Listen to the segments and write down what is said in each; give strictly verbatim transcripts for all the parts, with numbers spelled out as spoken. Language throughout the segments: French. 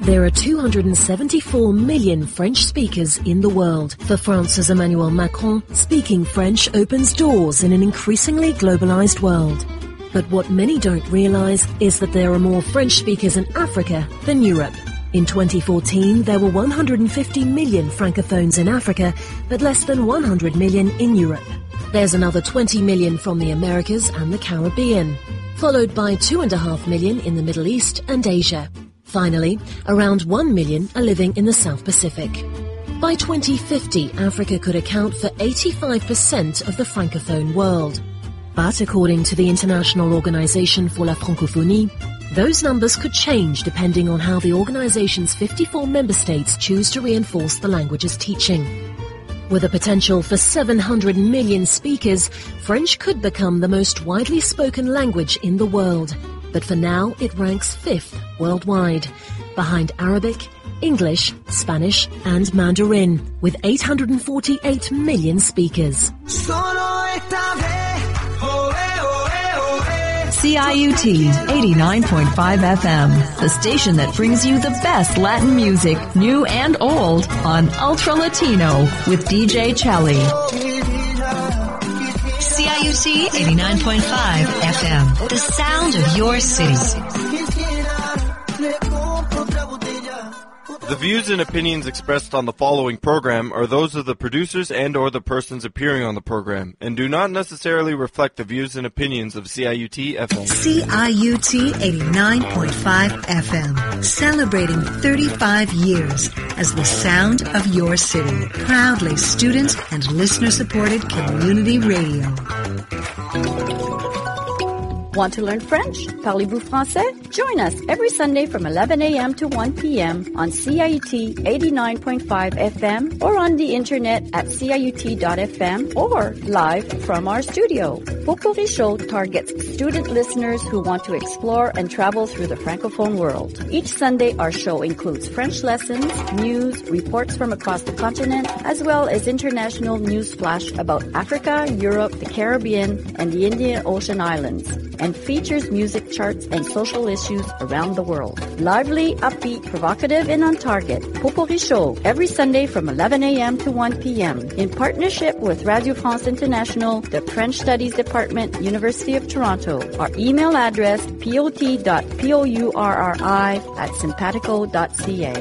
There are two hundred seventy-four million French speakers in the world. For France's Emmanuel Macron, speaking French opens doors in an increasingly globalized world. But what many don't realize is that there are more French speakers in Africa than Europe. In twenty fourteen, there were one hundred fifty million Francophones in Africa, but less than one hundred million in Europe. There's another twenty million from the Americas and the Caribbean, followed by two and a half million in the Middle East and Asia. Finally, around one million are living in the South Pacific. By twenty fifty, Africa could account for eighty-five percent of the Francophone world. But according to the International Organization for la Francophonie, those numbers could change depending on how the organization's fifty-four member states choose to reinforce the language's teaching. With a potential for seven hundred million speakers, French could become the most widely spoken language in the world. But for now, it ranks fifth worldwide, behind Arabic, English, Spanish, and Mandarin, with eight hundred forty-eight million speakers. C I U T eighty-nine point five F M, the station that brings you the best Latin music, new and old, on Ultra Latino with D J Chelly. C I U T eighty-nine point five F M, the sound of your city. The views and opinions expressed on the following program are those of the producers and or the persons appearing on the program and do not necessarily reflect the views and opinions of C I U T F M. C I U T eighty-nine point five F M, celebrating thirty-five years as the sound of your city. Proudly student and listener-supported community radio. Want to learn French? Parlez-vous français? Join us every Sunday from eleven a.m. to one p.m. on C I U T eighty-nine point five F M or on the internet at C I U T dot F M or live from our studio. Potpourri Show targets student listeners who want to explore and travel through the Francophone world. Each Sunday, our show includes French lessons, news, reports from across the continent, as well as international news flash about Africa, Europe, the Caribbean, and the Indian Ocean Islands, and features music charts and social issues around the world. Lively, upbeat, provocative, and on target. Potpourri Show, every Sunday from eleven a.m. to one p.m. in partnership with Radio France International, the French Studies Department, University of Toronto. Our email address, pot dot pourri at simpatico dot c a.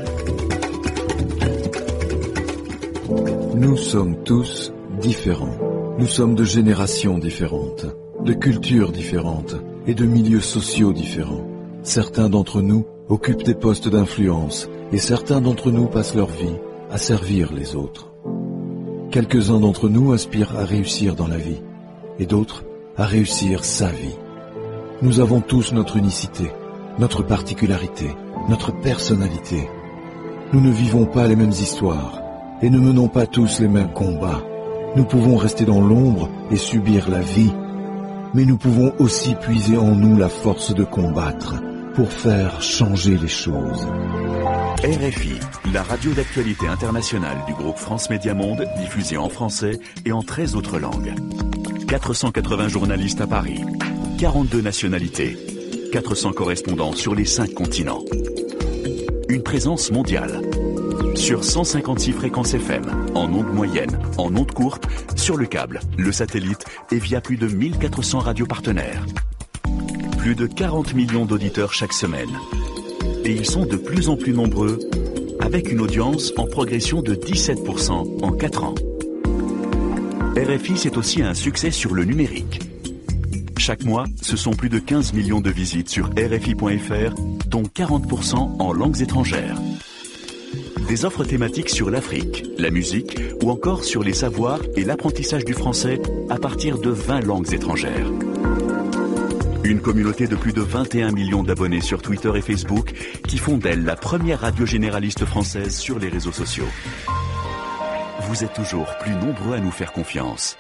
Nous sommes tous différents. Nous sommes de générations différentes, de cultures différentes et de milieux sociaux différents. Certains d'entre nous occupent des postes d'influence et certains d'entre nous passent leur vie à servir les autres. Quelques-uns d'entre nous aspirent à réussir dans la vie et d'autres à réussir sa vie. Nous avons tous notre unicité, notre particularité, notre personnalité. Nous ne vivons pas les mêmes histoires et ne menons pas tous les mêmes combats. Nous pouvons rester dans l'ombre et subir la vie, mais nous pouvons aussi puiser en nous la force de combattre pour faire changer les choses. R F I, la radio d'actualité internationale du groupe France Média Monde, diffusée en français et en treize autres langues. quatre cent quatre-vingts journalistes à Paris, quarante-deux nationalités, quatre cents correspondants sur les cinq continents. Une présence mondiale. Sur cent cinquante-six fréquences F M, en ondes moyennes, en ondes courtes, sur le câble, le satellite et via plus de mille quatre cents radios partenaires. Plus de quarante millions d'auditeurs chaque semaine. Et ils sont de plus en plus nombreux, avec une audience en progression de dix-sept pour cent en quatre ans. R F I, c'est aussi un succès sur le numérique. Chaque mois, ce sont plus de quinze millions de visites sur R F I point F R, dont quarante pour cent en langues étrangères. Des offres thématiques sur l'Afrique, la musique ou encore sur les savoirs et l'apprentissage du français à partir de vingt langues étrangères. Une communauté de plus de vingt et un millions d'abonnés sur Twitter et Facebook qui font d'elle la première radio généraliste française sur les réseaux sociaux. Vous êtes toujours plus nombreux à nous faire confiance.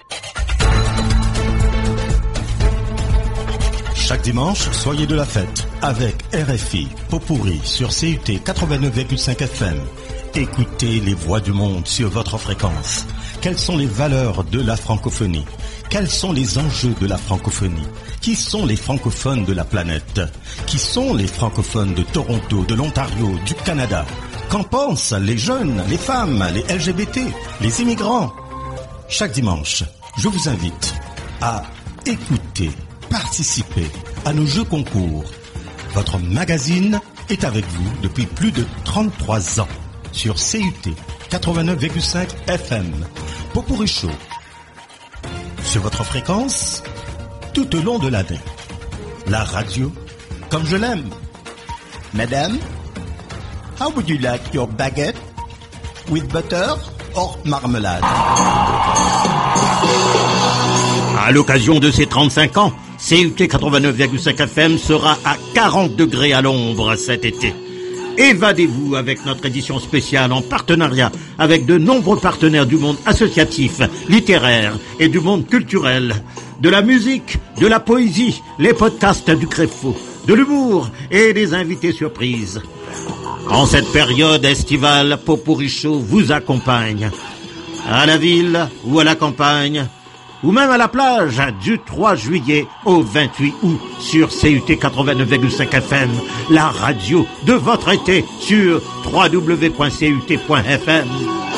Chaque dimanche, soyez de la fête avec R F I, Potpourri sur C U T quatre-vingt-neuf virgule cinq F M. Écoutez les voix du monde sur votre fréquence. Quelles sont les valeurs de la francophonie? Quels sont les enjeux de la francophonie? Qui sont les francophones de la planète? Qui sont les francophones de Toronto, de l'Ontario, du Canada? Qu'en pensent les jeunes, les femmes, les L G B T, les immigrants? Chaque dimanche, je vous invite à écouter, participer à nos jeux concours. Votre magazine est avec vous depuis plus de trente-trois ans sur C U T quatre-vingt-neuf virgule cinq F M. Popurrí Show. Sur votre fréquence, tout au long de l'année. La radio, comme je l'aime. Madame, how would you like your baguette? With butter or marmelade? À l'occasion de ses trente-cinq ans, C U T quatre-vingt-neuf virgule cinq F M sera à quarante degrés à l'ombre cet été. Évadez-vous avec notre édition spéciale en partenariat avec de nombreux partenaires du monde associatif, littéraire et du monde culturel. De la musique, de la poésie, les podcasts du Créfo, de l'humour et des invités surprises. En cette période estivale, Popurrí Show vous accompagne. À la ville ou à la campagne, ou même à la plage, du trois juillet au vingt-huit août sur C U T quatre-vingt-neuf virgule cinq F M, la radio de votre été sur w w w point c u t point f m.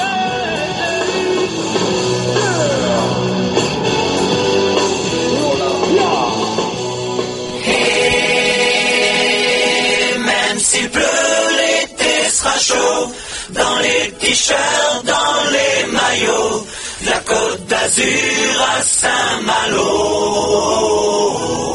Hey, même s'il pleut, l'été sera chaud, dans les t-shirts, dans les maillots, de la Côte d'Azur à Saint-Malo.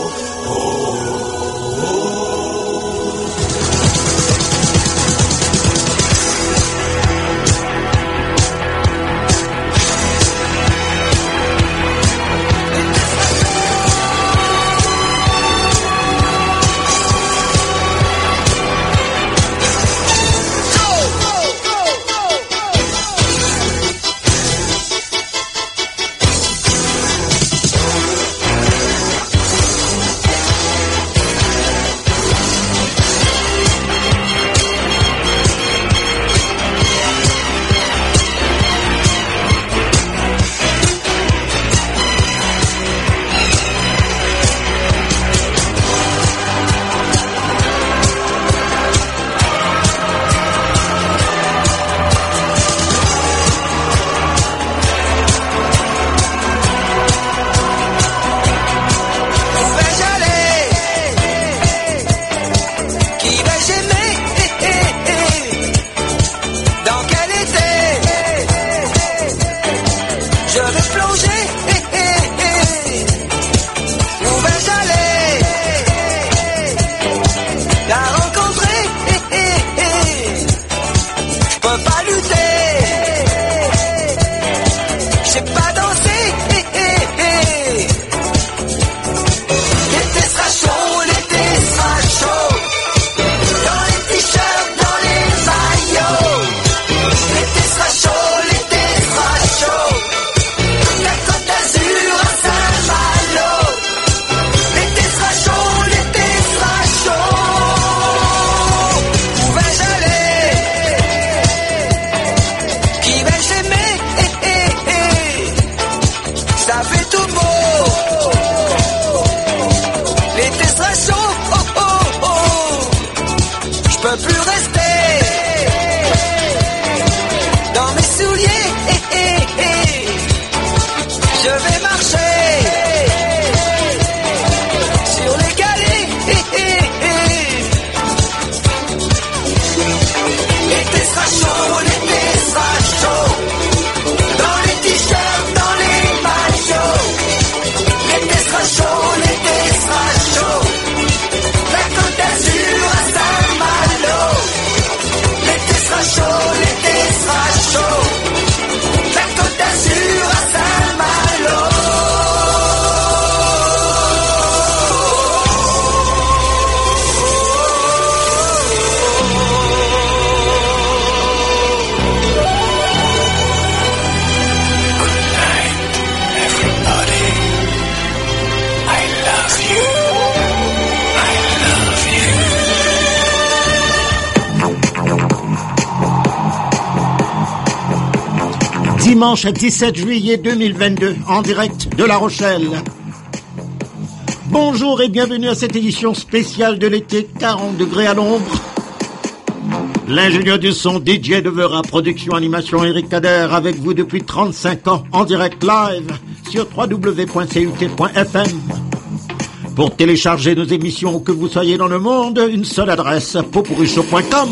dimanche dix-sept juillet deux mille vingt-deux, en direct de La Rochelle. Bonjour et bienvenue à cette édition spéciale de l'été, quarante degrés à l'ombre. L'ingénieur du son D J Devera, production animation Eric Kader, avec vous depuis trente-cinq ans, en direct live sur w w w point c u t point f m. Pour télécharger nos émissions, que vous soyez dans le monde, une seule adresse, popurichaud point com.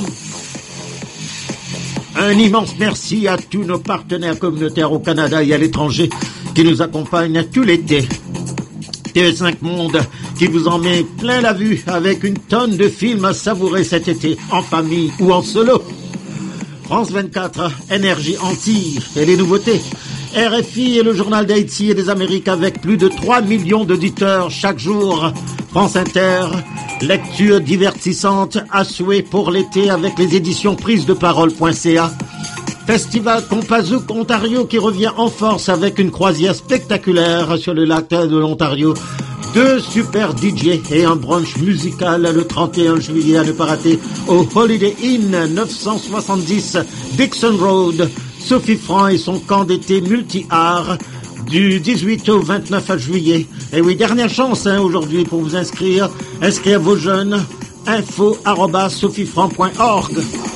Un immense merci à tous nos partenaires communautaires au Canada et à l'étranger qui nous accompagnent tout l'été. T V cinq Monde qui vous en met plein la vue avec une tonne de films à savourer cet été, en famille ou en solo. France vingt-quatre, Énergie Antilles et les nouveautés. R F I et le journal d'Haïti et des Amériques avec plus de trois millions d'auditeurs chaque jour. France Inter, lecture divertissante à souhait pour l'été avec les éditions prise de parole point c a. Festival Compazouk Ontario qui revient en force avec une croisière spectaculaire sur le lac de l'Ontario. Deux super D J et un brunch musical le trente et un juillet à ne pas rater au Holiday Inn neuf cent soixante-dix Dixon Road. Sophie Franc et son camp d'été multi-art du dix-huit au vingt-neuf juillet. Et oui, dernière chance hein, aujourd'hui pour vous inscrire. Inscrire vos jeunes. info arobase sophiefranc point org.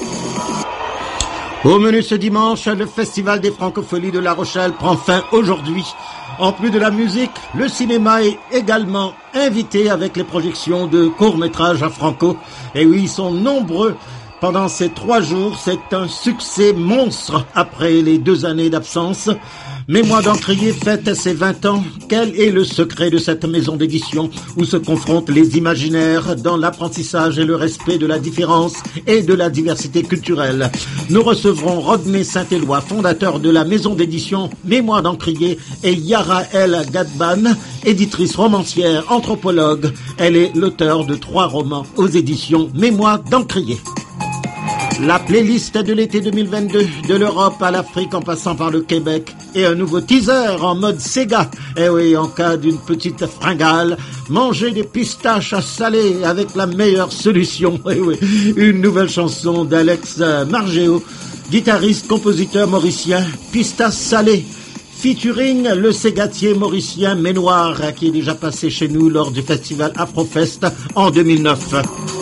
Au menu ce dimanche, le Festival des Francopholies de La Rochelle prend fin aujourd'hui. En plus de la musique, le cinéma est également invité avec les projections de courts-métrages à Franco. Et oui, ils sont nombreux. Pendant ces trois jours, c'est un succès monstre après les deux années d'absence. Mémoire d'Encrier fête ses vingt ans. Quel est le secret de cette maison d'édition où se confrontent les imaginaires dans l'apprentissage et le respect de la différence et de la diversité culturelle? Nous recevrons Rodney Saint-Éloi, fondateur de la maison d'édition Mémoire d'Encrier, et Yara El Gadban, éditrice romancière, anthropologue. Elle est l'auteure de trois romans aux éditions Mémoire d'Encrier. La playlist de l'été deux mille vingt-deux, de l'Europe à l'Afrique en passant par le Québec, et un nouveau teaser en mode Sega. Et oui, en cas d'une petite fringale, manger des pistaches à saler avec la meilleure solution. Et oui, une nouvelle chanson d'Alex Margéo, guitariste, compositeur mauricien, pistaches salées. Featuring le ségatier mauricien Ménoir, qui est déjà passé chez nous lors du festival Afrofest en deux mille neuf.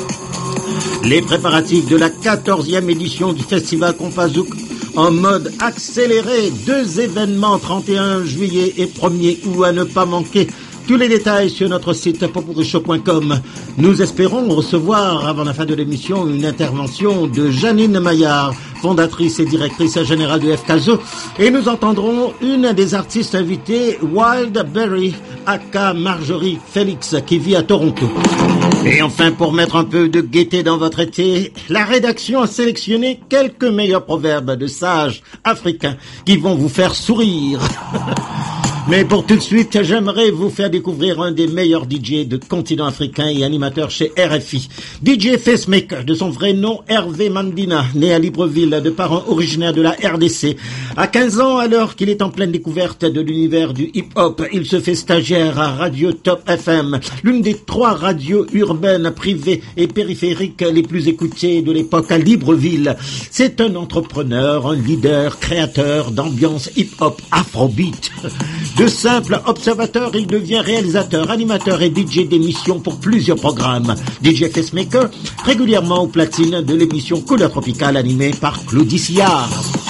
Les préparatifs de la quatorzième édition du Festival Compazouk en mode accéléré. Deux événements, trente et un juillet et premier août à ne pas manquer. Tous les détails sur notre site popurichaud point com. Nous espérons recevoir avant la fin de l'émission une intervention de Janine Maillard, fondatrice et directrice générale du F C A S O, et nous entendrons une des artistes invitées, Wild Berry, aka Marjorie Félix, qui vit à Toronto. Et enfin, pour mettre un peu de gaieté dans votre été, la rédaction a sélectionné quelques meilleurs proverbes de sages africains qui vont vous faire sourire. Mais pour tout de suite, j'aimerais vous faire découvrir un des meilleurs D J de continent africain et animateur chez R F I. D J Facemaker, de son vrai nom Hervé Mandina, né à Libreville, de parents originaires de la R D C. À quinze ans, alors qu'il est en pleine découverte de l'univers du hip-hop, il se fait stagiaire à Radio Top F M, l'une des trois radios urbaines, privées et périphériques les plus écoutées de l'époque à Libreville. C'est un entrepreneur, un leader, créateur d'ambiance hip-hop afrobeat. De simple observateur, il devient réalisateur, animateur et D J d'émissions pour plusieurs programmes. D J Facemaker, régulièrement au platine de l'émission Couleur Tropicale animée par Claudie Sillard.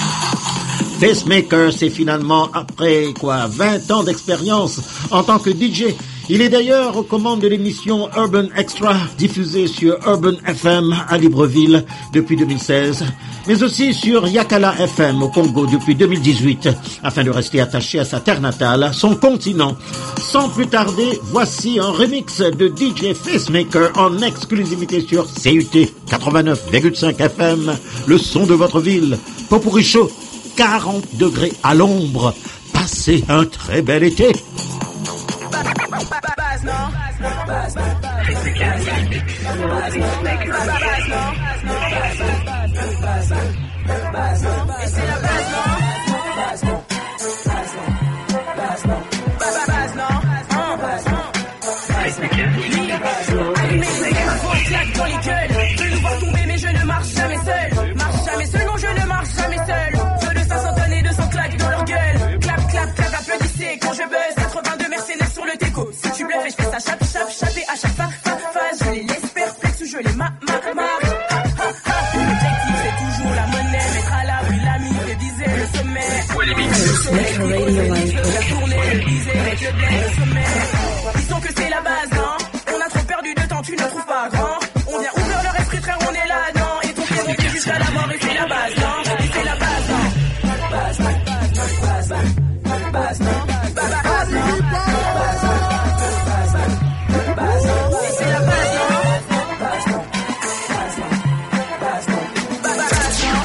Facemaker, c'est finalement après quoi vingt ans d'expérience en tant que D J. Il est d'ailleurs aux commandes de l'émission Urban Extra, diffusée sur Urban F M à Libreville depuis deux mille seize, mais aussi sur Yakala F M au Congo depuis deux mille dix-huit, afin de rester attaché à sa terre natale, son continent. Sans plus tarder, voici un remix de D J Facemaker en exclusivité sur C U T quatre-vingt-neuf virgule cinq F M, le son de votre ville. Popurichaud, quarante degrés à l'ombre. Passez un très bel été. Je ne marche jamais seul, marche jamais seul, non je ne marche jamais seul. Feu de cinq cents tonnes et deux cents claques dans leur gueule. Pacemaker Radio Live Disons que c'est la base, non? On a trop perdu de temps, tu ne trouves pas grand. On vient ouvrir leur esprit, frère, on est là, non? Et ton frère, on fait jusqu'à la mort, et c'est la base, non? Et c'est la base, non? Base, base, base, base, base, non? Base, base, non? Base, base, base, non? Et c'est la base, non? Base, non? Base, non? Base, non? Base, base, non?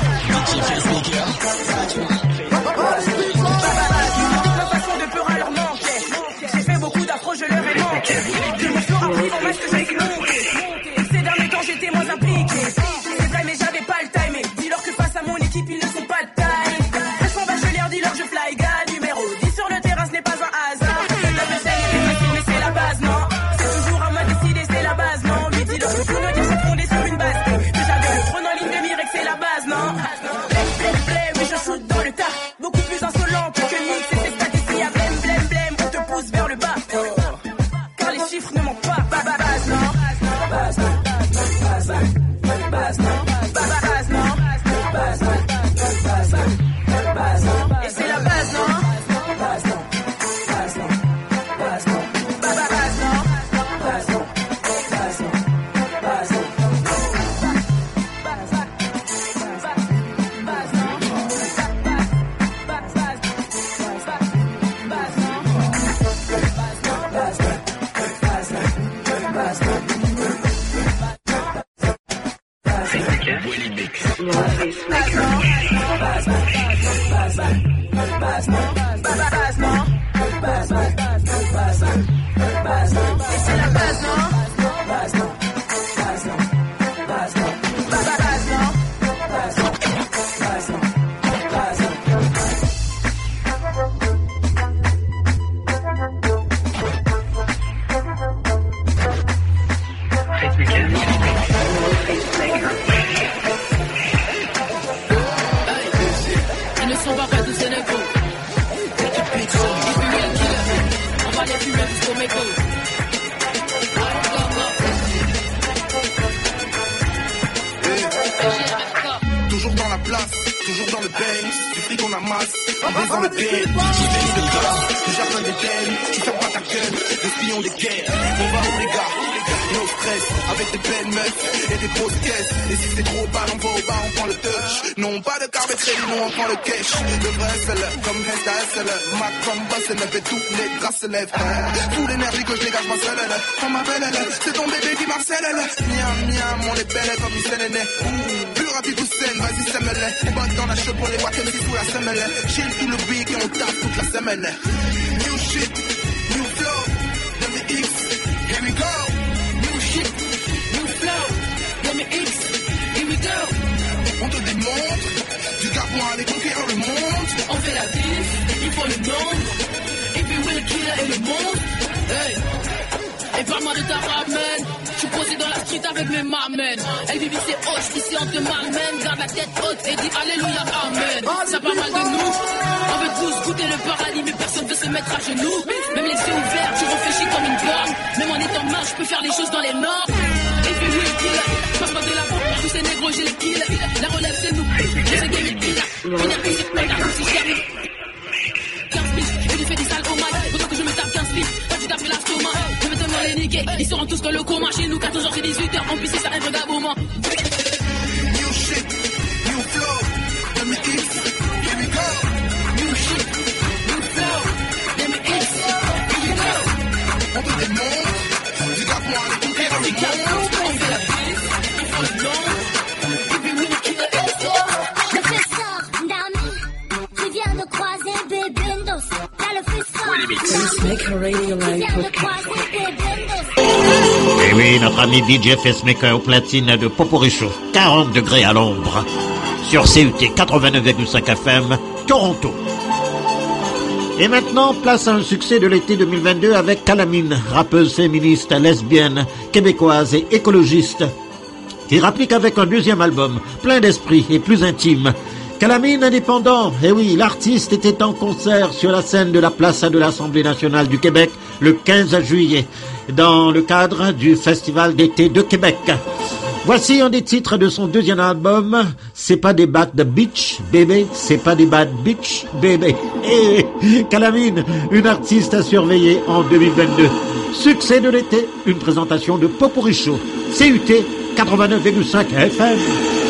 Ma façon de peur à leur manquer. J'ai fait beaucoup d'afro, je leur ai manqué. De mon flow rapide, en masque, j'ai monté. Ces derniers temps, j'étais moins impliqué. C'est vrai, mais j'avais pas le time. Dis-leur que face à mon équipe, ils ne sont pas de taille. Elles sont bachelières, dis-leur je fly gars. Numéro dix sur le terrain, ce n'est pas un hasard. La vaisselle est facile, mais c'est la base, non? C'est toujours à moi de décider, c'est la base, non? Mais dis-leur que tout nos dieux sont fondés sur une base. Que j'avais le trône en ligne de mire et que c'est la base, non? Blême, blême, blême, mais je shoot dans le tas. Beaucoup plus insolent que Nix et ses statistiques. Blême, blême, blême, on te pousse vers le bas. Car les chiffres ne mentent pas. Base, base, non? Base, non? Base, base, base, non? Base, base, non? Base, base, base, base, non? Et c'est la base, non? Base, non? Base, non? Base, non? Base, base, non? Base, non? Base, non? Base, non? Ils ne sont pas prêts tous ces négros. On va les fumer jusqu'au mégot. Toujours dans la place, toujours dans le Benz, du fric qu'on amasse, en brisant le game. J'y vais de gars, du jardin d'Éden, tu fermes pas ta gueule, l'espion des guerres. On va au dégâts, no stress, avec des belles meufs et des grosses caisses. Et si c'est trop bas, on va au bar, on prend le touch. Non, pas de carte de crédit, non, on prend le cash. Le vrai seul, comme Hesta S L, Mac comme Boss, elle fait toutes les grâces se lèvent. Tout l'énergie que je dégage, ma seule, elle, on m'appelle, elle, c'est ton bébé qui Marcel, elle. Miam, miam, on est belle comme une scène, plus rapide ou saine, vas-y, sème-le. Botte dans la cheveux pour les watts, M C sous la semelle. Chill tout le week et on tape toute la semaine. New shit, new flow, W X, here we go. New shit, new flow, W X, here we go. On te démontre, du carbone à aller conquérir le monde. On fait la diff, il faut le nombre. Et puis oui, le killer et le monde. Hey. Et parle-moi de ta ramen. Je suis posé dans la street avec mes mamènes. Elle vit c'est haute, ici on te malmène. Garde la tête haute et dis alléluia, amen. Ça parle mal de nous. On veut tous goûter le paradis, mais personne veut se mettre à genoux. Même les yeux ouverts, tu réfléchis comme une borne. Même en étant mort, je peux faire les choses dans les normes. Et puis oui, killer, passe-moi de la bombe. Tous ces négros, j'ai les kills. La relève, c'est nous. Les game et killer. Finir ici, plein d'armes, si j'arrive. quinze biches, et tu fais du sale au mic. Autant que je me tape quinze biches. Toi, tu tapes la stomac. Je vais te me les niquer. Ils sauront tous que le coma chez nous, quatorze heures, c'est dix-huit heures. En plus, c'est ça, un vagabond. New shit, new flow, W X, here we go. New shit, new flow, W X, here we go. On te démontre, du cap moi, les conquérir le monde. On fait la piste, il faut le nom. Et puis oui, le killer est le Le fesseur, Dami, tu viens de croiser Bébindos. T'as le fesseur, Pacemaker Radio tu Live viens de croiser Bébindos. Et oui, notre ami D J Pacemaker au platine de Poporicho, quarante degrés à l'ombre, sur C U T quatre-vingt-neuf virgule cinq F M, Toronto. Et maintenant, place à un succès de l'été deux mille vingt-deux avec Calamine, rappeuse féministe, lesbienne, québécoise et écologiste, qui rapplique avec un deuxième album, plein d'esprit et plus intime. Calamine indépendant, et oui, l'artiste était en concert sur la scène de la place de l'Assemblée nationale du Québec le quinze juillet, dans le cadre du Festival d'été de Québec. Voici un des titres de son deuxième album. C'est pas des bad bitch, bébé. C'est pas des bad bitch, bébé. Et Calamine, une artiste à surveiller en deux mille vingt-deux. Succès de l'été, une présentation de Popurrí Show. C U T quatre-vingt-neuf virgule cinq F M.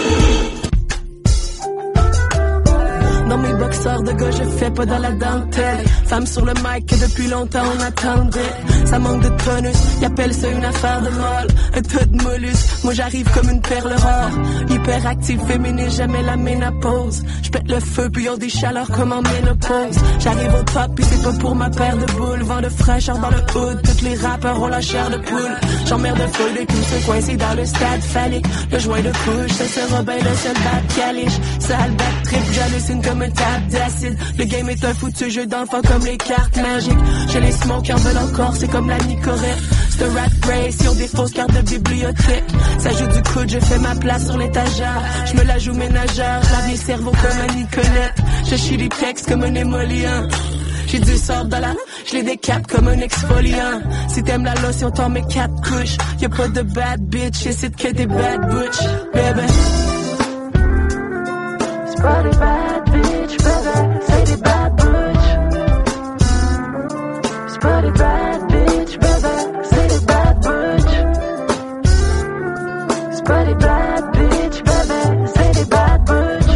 Dans mes boxeurs de gars, je fais pas dans la dentelle. Femme sur le mic que depuis longtemps on attendait. Ça manque de tonus, ils appellent ça une affaire de molle. Un tas de mollusques, moi j'arrive comme une perle rare. Hyperactive, féminine, jamais la ménopause. J'pète le feu puis ont des chaleurs comme en ménopause. J'arrive au top puis c'est pas pour ma paire de boules. Vent de fraîcheur dans le hood, tous les rappeurs ont la chair de poule. J'emmerde feu de tous ceux coincés dans le stade phallique. Le joint de couche, ça sera bien le seul bat caliche. Sale bat trip, j'hallucine comme un tap d'acide. Le game est un foutu jeu d'enfant comme les cartes magiques. J'ai les smokes qui en veulent encore, c'est comme la Nicorette. C'est un rat race, ils ont des fausses cartes de bibliothèque. Ça joue du coude, je fais ma place sur l'étagère. Je me la joue ménagère, je lave les cerveaux comme un Nicolette. Je chie les textes comme un émollient. J'ai du sort dans la, je les décape comme un exfoliant. Si t'aimes la lotion, t'en mets quatre couches. Y'a pas de bad bitch, c'est que des bad butch, baby. C'est pas des bad bitch, baby, c'est des bad butch. C'est pas des bad bitch, baby, c'est des bad butch. C'est pas des bad bitch, baby, c'est des bad butch.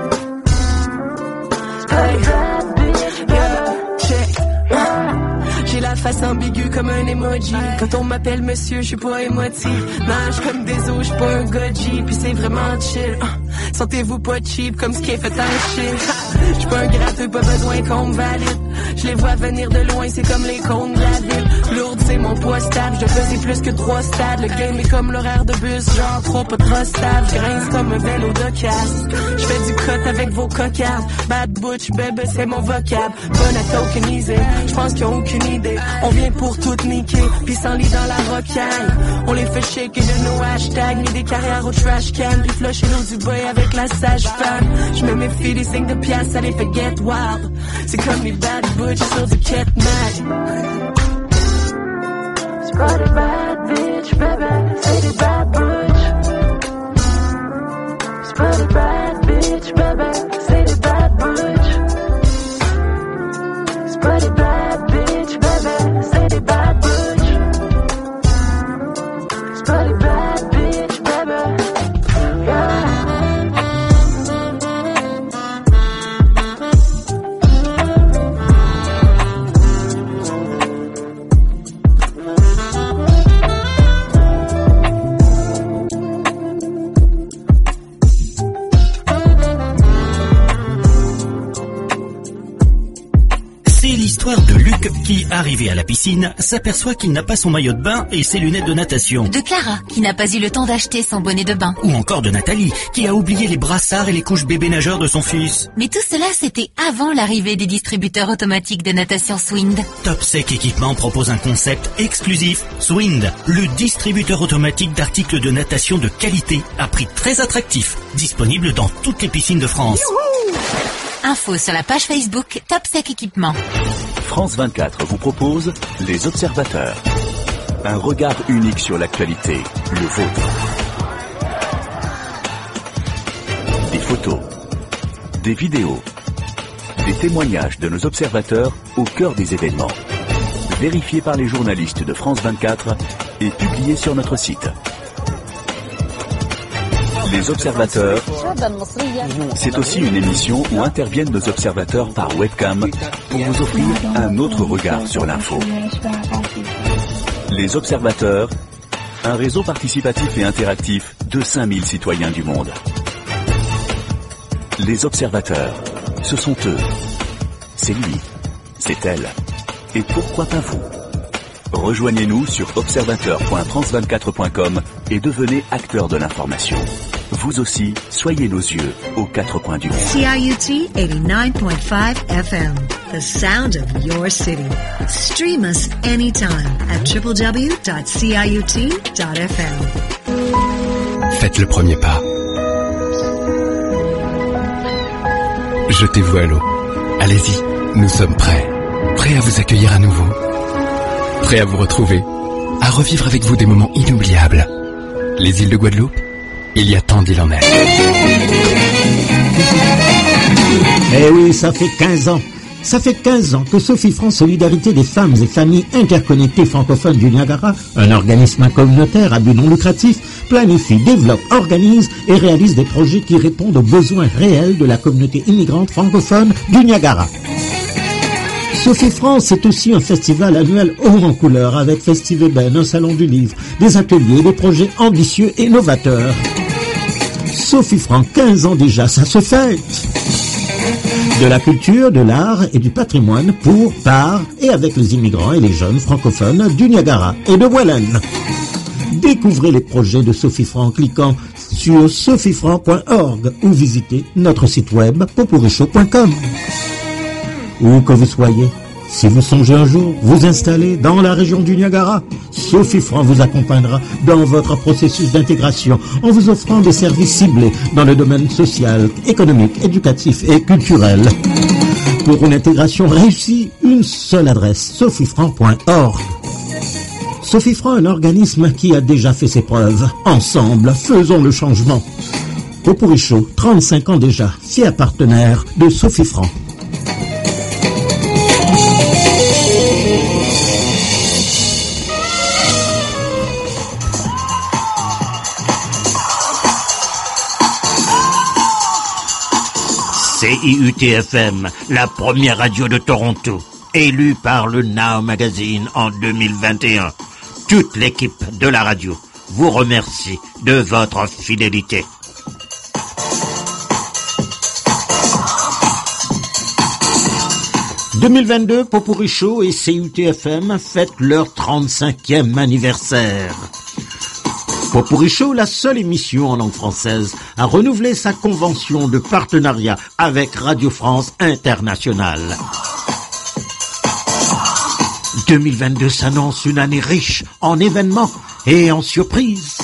C'est pas des bad bitch, baby. Check. J'ai la face ambiguë comme un emoji. Quand on m'appelle monsieur, je suis pas émotif. Mange comme des os, je suis pas un goji. Puis c'est vraiment chill. Sentez-vous pas cheap comme ce qui est fait en Chine. J'suis pas un gratteux, pas besoin qu'on me valide. Je les vois venir de loin, c'est comme les cônes de la ville. Lourde, c'est mon poids stable, je pesais plus que trois stades. Le game est comme l'horaire de bus, genre trop pas trop stable. Je grince comme un vélo de casse. Je fais du cut avec vos cocardes. Bad butch, baby, c'est mon vocable. Bonne à tokeniser, j'pense qu'ils ont aucune idée. On vient pour tout niquer, pis s'enlit dans la rocaille. On les fait shaker de nos hashtags, mis des carrières au trash can. Pis flusher nos Dubaï avec la sage-femme. J'me méfie des signes de pièces, ça les fait get wild. C'est comme les bad butch sur du cat mag. C'est pas des bad bitch, baby, c'est des bad butch. C'est pas des bad bitch, baby, c'est des bad butch. C'est pas des bad bitch, baby, c'est des bad butch. C'est pas des bad bitch, baby. Yeah. L'histoire de Luc qui, arrivé à la piscine, s'aperçoit qu'il n'a pas son maillot de bain et ses lunettes de natation. De Clara, qui n'a pas eu le temps d'acheter son bonnet de bain. Ou encore de Nathalie, qui a oublié les brassards et les couches bébé nageurs de son fils. Mais tout cela, c'était avant l'arrivée des distributeurs automatiques de natation Swind. Topsec Équipement propose un concept exclusif, Swind, le distributeur automatique d'articles de natation de qualité à prix très attractif, disponible dans toutes les piscines de France. Youhou! Info sur la page Facebook Topsec Équipement. France vingt-quatre vous propose Les Observateurs. Un regard unique sur l'actualité, le vôtre. Des photos, des vidéos, des témoignages de nos observateurs au cœur des événements. Vérifiés par les journalistes de France vingt-quatre et publiés sur notre site. Les Observateurs, c'est aussi une émission où interviennent nos observateurs par webcam pour vous offrir un autre regard sur l'info. Les Observateurs, un réseau participatif et interactif de cinq mille citoyens du monde. Les Observateurs, ce sont eux. C'est lui, c'est elle. Et pourquoi pas vous? Rejoignez-nous sur observateur point france vingt-quatre point com et devenez acteur de l'information. Vous aussi, soyez nos yeux aux quatre coins du monde. C I U T eighty-nine point five F M, the sound of your city. Stream us anytime at w w w dot c i u t dot f m. Faites le premier pas. Jetez-vous à l'eau. Allez-y, nous sommes prêts. Prêts à vous accueillir à nouveau. Prêts à vous retrouver. À revivre avec vous des moments inoubliables. Les îles de Guadeloupe, il y a tant d'îles en mer. Eh oui, ça fait quinze ans. Ça fait quinze ans que Sophie France Solidarité des femmes et familles interconnectées francophones du Niagara, un organisme communautaire à but non lucratif, planifie, développe, organise et réalise des projets qui répondent aux besoins réels de la communauté immigrante francophone du Niagara. Sophie France est aussi un festival annuel haut en couleur avec Festiveben, un salon du livre, des ateliers, des projets ambitieux et novateurs. Sophie France, quinze ans déjà, ça se fête. De la culture, de l'art et du patrimoine pour, par et avec les immigrants et les jeunes francophones du Niagara et de Welland. Découvrez les projets de Sophie France en cliquant sur sophie franc point org ou visitez notre site web popurichaud point com. Où que vous soyez, si vous songez un jour vous installer dans la région du Niagara, Sophie France vous accompagnera dans votre processus d'intégration en vous offrant des services ciblés dans le domaine social, économique, éducatif et culturel. Pour une intégration réussie, une seule adresse, sophie franc point org. Sophie France, un organisme qui a déjà fait ses preuves. Ensemble, faisons le changement. Popurichaud, trente-cinq ans déjà, fier partenaire de Sophie France. C I U T F M, la première radio de Toronto, élue par le Now Magazine en deux mille vingt et un. Toute l'équipe de la radio vous remercie de votre fidélité. deux mille vingt-deux, Popurichaud et C I U T F M fêtent leur trente-cinquième anniversaire. Popurichaud, la seule émission en langue française, a renouvelé sa convention de partenariat avec Radio France Internationale. deux mille vingt-deux s'annonce une année riche en événements et en surprises.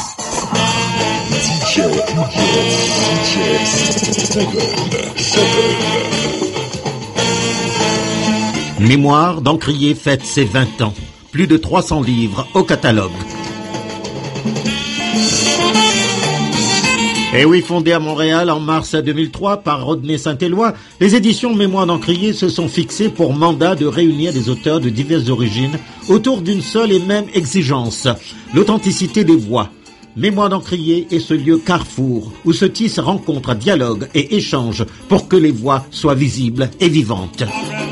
Mémoire d'Encrier fête ses vingt ans. Plus de trois cents livres au catalogue. Et oui, fondé à Montréal en mars deux mille trois par Rodney Saint-Éloi, les éditions Mémoire d'Encrier se sont fixées pour mandat de réunir des auteurs de diverses origines autour d'une seule et même exigence, l'authenticité des voix. Mémoire d'Encrier est ce lieu carrefour où se tissent rencontres, dialogues et échanges pour que les voix soient visibles et vivantes.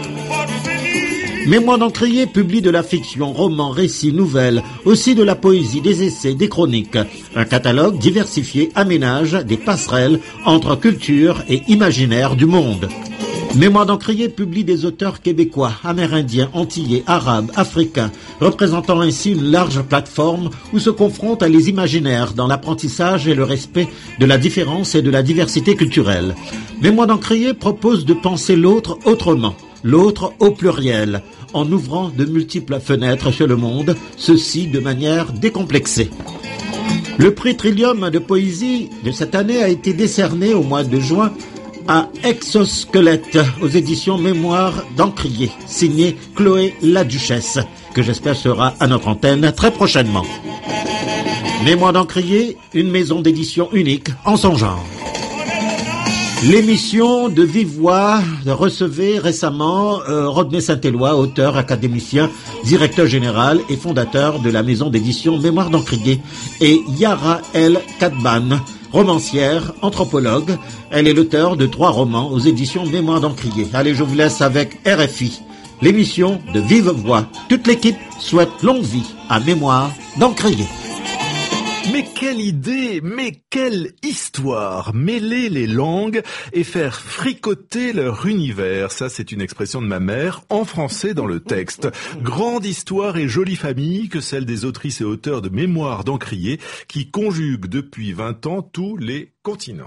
Mémoire d'Encrier publie de la fiction, romans, récits, nouvelles, aussi de la poésie, des essais, des chroniques. Un catalogue diversifié aménage des passerelles entre culture et imaginaire du monde. Mémoire d'Encrier publie des auteurs québécois, amérindiens, antillais, arabes, africains, représentant ainsi une large plateforme où se confrontent les imaginaires dans l'apprentissage et le respect de la différence et de la diversité culturelle. Mémoire d'Encrier propose de penser l'autre autrement. L'autre au pluriel, en ouvrant de multiples fenêtres sur le monde, ceci de manière décomplexée. Le prix Trillium de poésie de cette année a été décerné au mois de juin à Exosquelette aux éditions Mémoire d'Encrier, signé Chloé Laduchesse, que j'espère sera à notre antenne très prochainement. Mémoire d'Encrier, une maison d'édition unique en son genre. L'émission de Vive Voix recevait récemment euh, Rodney Saint-Éloi, auteur, académicien, directeur général et fondateur de la maison d'édition Mémoire d'Encrier, et Yara El Kadban, romancière, anthropologue. Elle est l'auteur de trois romans aux éditions Mémoire d'Encrier. Allez, je vous laisse avec R F I, l'émission de Vive Voix. Toute l'équipe souhaite longue vie à Mémoire d'Encrier. Mais quelle idée, mais quelle histoire! Mêler les langues et faire fricoter leur univers. Ça, c'est une expression de ma mère, en français dans le texte. Grande histoire et jolie famille que celle des autrices et auteurs de Mémoire d'Encrier qui conjuguent depuis vingt ans tous les continents.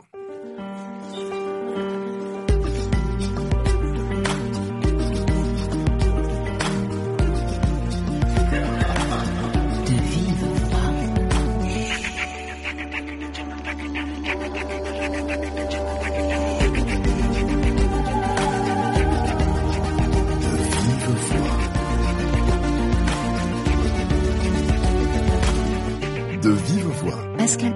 Pascal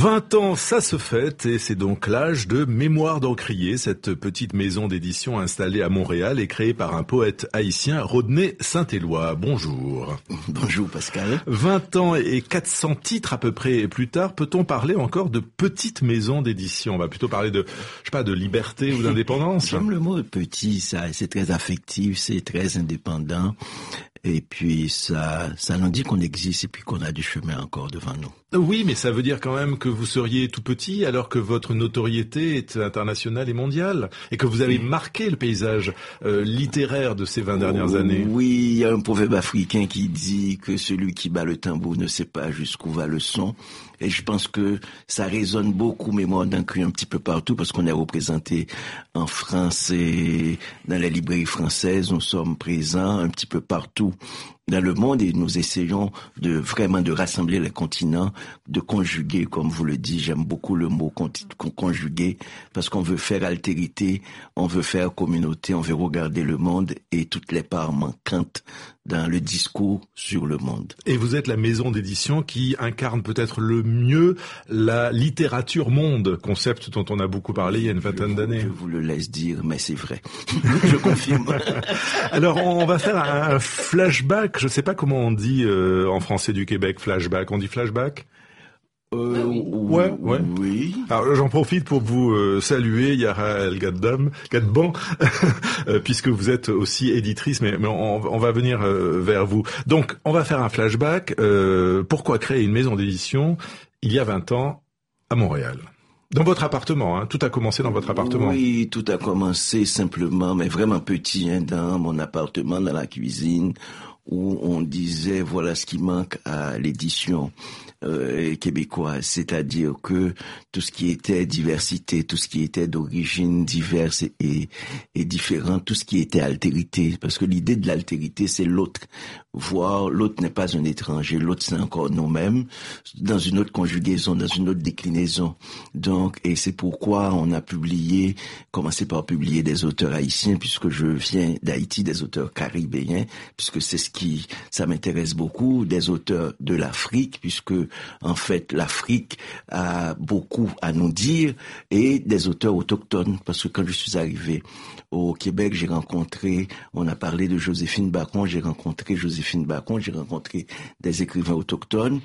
vingt ans, ça se fête et c'est donc l'âge de Mémoire d'Encrier, cette petite maison d'édition installée à Montréal et créée par un poète haïtien, Rodney Saint-Éloi. Bonjour. Bonjour Pascal. vingt ans et quatre cents titres à peu près plus tard, peut-on parler encore de petite maison d'édition? On va plutôt parler de, je sais pas, de liberté ou d'indépendance. J'aime le mot petit, ça, c'est très affectif, c'est très indépendant. Et puis ça, ça nous dit qu'on existe et puis qu'on a du chemin encore devant nous. Oui, mais ça veut dire quand même que vous seriez tout petit alors que votre notoriété est internationale et mondiale et que vous avez marqué le paysage euh, littéraire de ces vingt dernières années. Oui, il y a un proverbe africain qui dit que celui qui bat le tambour ne sait pas jusqu'où va le son. Et je pense que ça résonne beaucoup, Mémoire d'Encrier, un petit peu partout, parce qu'on est représenté en France et dans les librairies françaises. Nous sommes présents un petit peu partout dans le monde et nous essayons de vraiment de rassembler les continents, de conjuguer, comme vous le dites, j'aime beaucoup le mot conjuguer, parce qu'on veut faire altérité, on veut faire communauté, on veut regarder le monde et toutes les parts manquantes dans le discours sur le monde. Et vous êtes la maison d'édition qui incarne peut-être le mieux la littérature monde, concept dont on a beaucoup parlé il y a une vingtaine d'années. Je vous le laisse dire, mais c'est vrai. Je confirme. Alors, on va faire un flashback. Je ne sais pas comment on dit euh, en français du Québec, flashback. On dit flashback ? Euh, ouais, ouais. Oui. Alors j'en profite pour vous euh, saluer, Yara El Gaddam, Gadban, euh, puisque vous êtes aussi éditrice, mais, mais on, on va venir euh, vers vous. Donc, on va faire un flashback. Euh, pourquoi créer une maison d'édition il y a vingt ans à Montréal ? Dans votre appartement, hein. Tout a commencé dans votre appartement. Oui, tout a commencé simplement, mais vraiment petit, hein, dans mon appartement, dans la cuisine, où on disait voilà ce qui manque à l'édition euh, québécoise, c'est-à-dire que tout ce qui était diversité, tout ce qui était d'origine diverse et, et, et différente, tout ce qui était altérité, parce que l'idée de l'altérité, c'est l'autre. Voir l'autre n'est pas un étranger, l'autre c'est encore nous-mêmes, dans une autre conjugaison, dans une autre déclinaison. Donc, et c'est pourquoi on a publié, commencé par publier des auteurs haïtiens, puisque je viens d'Haïti, des auteurs caribéens, puisque c'est ce qui, ça m'intéresse beaucoup, des auteurs de l'Afrique, puisque en fait l'Afrique a beaucoup à nous dire, et des auteurs autochtones, parce que quand je suis arrivé au Québec, j'ai rencontré, on a parlé de Joséphine Bacon, j'ai rencontré Joséphine Bacon, j'ai rencontré des écrivains autochtones,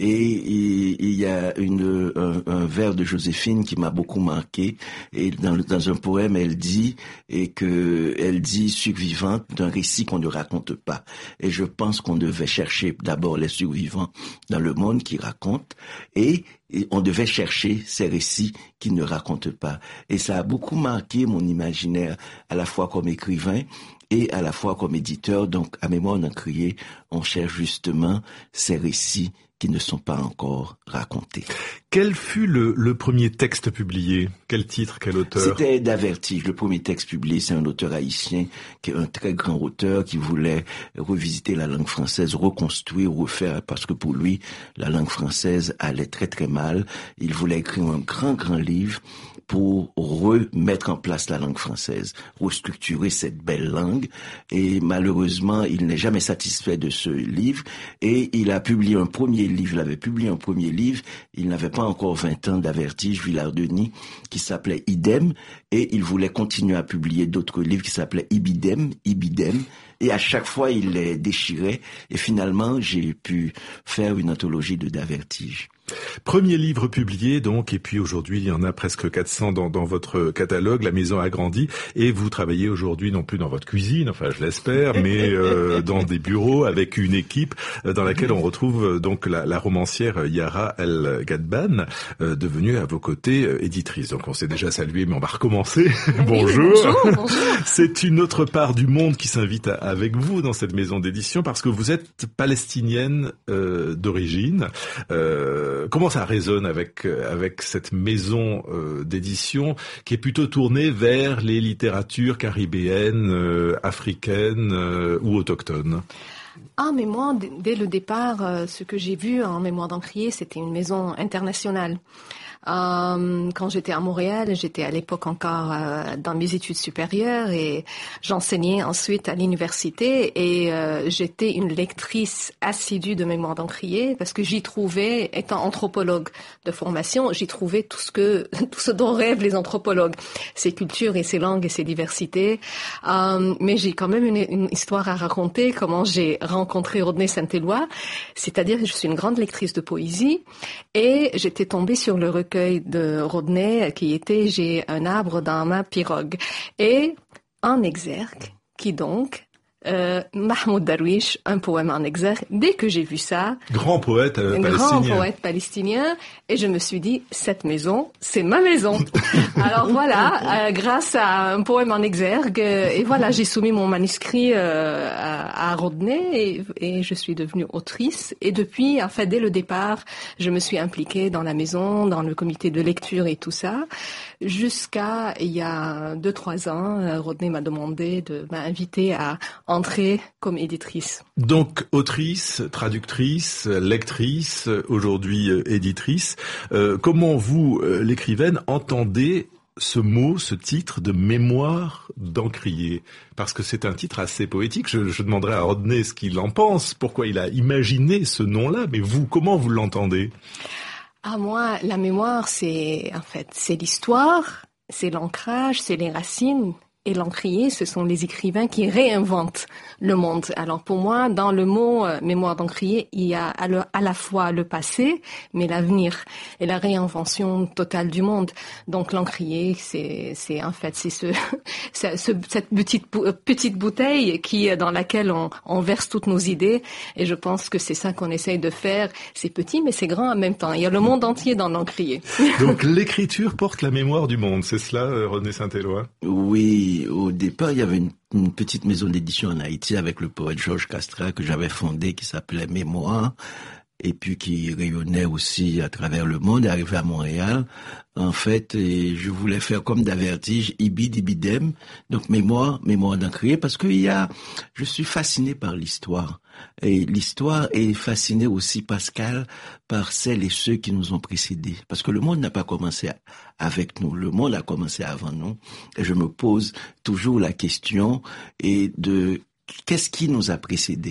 et il y a une, un, un vers de Joséphine qui m'a beaucoup marqué, et dans, dans un poème, elle dit, et que, elle dit survivante d'un récit qu'on ne raconte pas. Et je pense qu'on devait chercher d'abord les survivants dans le monde qui racontent, et Et on devait chercher ces récits qui ne racontent pas. Et ça a beaucoup marqué mon imaginaire, à la fois comme écrivain et à la fois comme éditeur. Donc, à Mémoire d'Encrier, on cherche justement ces récits qui ne sont pas encore racontés. Quel fut le, le premier texte publié ? Quel titre, quel auteur ? C'était d'Avertige, le premier texte publié. C'est un auteur haïtien, qui est un très grand auteur, qui voulait revisiter la langue française, reconstruire, refaire, parce que pour lui, la langue française allait très très mal. Il voulait écrire un grand grand livre pour remettre en place la langue française, restructurer cette belle langue. Et malheureusement, il n'est jamais satisfait de ce livre. Et il a publié un premier livre, il avait publié un premier livre, il n'avait pas encore vingt ans, d'Avertige, Villard-Denis, qui s'appelait Idem, et il voulait continuer à publier d'autres livres qui s'appelaient Ibidem, Ibidem, et à chaque fois il les déchirait, et finalement j'ai pu faire une anthologie de d'Avertige. Premier livre publié donc, et puis aujourd'hui il y en a presque quatre cents dans, dans votre catalogue. La maison a grandi et vous travaillez aujourd'hui non plus dans votre cuisine, enfin je l'espère, mais euh, dans des bureaux avec une équipe dans laquelle on retrouve donc la, la romancière Yara El Gaddban, euh, devenue à vos côtés euh, éditrice. Donc on s'est déjà salué, mais on va recommencer. Bonjour. Bonjour, bonjour. C'est une autre part du monde qui s'invite à, avec vous dans cette maison d'édition parce que vous êtes palestinienne euh, d'origine. Euh, Comment ça résonne avec avec cette maison euh, d'édition qui est plutôt tournée vers les littératures caribéennes, euh, africaines euh, ou autochtones ? Ah, mais moi, d- dès le départ, euh, ce que j'ai vu en Mémoire d'Encrier, c'était une maison internationale. Euh, quand j'étais à Montréal, j'étais à l'époque encore euh, dans mes études supérieures et j'enseignais ensuite à l'université et euh, j'étais une lectrice assidue de mémoire d'Encrier parce que j'y trouvais, étant anthropologue de formation, j'y trouvais tout ce que, tout ce dont rêvent les anthropologues, ces cultures et ces langues et ces diversités. Euh, mais j'ai quand même une, une histoire à raconter, comment j'ai rencontré Rodney Saint-Éloi, c'est-à-dire que je suis une grande lectrice de poésie et j'étais tombée sur le recueil de Rodney qui était « J'ai un arbre dans ma pirogue ». Et en exergue, qui donc Euh, Mahmoud Darwish, un poème en exergue. Dès que j'ai vu ça, grand poète euh, un palestinien. grand poète palestinien, et je me suis dit cette maison, c'est ma maison. Alors voilà, euh, grâce à un poème en exergue, euh, et voilà, j'ai soumis mon manuscrit euh, à, à Rodney et, et je suis devenue autrice. Et depuis, en fait, dès le départ, je me suis impliquée dans la maison, dans le comité de lecture et tout ça, jusqu'à il y a deux trois ans, Rodney m'a demandé de m'inviter à entrer comme éditrice. Donc, autrice, traductrice, lectrice, aujourd'hui euh, éditrice. Euh, comment vous, euh, l'écrivaine, entendez ce mot, ce titre de Mémoire d'Encrier? Parce que c'est un titre assez poétique. Je, je demanderai à Rodney ce qu'il en pense, pourquoi il a imaginé ce nom-là. Mais vous, comment vous l'entendez? Ah, moi, la mémoire, c'est, en fait, c'est l'histoire, c'est l'ancrage, c'est les racines. Et l'encrier, ce sont les écrivains qui réinventent le monde. Alors pour moi, dans le mot euh, mémoire d'encrier, il y a à, le, à la fois le passé, mais l'avenir et la réinvention totale du monde. Donc l'encrier, c'est, c'est en fait c'est ce, c'est ce cette petite petite bouteille qui dans laquelle on, on verse toutes nos idées. Et je pense que c'est ça qu'on essaye de faire. C'est petit, mais c'est grand en même temps. Il y a le monde entier dans l'encrier. Donc l'écriture porte la mémoire du monde, c'est cela, Rodney Saint-Éloi? Oui. Au départ, il y avait une, une petite maison d'édition en Haïti avec le poète Georges Castrat que j'avais fondé, qui s'appelait Mémoire, et puis qui rayonnait aussi à travers le monde, et arrivé à Montréal. En fait, et je voulais faire comme d'Avertige, ibid ibidem, donc mémoire, mémoire d'Encrier, parce que il y a, je suis fasciné par l'histoire. Et l'histoire est fascinée aussi, Pascal, par celles et ceux qui nous ont précédés. Parce que le monde n'a pas commencé avec nous, le monde a commencé avant nous. Et je me pose toujours la question et de qu'est-ce qui nous a précédés?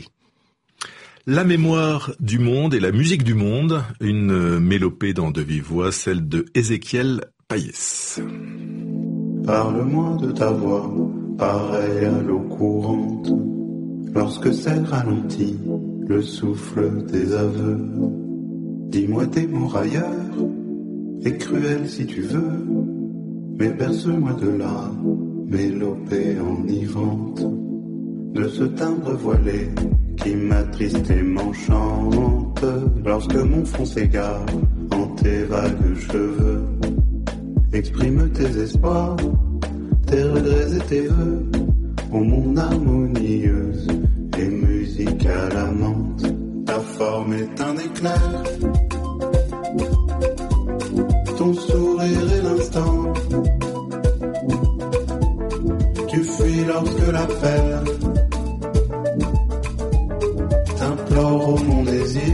La mémoire du monde et la musique du monde, une mélopée dans de vive voix, celle de Ézéchiel Payès. Parle-moi de ta voix, pareille à l'eau courante, lorsque s'est ralenti le souffle des aveux. Dis-moi tes mots railleurs, et cruels si tu veux, mais berce-moi de la mélopée enivrante, de ce timbre voilé qui m'attriste et m'enchante, lorsque mon front s'égare en tes vagues cheveux. Exprime tes espoirs, tes regrets et tes vœux, ô mon harmonieuse et musicale amante. Ta forme est un éclair, ton sourire est l'instant. Tu fuis lorsque l'appel t'implore ô mon désir.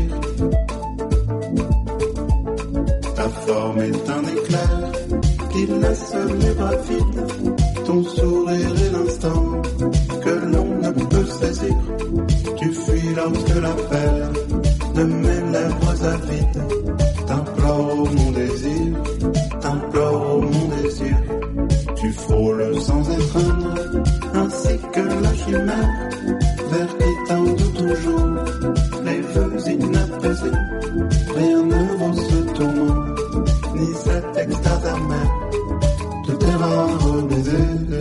Ta forme est un éclair qui laisse mes bras vides. Ton sourire est l'instant que l'on ne peut saisir. Tu fuis lorsque l'appel de mes lèvres avides t'implore ô mon désir, t'implore ô mon désir. Tu frôles sans étreindre, ainsi que la chimère, vers qui tendent toujours les vœux inapaisés. Rien ne vaut ce tourment, ni cette extase amère. Tout est rare baiser.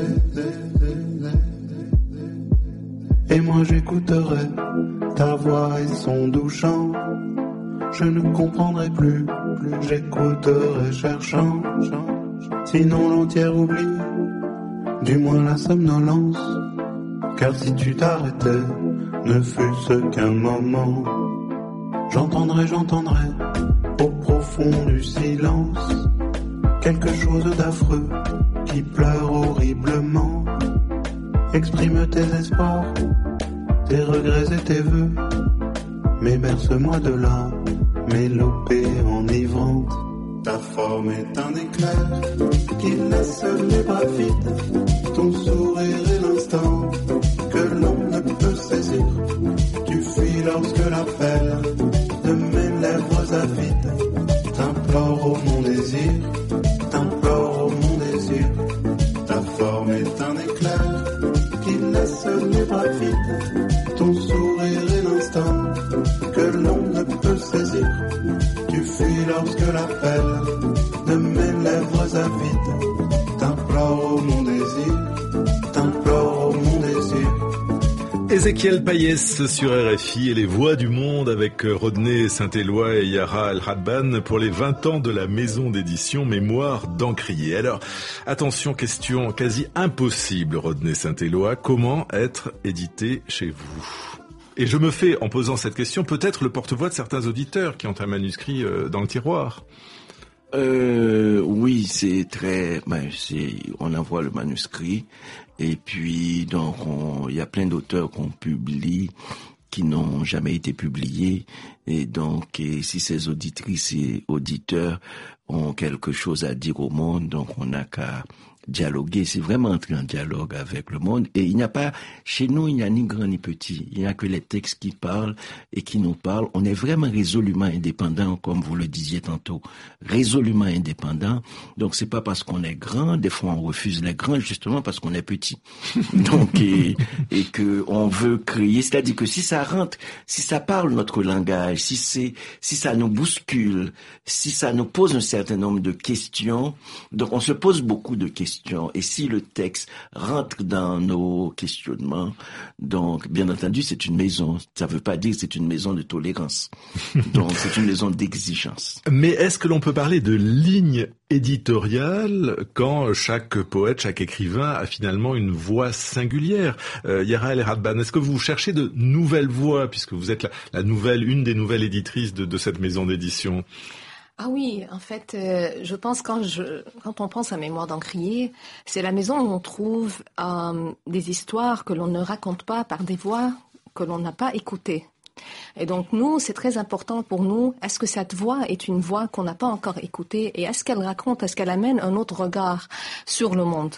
Et moi j'écouterai ta voix et son doux chant. Je ne comprendrai plus, plus j'écouterai cherchant. Sinon l'entière oubli, du moins la somnolence. Car si tu t'arrêtais, ne fût-ce qu'un moment, j'entendrai, j'entendrai, au profond du silence, quelque chose d'affreux qui pleure horriblement. Exprime tes espoirs, tes regrets et tes vœux, mais berce-moi de la mélopée enivrante. Ta force forme est un éclair qui laisse les bras vides. Ton sourire est l'instant que l'on ne peut saisir. Tu fuis lorsque l'appel de mes lèvres avides t'implore au mon désir, t'implore au mon désir. Ta forme est un éclair qui laisse les bras vides. Ton sourire est l'instant que l'on ne peut saisir. Tu fuis lorsque l'appel de mes lèvres avides t'implore au mon désir, t'implore au mon désir. Ézéchiel Payès sur R F I et les voix du monde avec Rodney Saint-Éloi et Yara El-Hadban pour les vingt ans de la maison d'édition Mémoire d'Encrier. Alors, attention, question quasi impossible, Rodney Saint-Éloi, comment être édité chez vous ? Et je me fais, en posant cette question, peut-être le porte-voix de certains auditeurs qui ont un manuscrit euh, dans le tiroir. Euh, oui, c'est très, ben, c'est, on envoie le manuscrit et puis donc il y a plein d'auteurs qu'on publie qui n'ont jamais été publiés et donc et si ces auditrices et auditeurs ont quelque chose à dire au monde, donc on n'a qu'à dialoguer, c'est vraiment entrer en dialogue avec le monde. Et il n'y a pas, chez nous, il n'y a ni grand ni petit. Il n'y a que les textes qui parlent et qui nous parlent. On est vraiment résolument indépendant, comme vous le disiez tantôt. Résolument indépendant. Donc c'est pas parce qu'on est grand, des fois on refuse les grands, justement parce qu'on est petit. Donc, et, et que on veut créer, c'est-à-dire que si ça rentre, si ça parle notre langage, si c'est, si ça nous bouscule, si ça nous pose un certain nombre de questions, donc on se pose beaucoup de questions. Et si le texte rentre dans nos questionnements, donc bien entendu c'est une maison. Ça ne veut pas dire que c'est une maison de tolérance. Donc c'est une maison d'exigence. Mais est-ce que l'on peut parler de ligne éditoriale quand chaque poète, chaque écrivain a finalement une voix singulière? euh, Yara El-Hadban, est-ce que vous cherchez de nouvelles voix puisque vous êtes la, la nouvelle, une des nouvelles éditrices de, de cette maison d'édition? Ah oui, en fait, euh, je pense quand je quand on pense à Mémoire d'Encrier, c'est la maison où on trouve euh, des histoires que l'on ne raconte pas par des voix que l'on n'a pas écoutées. Et donc nous, c'est très important pour nous, est-ce que cette voix est une voix qu'on n'a pas encore écoutée et est-ce qu'elle raconte, est-ce qu'elle amène un autre regard sur le monde?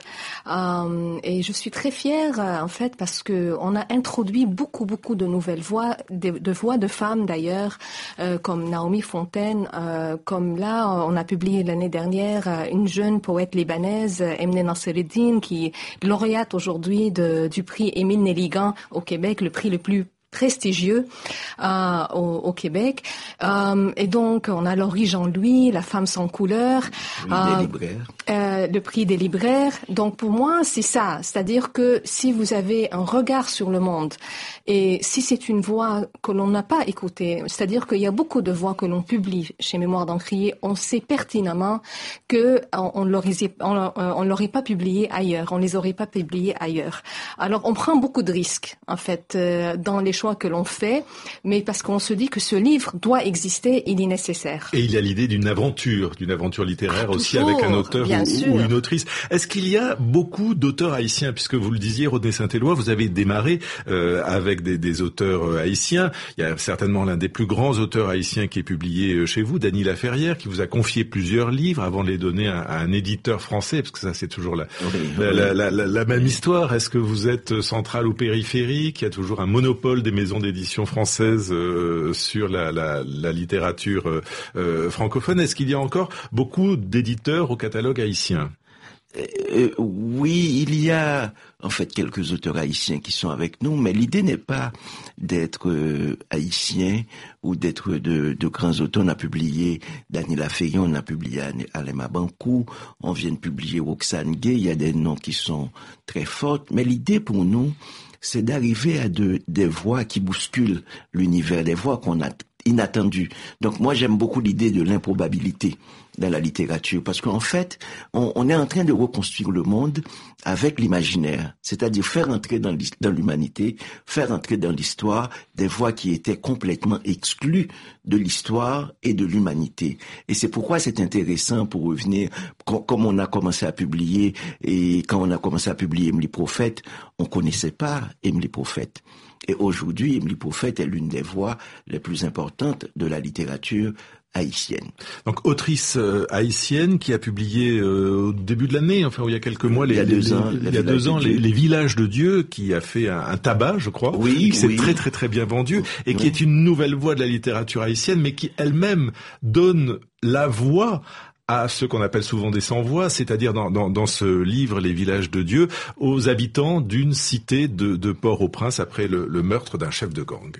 euh, Et je suis très fière en fait parce que on a introduit beaucoup beaucoup de nouvelles voix, de, de voix de femmes d'ailleurs, euh, comme Naomi Fontaine, euh, comme là on a publié l'année dernière euh, une jeune poète libanaise, Emne Nassereddine, qui est lauréate aujourd'hui de, du prix Émile Nelligan au Québec, le prix le plus prestigieux euh, au, au Québec. Euh, et donc, on a Laurie Jean-Louis, La femme sans couleur. Le prix euh, des libraires. Euh, le prix des libraires. Donc, pour moi, c'est ça. C'est-à-dire que si vous avez un regard sur le monde et si c'est une voix que l'on n'a pas écoutée, c'est-à-dire qu'il y a beaucoup de voix que l'on publie chez Mémoire d'Encrier, on sait pertinemment que on, on l'aurait, on, on l'aurait pas publié ailleurs, on les aurait pas publiés ailleurs. Alors, on prend beaucoup de risques, en fait, euh, dans les choix que l'on fait, mais parce qu'on se dit que ce livre doit exister, il est nécessaire. Et il y a l'idée d'une aventure, d'une aventure littéraire ah, aussi toujours, avec un auteur ou, ou une autrice. Est-ce qu'il y a beaucoup d'auteurs haïtiens, puisque vous le disiez, Rodney Saint-Éloi, vous avez démarré euh, avec des, des auteurs euh, haïtiens. Il y a certainement l'un des plus grands auteurs haïtiens qui est publié euh, chez vous, Dany Laferrière, qui vous a confié plusieurs livres avant de les donner à, à un éditeur français, parce que ça c'est toujours la, oui, la, oui. La, la, la, la même histoire. Est-ce que vous êtes central ou périphérique? Il y a toujours un monopole des maisons d'édition françaises euh, sur la, la, la littérature euh, euh, francophone. Est-ce qu'il y a encore beaucoup d'éditeurs au catalogue haïtien? Euh, oui, il y a en fait quelques auteurs haïtiens qui sont avec nous, mais l'idée n'est pas d'être euh, haïtien ou d'être de, de grands auteurs. On a publié Dany Laferrière, on a publié Alema Bankou, on vient de publier Roxane Gay, il y a des noms qui sont très forts, mais l'idée pour nous, c'est d'arriver à de, des voix qui bousculent l'univers, des voix qu'on a inattendues. Donc moi, j'aime beaucoup l'idée de l'improbabilité dans la littérature, parce qu'en fait, on, on est en train de reconstruire le monde avec l'imaginaire, c'est-à-dire faire entrer dans, dans l'humanité, faire entrer dans l'histoire des voix qui étaient complètement exclues de l'histoire et de l'humanité. Et c'est pourquoi c'est intéressant, pour revenir, comme on a commencé à publier, et quand on a commencé à publier Emily Prophète, on connaissait pas Emily Prophète. Et aujourd'hui, Emily Prophète est l'une des voix les plus importantes de la littérature haïtienne. Donc autrice euh, haïtienne qui a publié euh, au début de l'année, enfin il y a quelques mois, les, il y a deux les, ans, les, il y a deux ans, les, les Villages de Dieu, qui a fait un, un tabac, je crois, oui, qui s'est oui. très très très bien vendu et oui. qui est une nouvelle voie de la littérature haïtienne, mais qui elle-même donne la voix à ceux qu'on appelle souvent des sans-voix, c'est-à-dire dans, dans, dans ce livre, Les Villages de Dieu, aux habitants d'une cité de, de Port-au-Prince après le, le meurtre d'un chef de gang.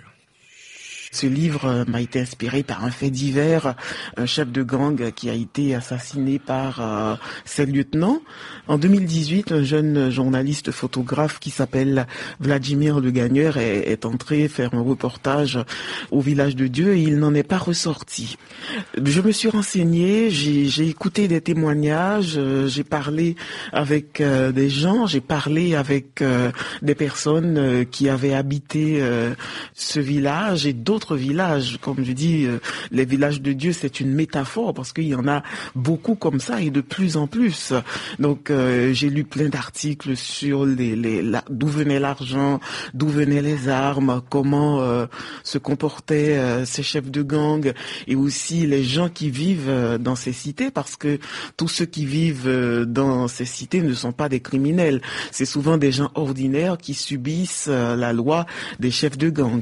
Ce livre m'a été inspiré par un fait divers, un chef de gang qui a été assassiné par euh, ses lieutenants. En deux mille dix-huit, un jeune journaliste photographe qui s'appelle Vladimir Le Gagneur est, est entré faire un reportage au Village de Dieu et il n'en est pas ressorti. Je me suis renseigné, j'ai, j'ai écouté des témoignages, euh, j'ai parlé avec euh, des gens, j'ai parlé avec euh, des personnes euh, qui avaient habité euh, ce village et d'autres villages. Comme je dis, euh, les villages de Dieu, c'est une métaphore parce qu'il y en a beaucoup comme ça et de plus en plus. Donc, euh, j'ai lu plein d'articles sur les, les, la, d'où venait l'argent, d'où venaient les armes, comment euh, se comportaient euh, ces chefs de gang et aussi les gens qui vivent euh, dans ces cités parce que tous ceux qui vivent euh, dans ces cités ne sont pas des criminels. C'est souvent des gens ordinaires qui subissent euh, la loi des chefs de gang.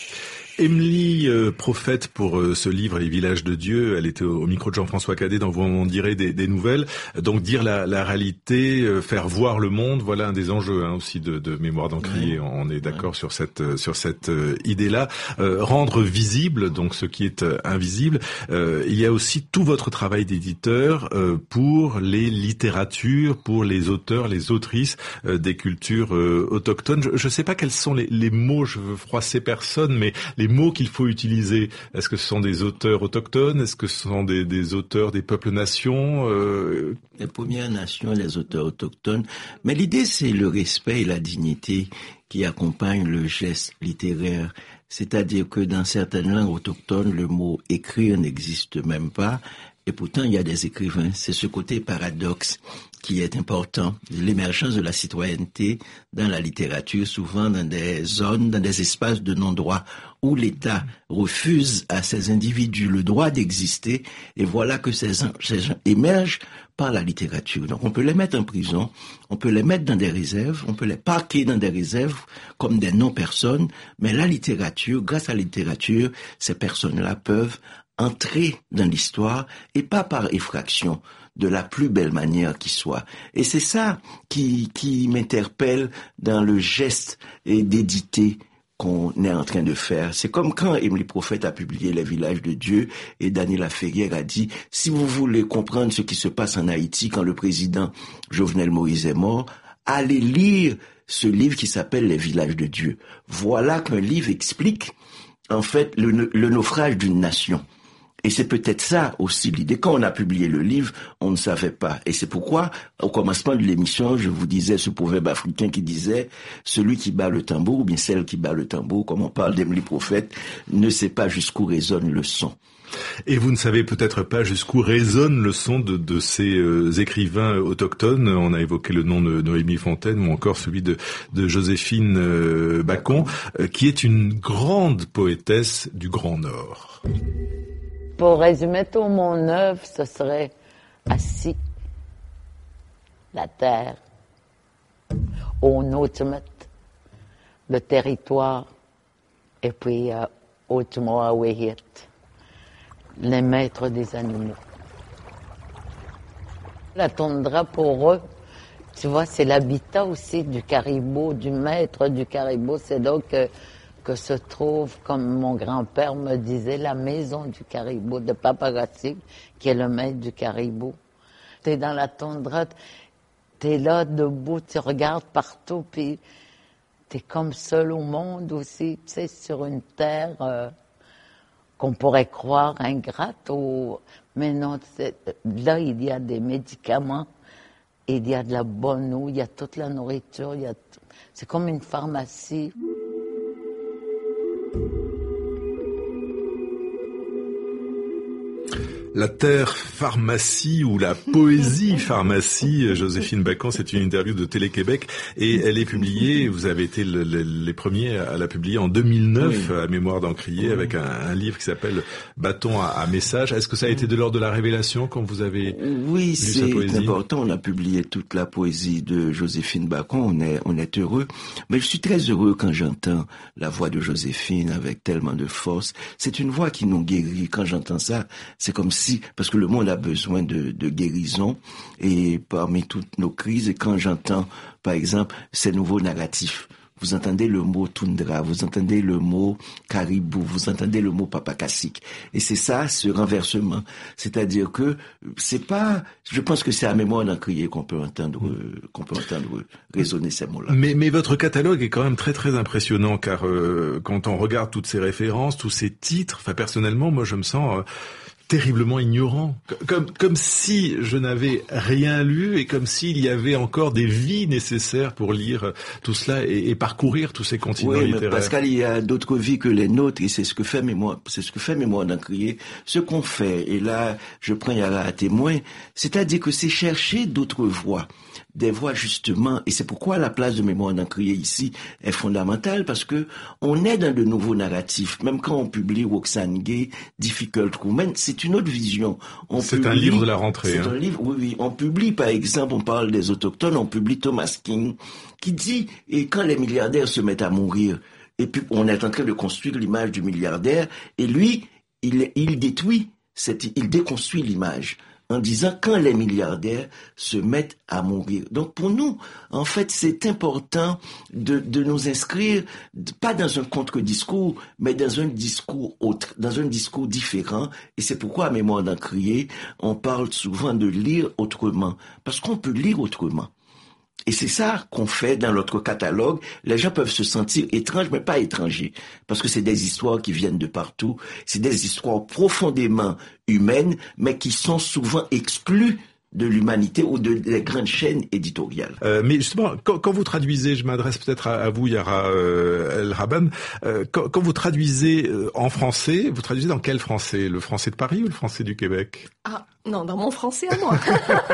Émilie, euh, prophète pour euh, ce livre Les Villages de Dieu, elle était au, au micro de Jean-François Cadet dans Vous en direz des, des nouvelles. Donc dire la, la réalité, euh, faire voir le monde, voilà un des enjeux hein, aussi de, de Mémoire d'Encrier. Ouais. On est d'accord ouais. sur cette euh, sur cette euh, idée-là. Euh, rendre visible donc ce qui est euh, invisible. Euh, il y a aussi tout votre travail d'éditeur euh, pour les littératures, pour les auteurs, les autrices euh, des cultures euh, autochtones. Je ne sais pas quels sont les, les mots. Je veux froisser personne, mais les mots qu'il faut utiliser. Est-ce que ce sont des auteurs autochtones? Est-ce que ce sont des, des auteurs des peuples-nations? euh... Les Premières Nations, les auteurs autochtones. Mais l'idée, c'est le respect et la dignité qui accompagnent le geste littéraire. C'est-à-dire que dans certaines langues autochtones, le mot « écrire » n'existe même pas. Et pourtant, il y a des écrivains. C'est ce côté paradoxe qui est important. L'émergence de la citoyenneté dans la littérature, souvent dans des zones, dans des espaces de non-droit, où l'État refuse à ces individus le droit d'exister, et voilà que ces gens, ces gens émergent par la littérature. Donc on peut les mettre en prison, on peut les mettre dans des réserves, on peut les parquer dans des réserves comme des non-personnes, mais la littérature, grâce à la littérature, ces personnes-là peuvent entrer dans l'histoire, et pas par effraction, de la plus belle manière qui soit. Et c'est ça qui, qui m'interpelle dans le geste et d'éditer qu'on est en train de faire. C'est comme quand Émilie Prophète a publié Les Villages de Dieu et Daniela Ferrière a dit « Si vous voulez comprendre ce qui se passe en Haïti quand le président Jovenel Moïse est mort, allez lire ce livre qui s'appelle Les Villages de Dieu. » Voilà qu'un livre explique en fait le, le naufrage d'une nation. Et c'est peut-être ça aussi l'idée. Quand on a publié le livre, on ne savait pas. Et c'est pourquoi, au commencement de l'émission, je vous disais ce proverbe africain qui disait « Celui qui bat le tambour, ou bien celle qui bat le tambour, comme on parle d'Émilie Prophète, ne sait pas jusqu'où résonne le son. » Et vous ne savez peut-être pas jusqu'où résonne le son de, de ces euh, écrivains autochtones. On a évoqué le nom de Noémie Fontaine ou encore celui de, de Joséphine euh, Bacon, euh, qui est une grande poétesse du Grand Nord. Pour résumer tout mon œuvre, ce serait assis, la terre, au ultimate, le territoire, et puis euh, ultimo awehit, les maîtres des animaux. La toundra pour eux, tu vois, c'est l'habitat aussi du caribou, du maître du caribou, c'est donc euh, que se trouve, comme mon grand-père me disait, la maison du caribou de Paparazzi, qui est le maître du caribou. T'es dans la toundra, t'es là debout, tu regardes partout, puis t'es comme seul au monde aussi, tu sais, sur une terre euh, qu'on pourrait croire ingrate, ou... mais non, là, il y a des médicaments, il y a de la bonne eau, il y a toute la nourriture, il y a... c'est comme une pharmacie. La terre pharmacie ou la poésie pharmacie, Joséphine Bacon, c'est une interview de Télé-Québec et elle est publiée, vous avez été le, le, les premiers à la publier en deux mille neuf, oui. à Mémoire d'Encrier, oui. avec un, un livre qui s'appelle Bâton à, à message. Est-ce que ça a été de l'ordre de la révélation quand vous avez Oui, lu sa poésie? C'est important, on a publié toute la poésie de Joséphine Bacon, on est, on est heureux. Mais je suis très heureux quand j'entends la voix de Joséphine avec tellement de force. C'est une voix qui nous guérit. Quand j'entends ça, c'est comme si Si, parce que le monde a besoin de, de guérison et parmi toutes nos crises, et quand j'entends, par exemple, ces nouveaux narratifs, vous entendez le mot toundra, vous entendez le mot caribou, vous entendez le mot papakasik. Et c'est ça, ce renversement. C'est-à-dire que c'est pas, je pense que c'est à Mémoire d'Encrier qu'on peut entendre, qu'on peut entendre résonner ces mots-là. Mais, mais votre catalogue est quand même très très impressionnant, car euh, quand on regarde toutes ces références, tous ces titres, enfin personnellement, moi je me sens euh, terriblement ignorant, comme comme si je n'avais rien lu et comme s'il y avait encore des vies nécessaires pour lire tout cela et, et parcourir tous ces continents oui, littéraires. Mais Pascal, il y a d'autres vies que les nôtres et c'est ce que fait Mémoire, c'est ce que fait Mémoire d'Encrier. Ce qu'on fait, et là, je prends Yara à témoin, c'est-à-dire que c'est chercher d'autres voies. Des voies justement, et c'est pourquoi la place de Mémoire d'Encrier ici est fondamentale, parce que on est dans de nouveaux narratifs. Même quand on publie Roxane Gay, Difficult Woman, c'est une autre vision. On c'est publie, un livre de la rentrée. C'est hein. un livre, oui, oui. On publie, par exemple, on parle des autochtones, on publie Thomas King, qui dit, et quand les milliardaires se mettent à mourir, et puis on est en train de construire l'image du milliardaire, et lui, il, il détruit, cette, il déconstruit l'image. En disant quand les milliardaires se mettent à mourir. Donc pour nous, en fait, c'est important de, de nous inscrire pas dans un contre-discours, mais dans un discours autre, dans un discours différent. Et c'est pourquoi à Mémoire d'Encrier, on parle souvent de lire autrement, parce qu'on peut lire autrement. Et c'est ça qu'on fait dans notre catalogue. Les gens peuvent se sentir étranges, mais pas étrangers. Parce que c'est des histoires qui viennent de partout. C'est des histoires profondément humaines, mais qui sont souvent exclues de l'humanité ou de des grandes chaînes éditoriales. Euh, mais justement, quand, quand vous traduisez, je m'adresse peut-être à, à vous, Yara euh, El Raban, euh, quand, quand vous traduisez euh, en français, vous traduisez dans quel français? Le français de Paris ou le français du Québec? Ah, non, dans mon français à moi.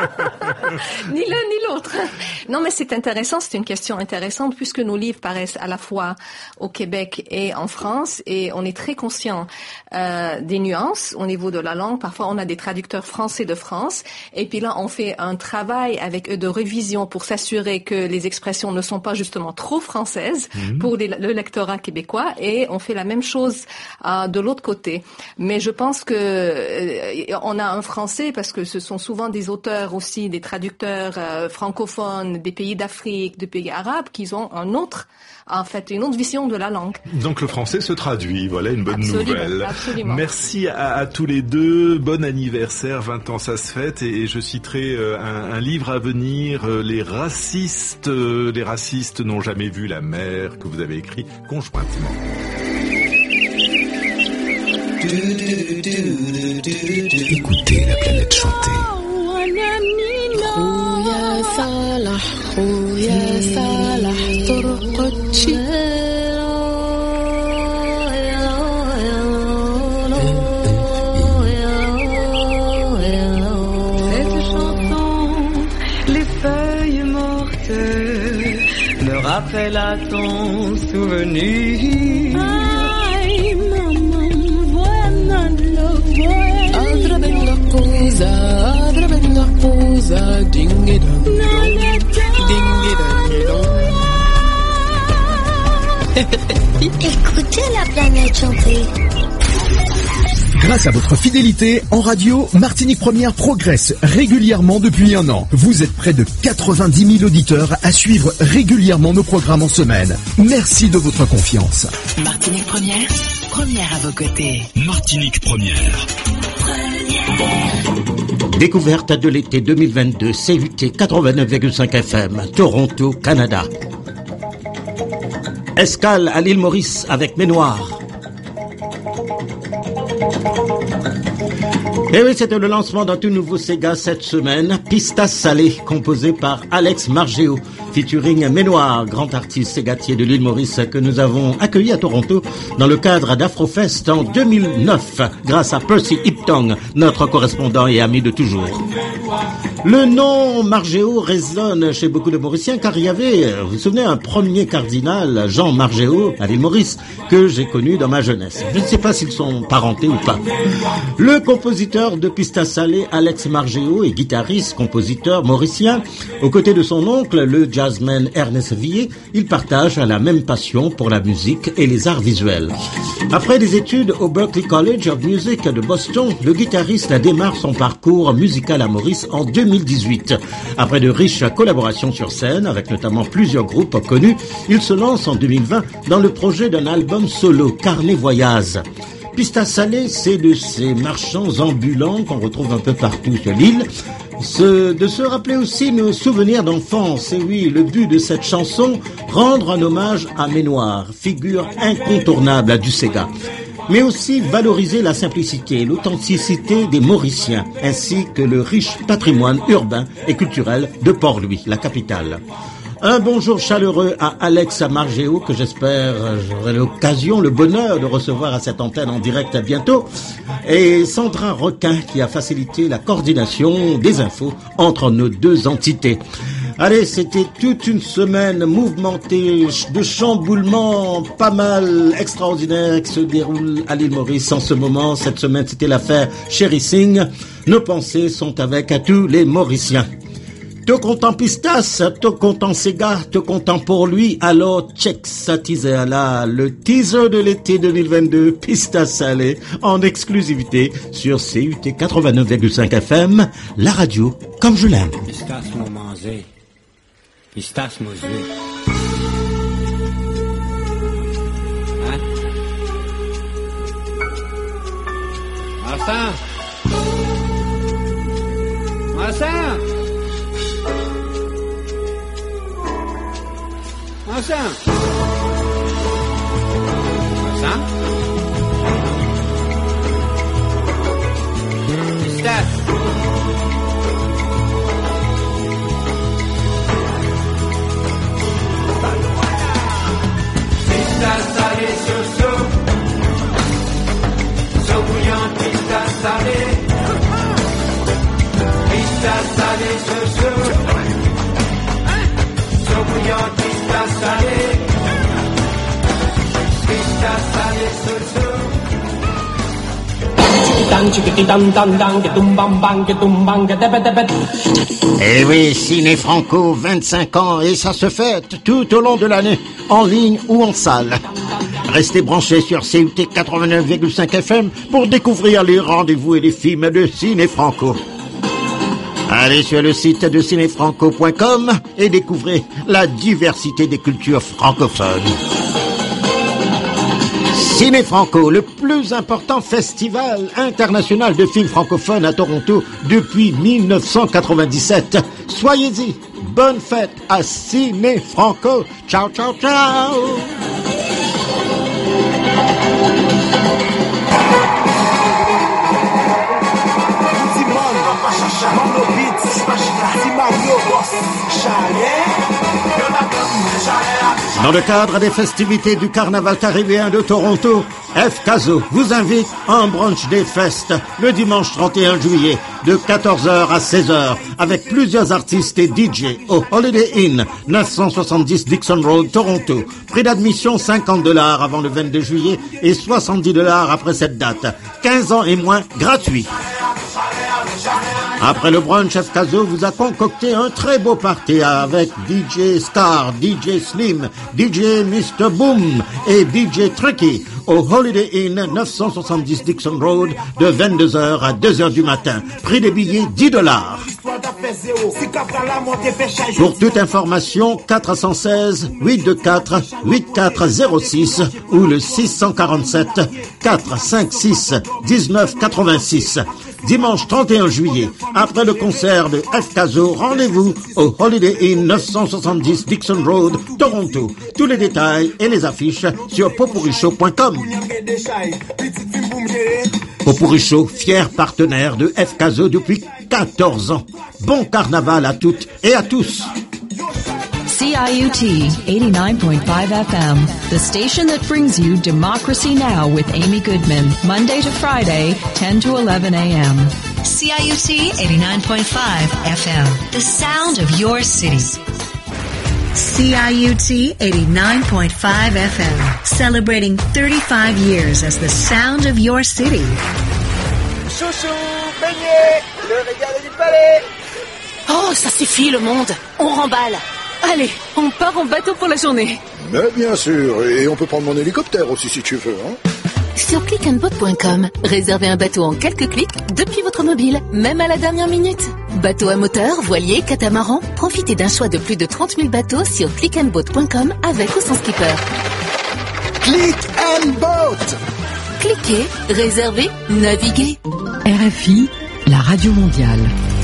Ni l'un ni l'autre. Non, mais c'est intéressant, c'est une question intéressante puisque nos livres paraissent à la fois au Québec et en France et on est très conscient euh, des nuances au niveau de la langue. Parfois, on a des traducteurs français de France et puis là, on fait un travail avec eux de révision pour s'assurer que les expressions ne sont pas justement trop françaises mmh. pour les, le lectorat québécois et on fait la même chose euh, de l'autre côté. Mais je pense que euh, on a un français parce que ce sont souvent des auteurs aussi, des traducteurs euh, francophones des pays d'Afrique, des pays arabes, qui ont un autre, en fait, une autre vision de la langue. Donc le français se traduit, voilà une bonne absolument, nouvelle. Absolument. Merci à, à tous les deux, bon anniversaire, vingt ans ça se fête, et, et je citerai euh, un, un livre à venir, euh, Les racistes, euh, les racistes n'ont jamais vu la mer, que vous avez écrit conjointement. Écoutez la planète chanter. Cette chanson, les feuilles mortes me rappellent à ton souvenir. Adra bella cosa, adra bella cosa, ding dong, ding Écoutez la planète chanter. Grâce à votre fidélité, en radio, Martinique Première progresse régulièrement depuis un an. Vous êtes près de quatre-vingt-dix mille auditeurs à suivre régulièrement nos programmes en semaine. Merci de votre confiance. Martinique Première, première à vos côtés. Martinique Première. Découverte de l'été deux mille vingt-deux, C U T quatre-vingt-neuf virgule cinq F M, Toronto, Canada. Escale à l'île Maurice avec Mémoire. Et oui, c'était le lancement d'un tout nouveau Sega cette semaine, Pista Salé, composé par Alex Margeo, featuring Ménoir, grand artiste ségatier de l'île Maurice que nous avons accueilli à Toronto dans le cadre d'Afrofest en deux mille neuf, grâce à Percy Hiptong, notre correspondant et ami de toujours. Le nom Margeo résonne chez beaucoup de Mauriciens car il y avait, vous vous souvenez, un premier cardinal, Jean Margeo, à l'île Maurice, que j'ai connu dans ma jeunesse. Je ne sais pas s'ils sont parentés ou pas. Le compositeur de Pista Salé, Alex Margeo, est guitariste, compositeur mauricien. Aux côtés de son oncle, le jazzman Ernest Villiers, il partage la même passion pour la musique et les arts visuels. Après des études au Berklee College of Music de Boston, le guitariste démarre son parcours musical à Maurice en deux mille dix-huit. Après de riches collaborations sur scène, avec notamment plusieurs groupes connus, il se lance en deux mille vingt dans le projet d'un album solo, Carnet Voyage. Pista Salé, c'est de ces marchands ambulants qu'on retrouve un peu partout sur l'île. Ce, de se rappeler aussi nos souvenirs d'enfance. Et oui, le but de cette chanson, rendre un hommage à Ménoir, figure incontournable du Sega. Mais aussi valoriser la simplicité, l'authenticité des Mauriciens, ainsi que le riche patrimoine urbain et culturel de Port-Louis, la capitale. Un bonjour chaleureux à Alex Margeo, que j'espère j'aurai l'occasion, le bonheur de recevoir à cette antenne en direct bientôt, et Sandra Requin qui a facilité la coordination des infos entre nos deux entités. Allez, c'était toute une semaine mouvementée de chamboulements pas mal extraordinaires qui se déroulent à l'île Maurice en ce moment. Cette semaine, c'était l'affaire Sherry Singh. Nos pensées sont avec tous les Mauriciens. Te content Pistas, te content Sega, te content pour lui, alors check ça teaser là, le teaser de l'été deux mille vingt-deux, Pista Salé, en exclusivité sur C U T quatre-vingt-neuf virgule cinq F M, la radio comme je l'aime. Pistas mon manger, Pistas mon jeu. Hein? Martin! Martin! Martin! Martin? Pistas! Pistas salé, so-so. So bouillant, pistas salé. Pistas salé, so-so. So bouillant, pistas salé. Pistas salé, so-so. Eh oui, Ciné Franco, vingt-cinq ans, et ça se fête tout au long de l'année, en ligne ou en salle. Restez branchés sur C U T quatre-vingt-neuf virgule cinq F M pour découvrir les rendez-vous et les films de Ciné Franco. Allez sur le site de ciné franco point com et découvrez la diversité des cultures francophones. Ciné Franco, le plus important festival international de films francophones à Toronto depuis mille neuf cent quatre-vingt-dix-sept. Soyez-y, bonne fête à Ciné Franco. Ciao, ciao, ciao. Dans le cadre des festivités du carnaval caribéen de Toronto, F Caso vous invite à un brunch des fest le dimanche trente et un juillet de quatorze heures à seize heures avec plusieurs artistes et D J au Holiday Inn, neuf cent soixante-dix Dixon Road, Toronto. Prix d'admission cinquante dollars avant le vingt-deux juillet et soixante-dix dollars après cette date. quinze ans et moins gratuit. Après le brunch, F Caso vous a concocté un très beau party avec D J Scar, D J Slim, D J mister Boom et D J Tricky au Holiday Inn, neuf cent soixante-dix Dixon Road, de vingt-deux heures à deux heures du matin. Prix des billets, dix dollars. Pour toute information, quatre un six, huit deux quatre, huit quatre zéro six ou le six quatre sept, quatre cinq six, dix-neuf quatre-vingt-six. Dimanche trente et un juillet, après le concert de F Caso, rendez-vous au Holiday Inn, neuf cent soixante-dix Dixon Road, Toronto. Tous les détails et les affiches sur popurichow point com. Popurrí Show, fier partenaire de F K Z O depuis quatorze ans. Bon carnaval à toutes et à tous. C I U T eighty-nine point five F M, the station that brings you Democracy Now! With Amy Goodman, Monday to Friday, ten to eleven a m C I U T eighty-nine point five F M, the sound of your city. C I U T eighty-nine point five F M, celebrating thirty-five years as the sound of your city. Chouchou, beignet, le régal du palais. Oh, ça suffit le monde. On remballe. Allez, on part en bateau pour la journée. Mais bien sûr, et on peut prendre mon hélicoptère aussi si tu veux. Hein. Sur click and boat point com, réservez un bateau en quelques clics depuis votre mobile, même à la dernière minute. Bateau à moteur, voilier, catamaran, profitez d'un choix de plus de trente mille bateaux sur click and boat point com avec ou sans skipper. Click and Boat. Cliquez, réservez, naviguez. R F I, la radio mondiale.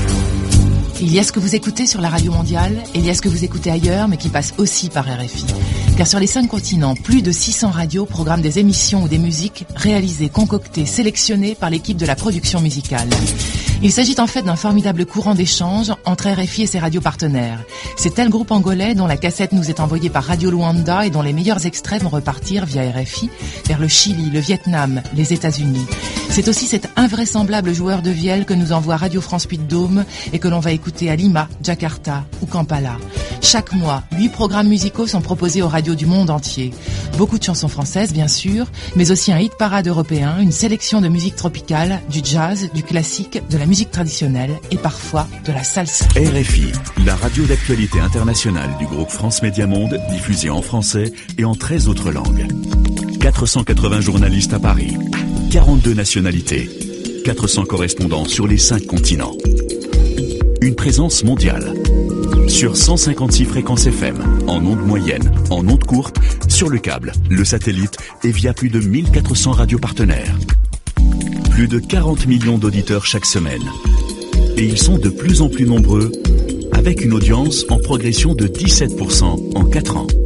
Il y a ce que vous écoutez sur la radio mondiale et il y a ce que vous écoutez ailleurs mais qui passe aussi par R F I. Car sur les cinq continents, plus de six cents radios programment des émissions ou des musiques réalisées, concoctées, sélectionnées par l'équipe de la production musicale. Il s'agit en fait d'un formidable courant d'échange entre R F I et ses radios partenaires. C'est tel groupe angolais dont la cassette nous est envoyée par Radio Luanda et dont les meilleurs extraits vont repartir via R F I vers le Chili, le Vietnam, les États-Unis. C'est aussi cet invraisemblable joueur de vielle que nous envoie Radio France Puy-de-Dôme et que l'on va écouter à Lima, Jakarta ou Kampala. Chaque mois, huit programmes musicaux sont proposés aux radios du monde entier. Beaucoup de chansons françaises, bien sûr, mais aussi un hit parade européen, une sélection de musique tropicale, du jazz, du classique, de la musique traditionnelle et parfois de la salsa. R F I, la radio d'actualité internationale du groupe France Média Monde, diffusée en français et en treize autres langues. quatre cent quatre-vingts journalistes à Paris, quarante-deux nationalités, quatre cents correspondants sur les cinq continents. Une présence mondiale. Sur cent cinquante-six fréquences F M, en ondes moyennes, en ondes courtes, sur le câble, le satellite et via plus de mille quatre cents radios partenaires. Plus de quarante millions d'auditeurs chaque semaine. Et ils sont de plus en plus nombreux, avec une audience en progression de dix-sept pour cent en quatre ans.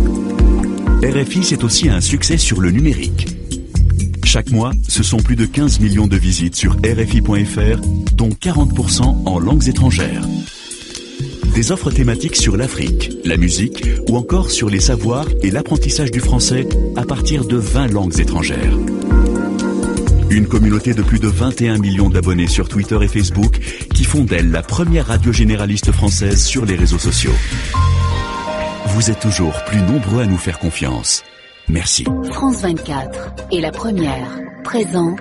R F I, c'est aussi un succès sur le numérique. Chaque mois, ce sont plus de quinze millions de visites sur R F I point F R, dont quarante pour cent en langues étrangères. Des offres thématiques sur l'Afrique, la musique ou encore sur les savoirs et l'apprentissage du français à partir de vingt langues étrangères. Une communauté de plus de vingt et un millions d'abonnés sur Twitter et Facebook qui font d'elle la première radio généraliste française sur les réseaux sociaux. Vous êtes toujours plus nombreux à nous faire confiance. Merci. France vingt-quatre est la première présente.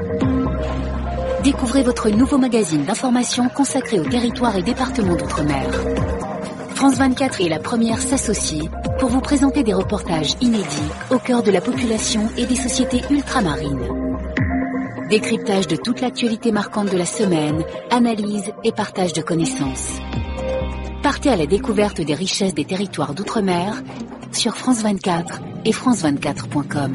Découvrez votre nouveau magazine d'information consacré aux territoires et départements d'outre-mer. France vingt-quatre et la première s'associent pour vous présenter des reportages inédits au cœur de la population et des sociétés ultramarines. Décryptage de toute l'actualité marquante de la semaine, analyse et partage de connaissances. Partez à la découverte des richesses des territoires d'outre-mer sur France vingt-quatre et France vingt-quatre point com.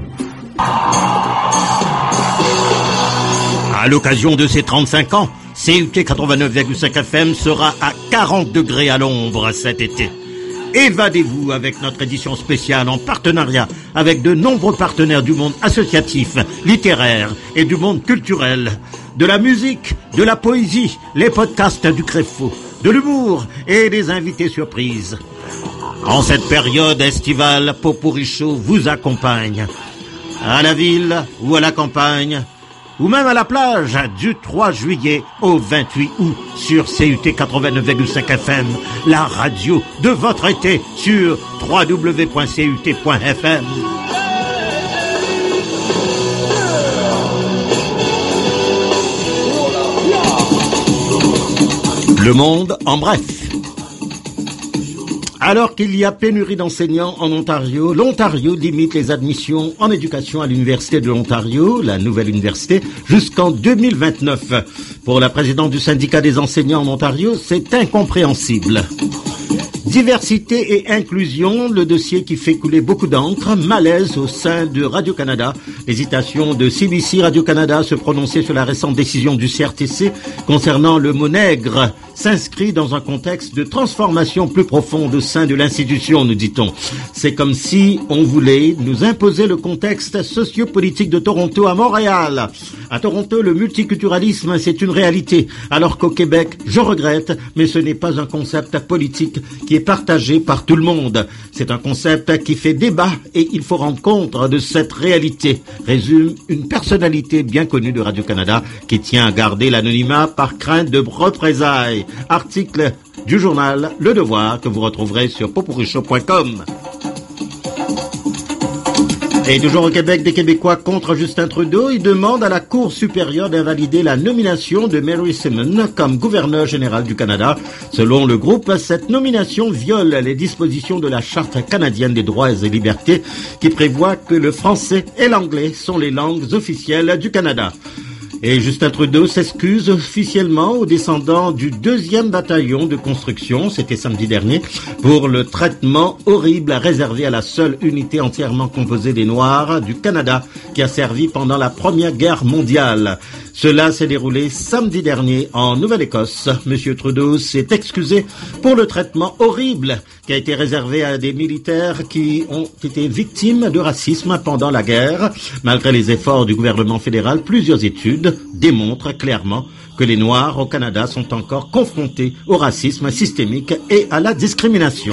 À l'occasion de ses trente-cinq ans, C U T quatre-vingt-neuf virgule cinq F M sera à quarante degrés à l'ombre cet été. Évadez-vous avec notre édition spéciale en partenariat avec de nombreux partenaires du monde associatif, littéraire et du monde culturel. De la musique, de la poésie, les podcasts du Créfo, de l'humour et des invités surprises. En cette période estivale, Popurrí Show vous accompagne. À la ville ou à la campagne, ou même à la plage du trois juillet au vingt-huit août sur C U T quatre-vingt-neuf virgule cinq F M, la radio de votre été sur w w w point c u t point f m. Le monde en bref. Alors qu'il y a pénurie d'enseignants en Ontario, l'Ontario limite les admissions en éducation à l'Université de l'Ontario, la nouvelle université, jusqu'en deux mille vingt-neuf. Pour la présidente du syndicat des enseignants en Ontario, c'est incompréhensible. Diversité et inclusion, le dossier qui fait couler beaucoup d'encre, malaise au sein de Radio-Canada, hésitation de C B C Radio-Canada à se prononcer sur la récente décision du C R T C concernant le mot nègre. s'inscrit dans un contexte de transformation plus profonde au sein de l'institution, nous dit-on. C'est comme si on voulait nous imposer le contexte sociopolitique de Toronto à Montréal. À Toronto, le multiculturalisme, c'est une réalité, alors qu'au Québec, je regrette, mais ce n'est pas un concept politique qui est partagé par tout le monde. C'est un concept qui fait débat et il faut rendre compte de cette réalité, résume une personnalité bien connue de Radio-Canada qui tient à garder l'anonymat par crainte de représailles. Article du journal Le Devoir que vous retrouverez sur popurichow point com. Et toujours au Québec, des Québécois contre Justin Trudeau, ils demandent à la Cour supérieure d'invalider la nomination de Mary Simon comme gouverneur général du Canada. Selon le groupe, cette nomination viole les dispositions de la Charte canadienne des droits et libertés qui prévoit que le français et l'anglais sont les langues officielles du Canada. Et Justin Trudeau s'excuse officiellement aux descendants du deuxième bataillon de construction, c'était samedi dernier, pour le traitement horrible réservé à la seule unité entièrement composée des Noirs du Canada qui a servi pendant la Première Guerre mondiale. Cela s'est déroulé samedi dernier en Nouvelle-Écosse. Monsieur Trudeau s'est excusé pour le traitement horrible qui a été réservé à des militaires qui ont été victimes de racisme pendant la guerre. Malgré les efforts du gouvernement fédéral, plusieurs études démontrent clairement que les Noirs au Canada sont encore confrontés au racisme systémique et à la discrimination.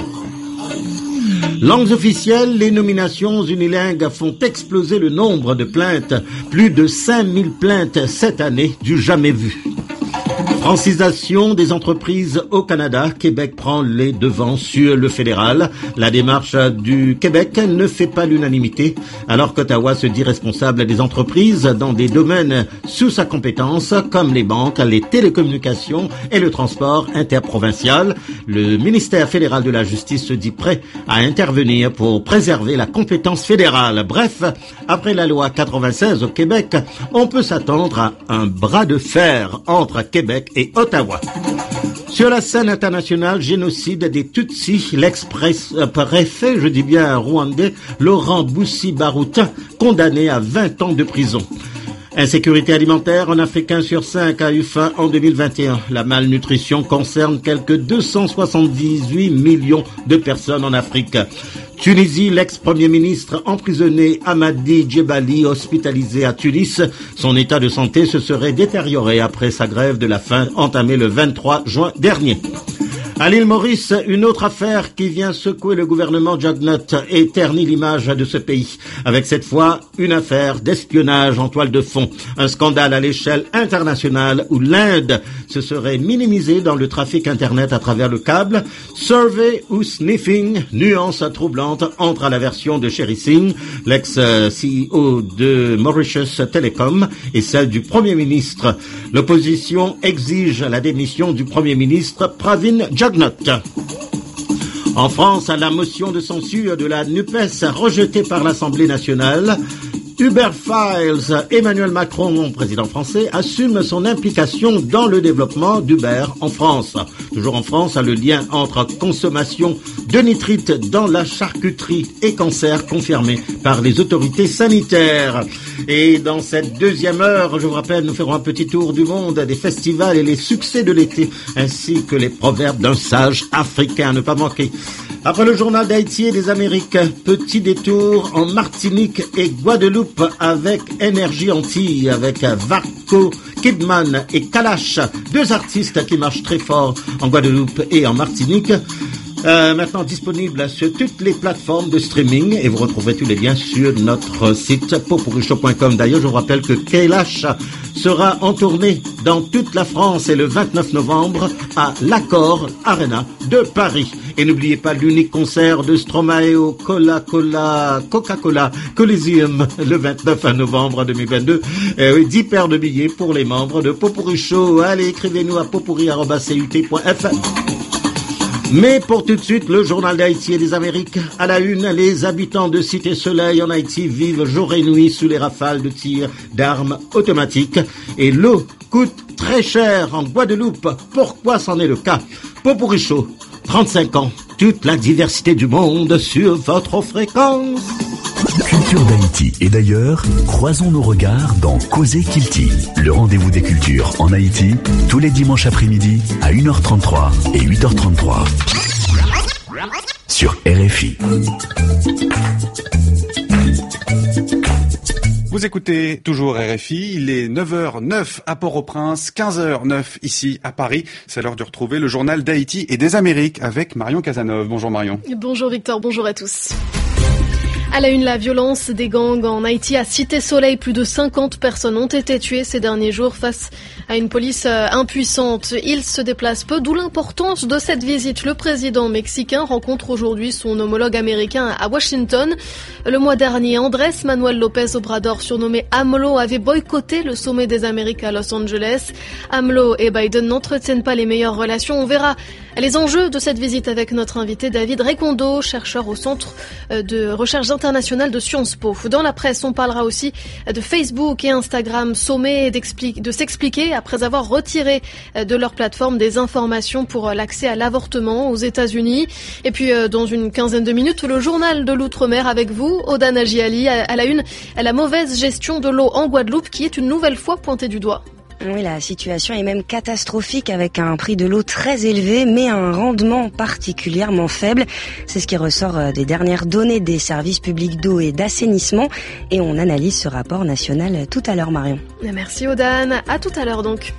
Langues officielles, les nominations unilingues font exploser le nombre de plaintes. Plus de cinq mille plaintes cette année, du jamais vu. Francisation des entreprises au Canada, Québec prend les devants sur le fédéral. La démarche du Québec ne fait pas l'unanimité, alors qu'Ottawa se dit responsable des entreprises dans des domaines sous sa compétence, comme les banques, les télécommunications et le transport interprovincial. Le ministère fédéral de la Justice se dit prêt à intervenir pour préserver la compétence fédérale. Bref, après la loi quatre-vingt-seize au Québec, on peut s'attendre à un bras de fer entre Québec et Ottawa. Sur la scène internationale, génocide des Tutsis, l'ex-préfet, je dis bien rwandais, Laurent Boussi-Baroutin, condamné à vingt ans de prison. Insécurité alimentaire, un Africain sur cinq a eu faim en deux mille vingt et un. La malnutrition concerne quelques deux cent soixante-dix-huit millions de personnes en Afrique. Tunisie, l'ex-premier ministre emprisonné Hamadi Djebali, hospitalisé à Tunis. Son état de santé se serait détérioré après sa grève de la faim entamée le vingt-trois juin dernier. À l'île Maurice, une autre affaire qui vient secouer le gouvernement Jaggnott et ternit l'image de ce pays. Avec cette fois, une affaire d'espionnage en toile de fond. Un scandale à l'échelle internationale où l'Inde se serait minimisée dans le trafic Internet à travers le câble. Survey ou sniffing, nuance troublante entre à la version de Sherry Singh, l'ex-C E O de Mauritius Telecom, et celle du Premier ministre. L'opposition exige la démission du Premier ministre Pravin Jaggnott. En France, la motion de censure de la NUPES rejetée par l'Assemblée nationale. Uber Files, Emmanuel Macron, président français, assume son implication dans le développement d'Uber en France. Toujours en France, le lien entre consommation de nitrite dans la charcuterie et cancer confirmé par les autorités sanitaires. Et dans cette deuxième heure, je vous rappelle, nous ferons un petit tour du monde des festivals et les succès de l'été, ainsi que les proverbes d'un sage africain à ne pas manquer. Après le journal d'Haïti et des Amériques, petit détour en Martinique et Guadeloupe avec Énergie Antilles, avec Varco Kidman et Kalash, deux artistes qui marchent très fort en Guadeloupe et en Martinique. Euh, maintenant disponible sur toutes les plateformes de streaming et vous retrouverez tous les liens sur notre site popurichow point com. D'ailleurs, je vous rappelle que Kalash sera en tournée dans toute la France et le vingt-neuf novembre à l'Accor Arena de Paris. Et n'oubliez pas l'unique concert de Stromae au Coca-Cola, Coca-Cola Coliseum le vingt-neuf novembre deux mille vingt-deux. Euh, oui, dix paires de billets pour les membres de Popurichow. Allez, écrivez-nous à popuri arobase c u t point f r. Mais pour tout de suite, le journal d'Haïti et des Amériques. À la une, les habitants de Cité Soleil en Haïti vivent jour et nuit sous les rafales de tirs d'armes automatiques. Et l'eau coûte très cher en Guadeloupe. Pourquoi c'en est le cas? Popurichow, trente-cinq ans, toute la diversité du monde sur votre fréquence. Culture d'Haïti et d'ailleurs, croisons nos regards dans Causer Kilti, le rendez-vous des cultures en Haïti, tous les dimanches après-midi à une heure trente-trois et huit heures trente-trois. Sur R F I. Vous écoutez toujours R F I, il est neuf heures neuf à Port-au-Prince, quinze heures neuf ici à Paris. C'est l'heure de retrouver le journal d'Haïti et des Amériques avec Marion Cazeneuve. Bonjour Marion. Bonjour Victor, bonjour à tous. À la une, la violence des gangs en Haïti. À Cité-Soleil, plus de cinquante personnes ont été tuées ces derniers jours face à une police impuissante. Il se déplace peu, d'où l'importance de cette visite. Le président mexicain rencontre aujourd'hui son homologue américain à Washington. Le mois dernier, Andrés Manuel López Obrador, surnommé AMLO, avait boycotté le sommet des Amériques à Los Angeles. AMLO et Biden n'entretiennent pas les meilleures relations. On verra les enjeux de cette visite avec notre invité David Recondo, chercheur au Centre de recherche internationale de Sciences Po. Dans la presse, on parlera aussi de Facebook et Instagram, sommés de s'expliquer après avoir retiré de leur plateforme des informations pour l'accès à l'avortement aux États-Unis. Et puis, dans une quinzaine de minutes, le journal de l'Outre-mer avec vous, Odan Agiali, à la une, la mauvaise gestion de l'eau en Guadeloupe qui est une nouvelle fois pointée du doigt. Oui, la situation est même catastrophique avec un prix de l'eau très élevé mais un rendement particulièrement faible. C'est ce qui ressort des dernières données des services publics d'eau et d'assainissement et on analyse ce rapport national tout à l'heure, Marion. Merci Odan, à tout à l'heure donc.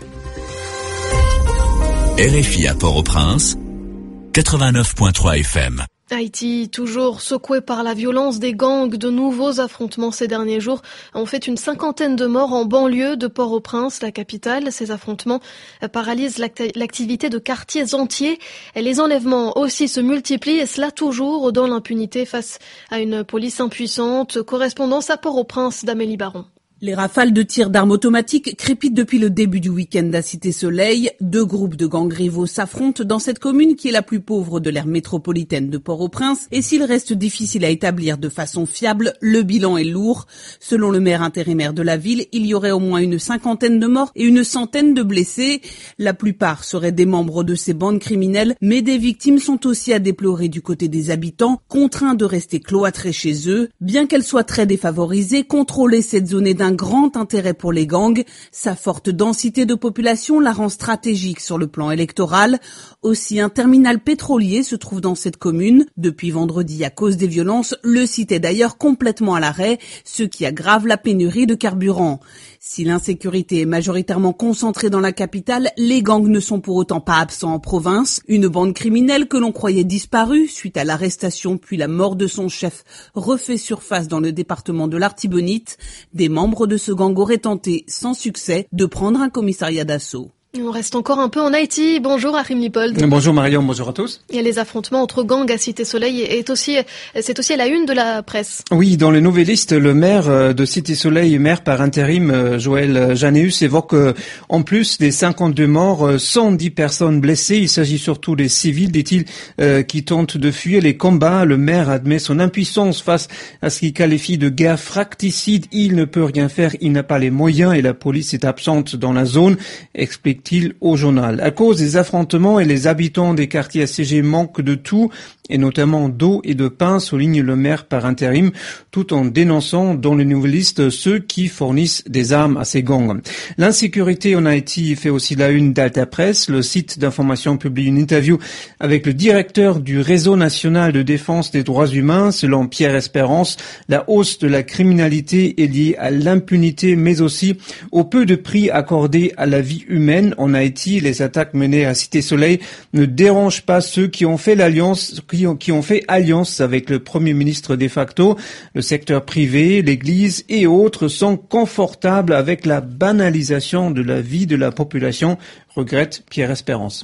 R F I à Port-au-Prince, quatre-vingt-neuf virgule trois F M. Haïti, toujours secoué par la violence des gangs, de nouveaux affrontements ces derniers jours ont fait une cinquantaine de morts en banlieue de Port-au-Prince, la capitale. Ces affrontements paralysent l'activité de quartiers entiers. Les enlèvements aussi se multiplient et cela toujours dans l'impunité face à une police impuissante. Correspondance à Port-au-Prince d'Amélie Baron. Les rafales de tirs d'armes automatiques crépitent depuis le début du week-end à Cité-Soleil. Deux groupes de gangs rivaux s'affrontent dans cette commune qui est la plus pauvre de l'aire métropolitaine de Port-au-Prince. Et s'il reste difficile à établir de façon fiable, le bilan est lourd. Selon le maire intérimaire de la ville, il y aurait au moins une cinquantaine de morts et une centaine de blessés. La plupart seraient des membres de ces bandes criminelles, mais des victimes sont aussi à déplorer du côté des habitants, contraints de rester cloîtrés chez eux. Bien qu'elle soit très défavorisée, contrôler cette zone est d'un un grand intérêt pour les gangs. Sa forte densité de population la rend stratégique sur le plan électoral. Aussi, un terminal pétrolier se trouve dans cette commune. Depuis vendredi, à cause des violences, le site est d'ailleurs complètement à l'arrêt, ce qui aggrave la pénurie de carburant. Si l'insécurité est majoritairement concentrée dans la capitale, les gangs ne sont pour autant pas absents en province. Une bande criminelle que l'on croyait disparue suite à l'arrestation puis la mort de son chef refait surface dans le département de l'Artibonite. Des membres de ce gang auraient tenté, sans succès, de prendre un commissariat d'assaut. On reste encore un peu en Haïti. Bonjour Achim Lipold. Bonjour Marion, bonjour à tous. Et les affrontements entre gangs à Cité-Soleil est aussi, c'est aussi à la une de la presse. Oui, dans les Nouvelliste, le maire de Cité-Soleil, maire par intérim, Joël Janéus, évoque en plus des cinquante-deux morts, cent dix personnes blessées. Il s'agit surtout des civils, dit-il, euh, qui tentent de fuir les combats. Le maire admet son impuissance face à ce qu'il qualifie de guerre fracticide. Il ne peut rien faire, il n'a pas les moyens et la police est absente dans la zone, explique il au journal. À cause des affrontements et les habitants des quartiers assiégés manquent de tout, et notamment d'eau et de pain, souligne le maire par intérim, tout en dénonçant dans les Nouvelliste ceux qui fournissent des armes à ces gangs. L'insécurité en Haïti fait aussi la une d'Alta Presse. Le site d'information publie une interview avec le directeur du Réseau national de défense des droits humains. Selon Pierre Espérance, la hausse de la criminalité est liée à l'impunité, mais aussi au peu de prix accordé à la vie humaine. En Haïti, les attaques menées à Cité-Soleil ne dérangent pas ceux qui ont fait l'alliance, qui ont, qui ont fait alliance avec le Premier ministre de facto. Le secteur privé, l'Église et autres sont confortables avec la banalisation de la vie de la population, regrette Pierre Espérance.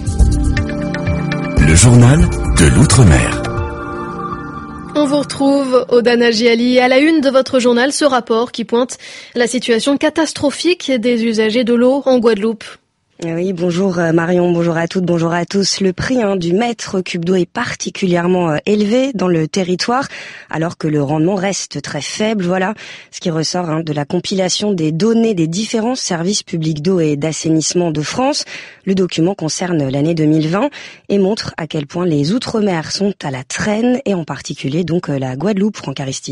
Le journal de l'Outre-mer. On vous retrouve, Odan Agiali, à la une de votre journal, ce rapport qui pointe la situation catastrophique des usagers de l'eau en Guadeloupe. Oui, bonjour Marion, bonjour à toutes, bonjour à tous. Le prix hein, du mètre cube d'eau est particulièrement euh, élevé dans le territoire, alors que le rendement reste très faible. Voilà ce qui ressort hein, de la compilation des données des différents services publics d'eau et d'assainissement de France. Le document concerne l'année deux mille vingt et montre à quel point les Outre-mer sont à la traîne, et en particulier donc la Guadeloupe, Franck Aristide.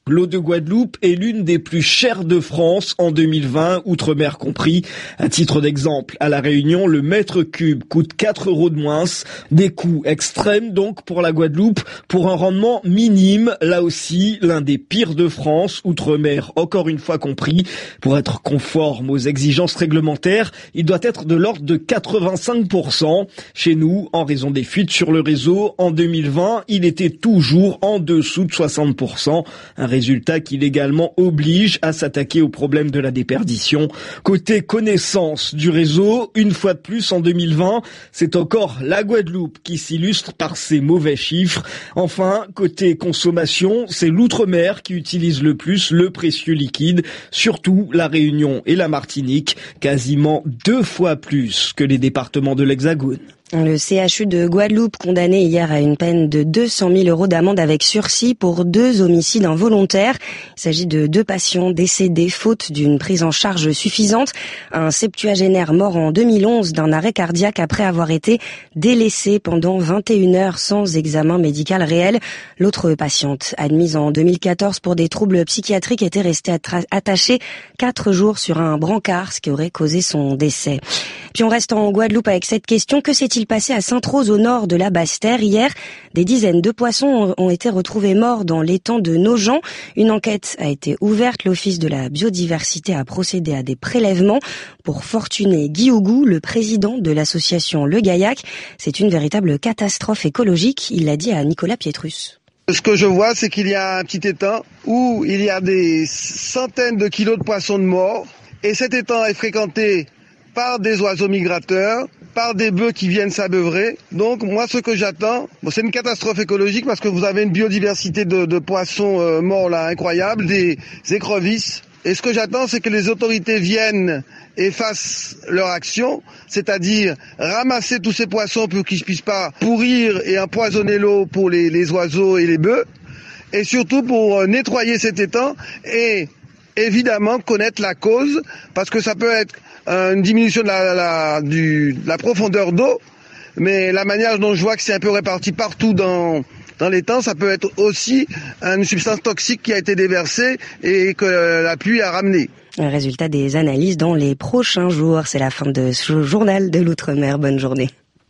L'eau de Guadeloupe est l'une des plus chères de France en deux mille vingt, outre-mer compris. À titre d'exemple, à La Réunion, le mètre cube coûte quatre euros de moins. Des coûts extrêmes donc pour la Guadeloupe, pour un rendement minime, là aussi l'un des pires de France, outre-mer encore une fois compris. Pour être conforme aux exigences réglementaires, il doit être de l'ordre de quatre-vingt-cinq pour cent. Chez nous, en raison des fuites sur le réseau, en deux mille vingt, il était toujours en dessous de soixante pour cent. Un résultat qui légalement oblige à s'attaquer au problème de la déperdition. Côté connaissance du réseau, une fois de plus en deux mille vingt, c'est encore la Guadeloupe qui s'illustre par ses mauvais chiffres. Enfin, côté consommation, c'est l'outre-mer qui utilise le plus le précieux liquide, surtout la Réunion et la Martinique, quasiment deux fois plus que les départements de l'Hexagone. Le C H U de Guadeloupe condamné hier à une peine de deux cent mille euros d'amende avec sursis pour deux homicides involontaires. Il s'agit de deux patients décédés faute d'une prise en charge suffisante. Un septuagénaire mort en deux mille onze d'un arrêt cardiaque après avoir été délaissé pendant vingt et une heures sans examen médical réel. L'autre patiente, admise en deux mille quatorze pour des troubles psychiatriques, était restée attachée quatre jours sur un brancard, ce qui aurait causé son décès. Puis on reste en Guadeloupe avec cette question. Que s'est-il passé à Sainte-Rose au nord de la Basse-Terre hier? Des dizaines de poissons ont été retrouvés morts dans l'étang de Nogent. Une enquête a été ouverte. L'Office de la biodiversité a procédé à des prélèvements. Pour Fortuné Guiougou, le président de l'association Le Gaillac, c'est une véritable catastrophe écologique. Il l'a dit à Nicolas Pietrus. Ce que je vois, c'est qu'il y a un petit étang où il y a des centaines de kilos de poissons de mort. Et cet étang est fréquenté par des oiseaux migrateurs, par des bœufs qui viennent s'abeuvrer. Donc moi ce que j'attends, bon, c'est une catastrophe écologique parce que vous avez une biodiversité de, de poissons euh, morts là incroyable, des écrevisses. Et ce que j'attends, c'est que les autorités viennent et fassent leur action, c'est-à-dire ramasser tous ces poissons pour qu'ils ne puissent pas pourrir et empoisonner l'eau pour les, les oiseaux et les bœufs, et surtout pour euh, nettoyer cet étang et évidemment connaître la cause, parce que ça peut être une diminution de la, la, du, de la profondeur d'eau, mais la manière dont je vois que c'est un peu réparti partout dans, dans l'étang, ça peut être aussi une substance toxique qui a été déversée et que la pluie a ramenée. Le résultat des analyses dans les prochains jours. C'est la fin de ce journal de l'Outre-mer. Bonne journée.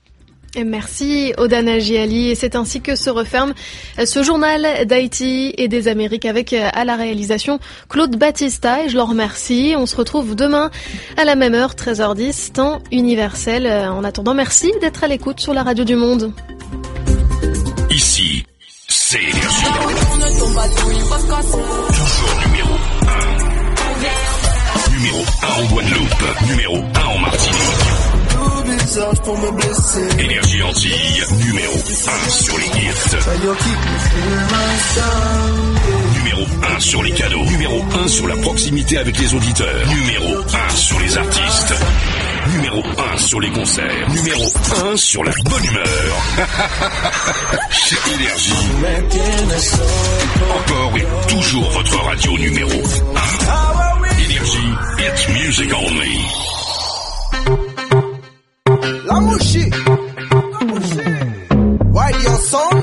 Merci Odana Giali, et c'est ainsi que se referme ce journal d'Haïti et des Amériques avec à la réalisation Claude Battista, et je le remercie. On se retrouve demain à la même heure, treize heures dix, temps universel. En attendant, merci d'être à l'écoute sur la radio du Monde. Ici, c'est Énergie. Toujours numéro un. Numéro un en Guadeloupe, numéro un en Martinique. Énergie Antilles, numéro un sur les hits. Numéro un sur les cadeaux. Numéro un sur la proximité avec les auditeurs. Numéro un sur les artistes. Numéro un sur les concerts. Numéro un sur la bonne humeur. C'est Énergie. Encore et toujours votre radio numéro un. Énergie, it's music only. La mouchi, la mouchi. Why your song?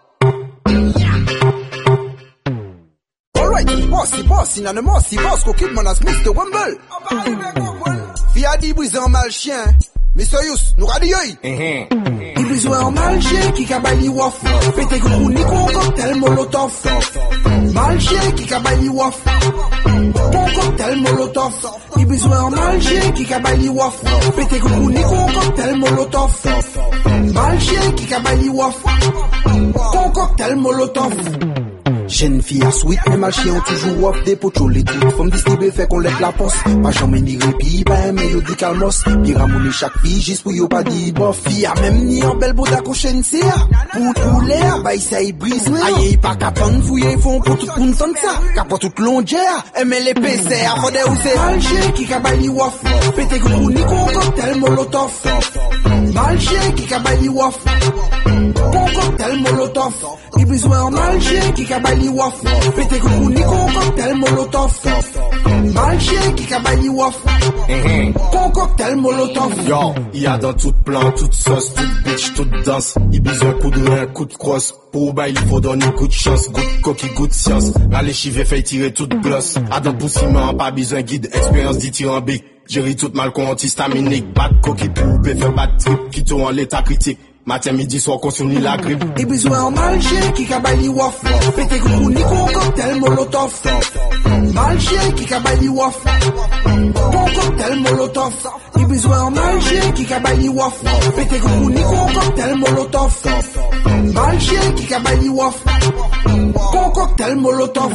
Alright, bossy, bossy, nan mossy, boss, coquille, mon as mister Wumble. Fia di brise en mal chien, mister Yus, nous radioy. Il brise en mal chien, qui kabali waf. Pété gros, ni con cocktail molotov. Mal chien, qui kabali waf. Bon cocktail molotov. Il besoin en mal chien qui kabali waf. Pété gros ni con cocktail molotov. Mal chien qui kabali waf. Con cocktail molotov. Jeune fille à sweet, mais mal chien ont toujours waf des potos les toutes. Femme distribuer fait qu'on lève la poste. Pas jamais ni répit, ben mais yo dit calmos. Puis ramoner chaque fille, juste pour yo pas dit bof. Fille a même ni en belle boda cochenne c'est. Pour tout l'air, bah il s'est brise. Aïe, pas capable fouiller fond pour tout le monde sans ça. Capote toute longère, M L P C, à fondé où c'est. Mal chien qui kabali waf. Pété gros ni con cocktail molotov. Mal chien qui kabali waf. Bon cocktail molotov. Il besoin en mal chien qui kabali kabali waf. Pete coucou Nico cocktail molotov. Malchien qui kabali waf. Con cocktail molotov. Yo, il y a dans toute plan, toute sauce, toute bitch, toute danse. Il besoin coup de rein, coup de crosse. Pour bail, il faut donner coup de chance. Good coquille, good science. Râler chivé, fait tirer toute gloss. Adam poussiment, pas besoin guide. Expérience dithyrambique. J'ai tout mal con antihistaminique. Bat coquille, poupée, fait bat trip. Qui en l'état critique. Matin, midi, soir, consomme la grippe. Et besoin en malchien qui kabali waf. Pete coucou Nico cocktail molotov. Malchien qui kabali waf. Bon cocktail molotov. Et besoin en malchien qui kabali waf. Pete coucou Nico cocktail molotov. Malchien qui kabali waf. Bon cocktail molotov.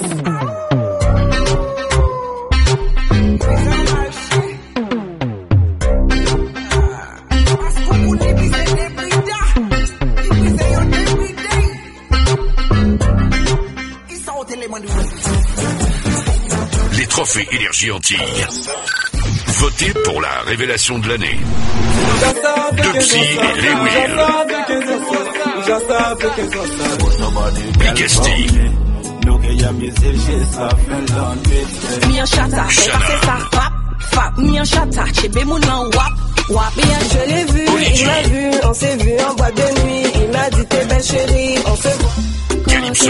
Les trophées Énergie Antilles. Votez pour la révélation de l'année. Dubsy et Lewil. Bigesti. Me and Shatta, c'est ça, rap, fap, me and Shatta, chez Bémounan, wap, wap. Je l'ai vu, il m'a vu, on s'est vu en boîte de nuit, il m'a dit t'es belle chérie, on se voit. Calypso.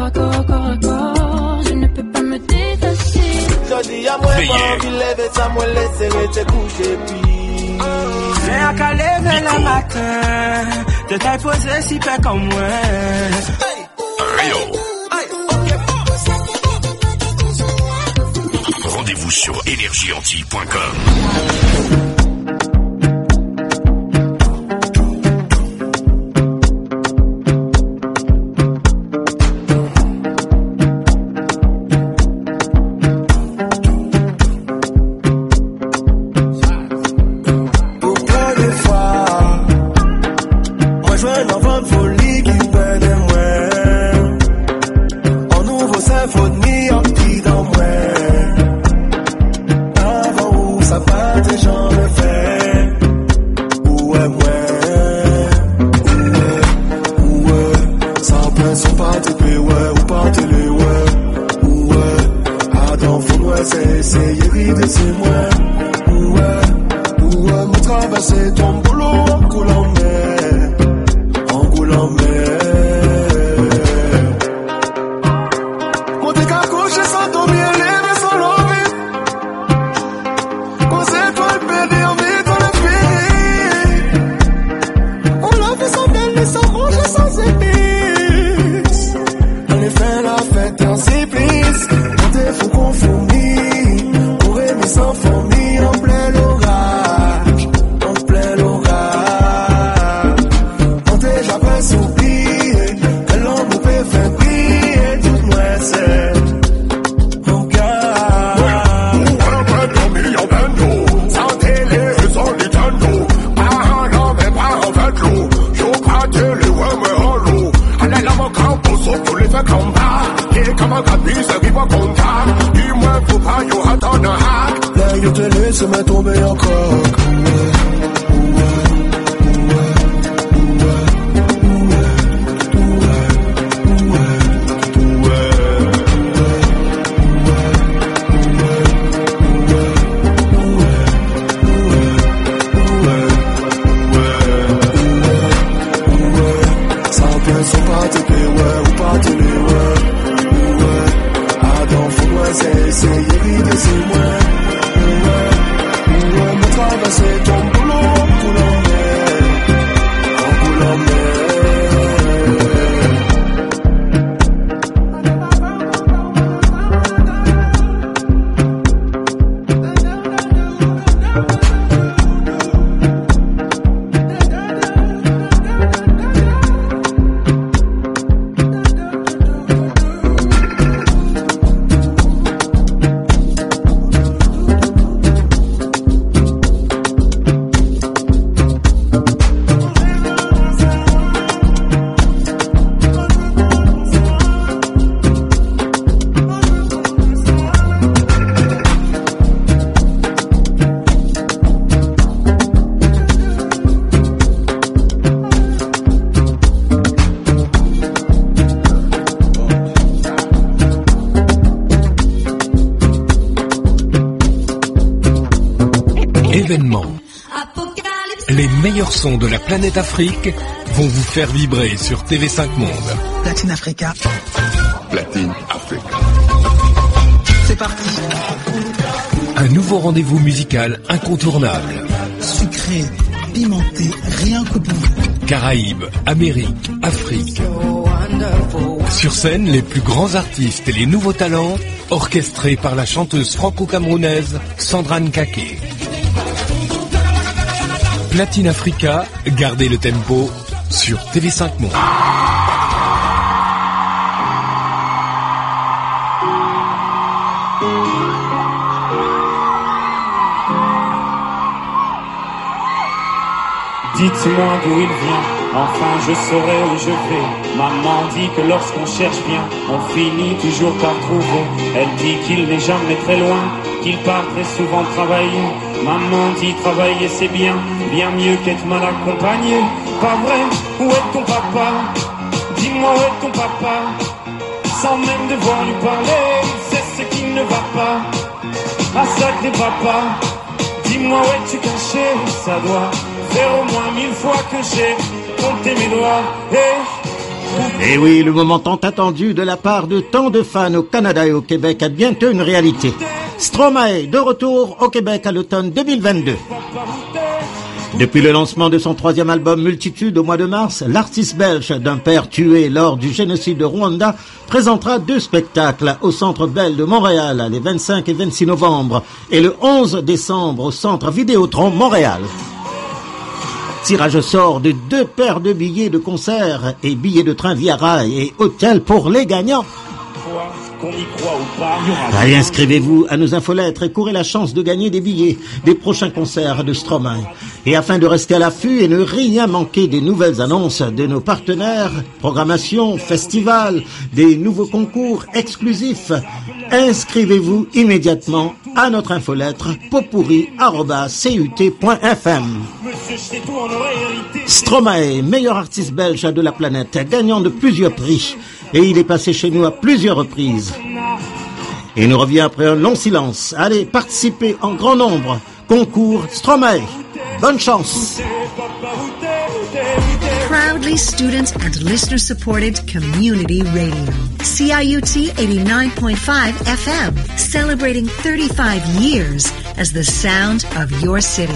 Je ne peux pas me détacher. Je dis à moi, il lève ça, moi laisser te coucher, puis. J'ai un calé vers le matin, de taille posée si peu comme moi. Rio. Rendez-vous sur énergie antilles point com. C'est, c'est, c'est, c'est, c'est, c'est, c'est, c'est, c'est, c'est, c'est, c'est, événement. Les meilleurs sons de la planète Afrique vont vous faire vibrer sur T V cinq Monde. Platine Africa. Platine Africa. C'est parti. Un nouveau rendez-vous musical incontournable. Sucré, pimenté, rien que pour vous. Caraïbes, Amérique, Afrique. Sur scène, les plus grands artistes et les nouveaux talents, orchestrés par la chanteuse franco-camerounaise Sandra Nkake. Platine Africa, gardez le tempo sur T V cinq Monde. Dites-moi d'où il vient, enfin je saurai où je vais. Maman dit que lorsqu'on cherche bien, on finit toujours par trouver. Elle dit qu'il n'est jamais très loin, qu'il part très souvent travailler. Maman dit travailler c'est bien, bien mieux qu'être mal accompagné. Pas vrai, où est ton papa? Dis-moi où est ton papa? Sans même devoir lui parler, c'est ce qui ne va pas. Ah sacré papa, dis-moi où es-tu caché? Ça doit faire au moins mille fois que j'ai compté mes doigts. Hey. Et oui, le moment tant attendu de la part de tant de fans au Canada et au Québec a bientôt une réalité. Stromae, de retour au Québec à l'automne deux mille vingt-deux. Depuis le lancement de son troisième album Multitude au mois de mars, l'artiste belge d'un père tué lors du génocide de Rwanda présentera deux spectacles au Centre Bell de Montréal les vingt-cinq et vingt-six novembre et le onze décembre au Centre Vidéotron Montréal. Tirage au sort de deux paires de billets de concert et billets de train via rail et hôtel pour les gagnants. Allez, inscrivez-vous à nos infolettres et courez la chance de gagner des billets des prochains concerts de Stromae. Et afin de rester à l'affût et ne rien manquer des nouvelles annonces de nos partenaires, programmation, festivals, des nouveaux concours exclusifs, inscrivez-vous immédiatement à notre infolettre potpourri arobase c u t point f m. Stromae, meilleur artiste belge de la planète, gagnant de plusieurs prix. Et il est passé chez nous à plusieurs reprises. Il nous revient après un long silence. Allez, participez en grand nombre. Concours Stromae. Bonne chance. Proudly student and listener supported community radio. C I U T eighty-nine point five F M, celebrating thirty-five years as the sound of your city.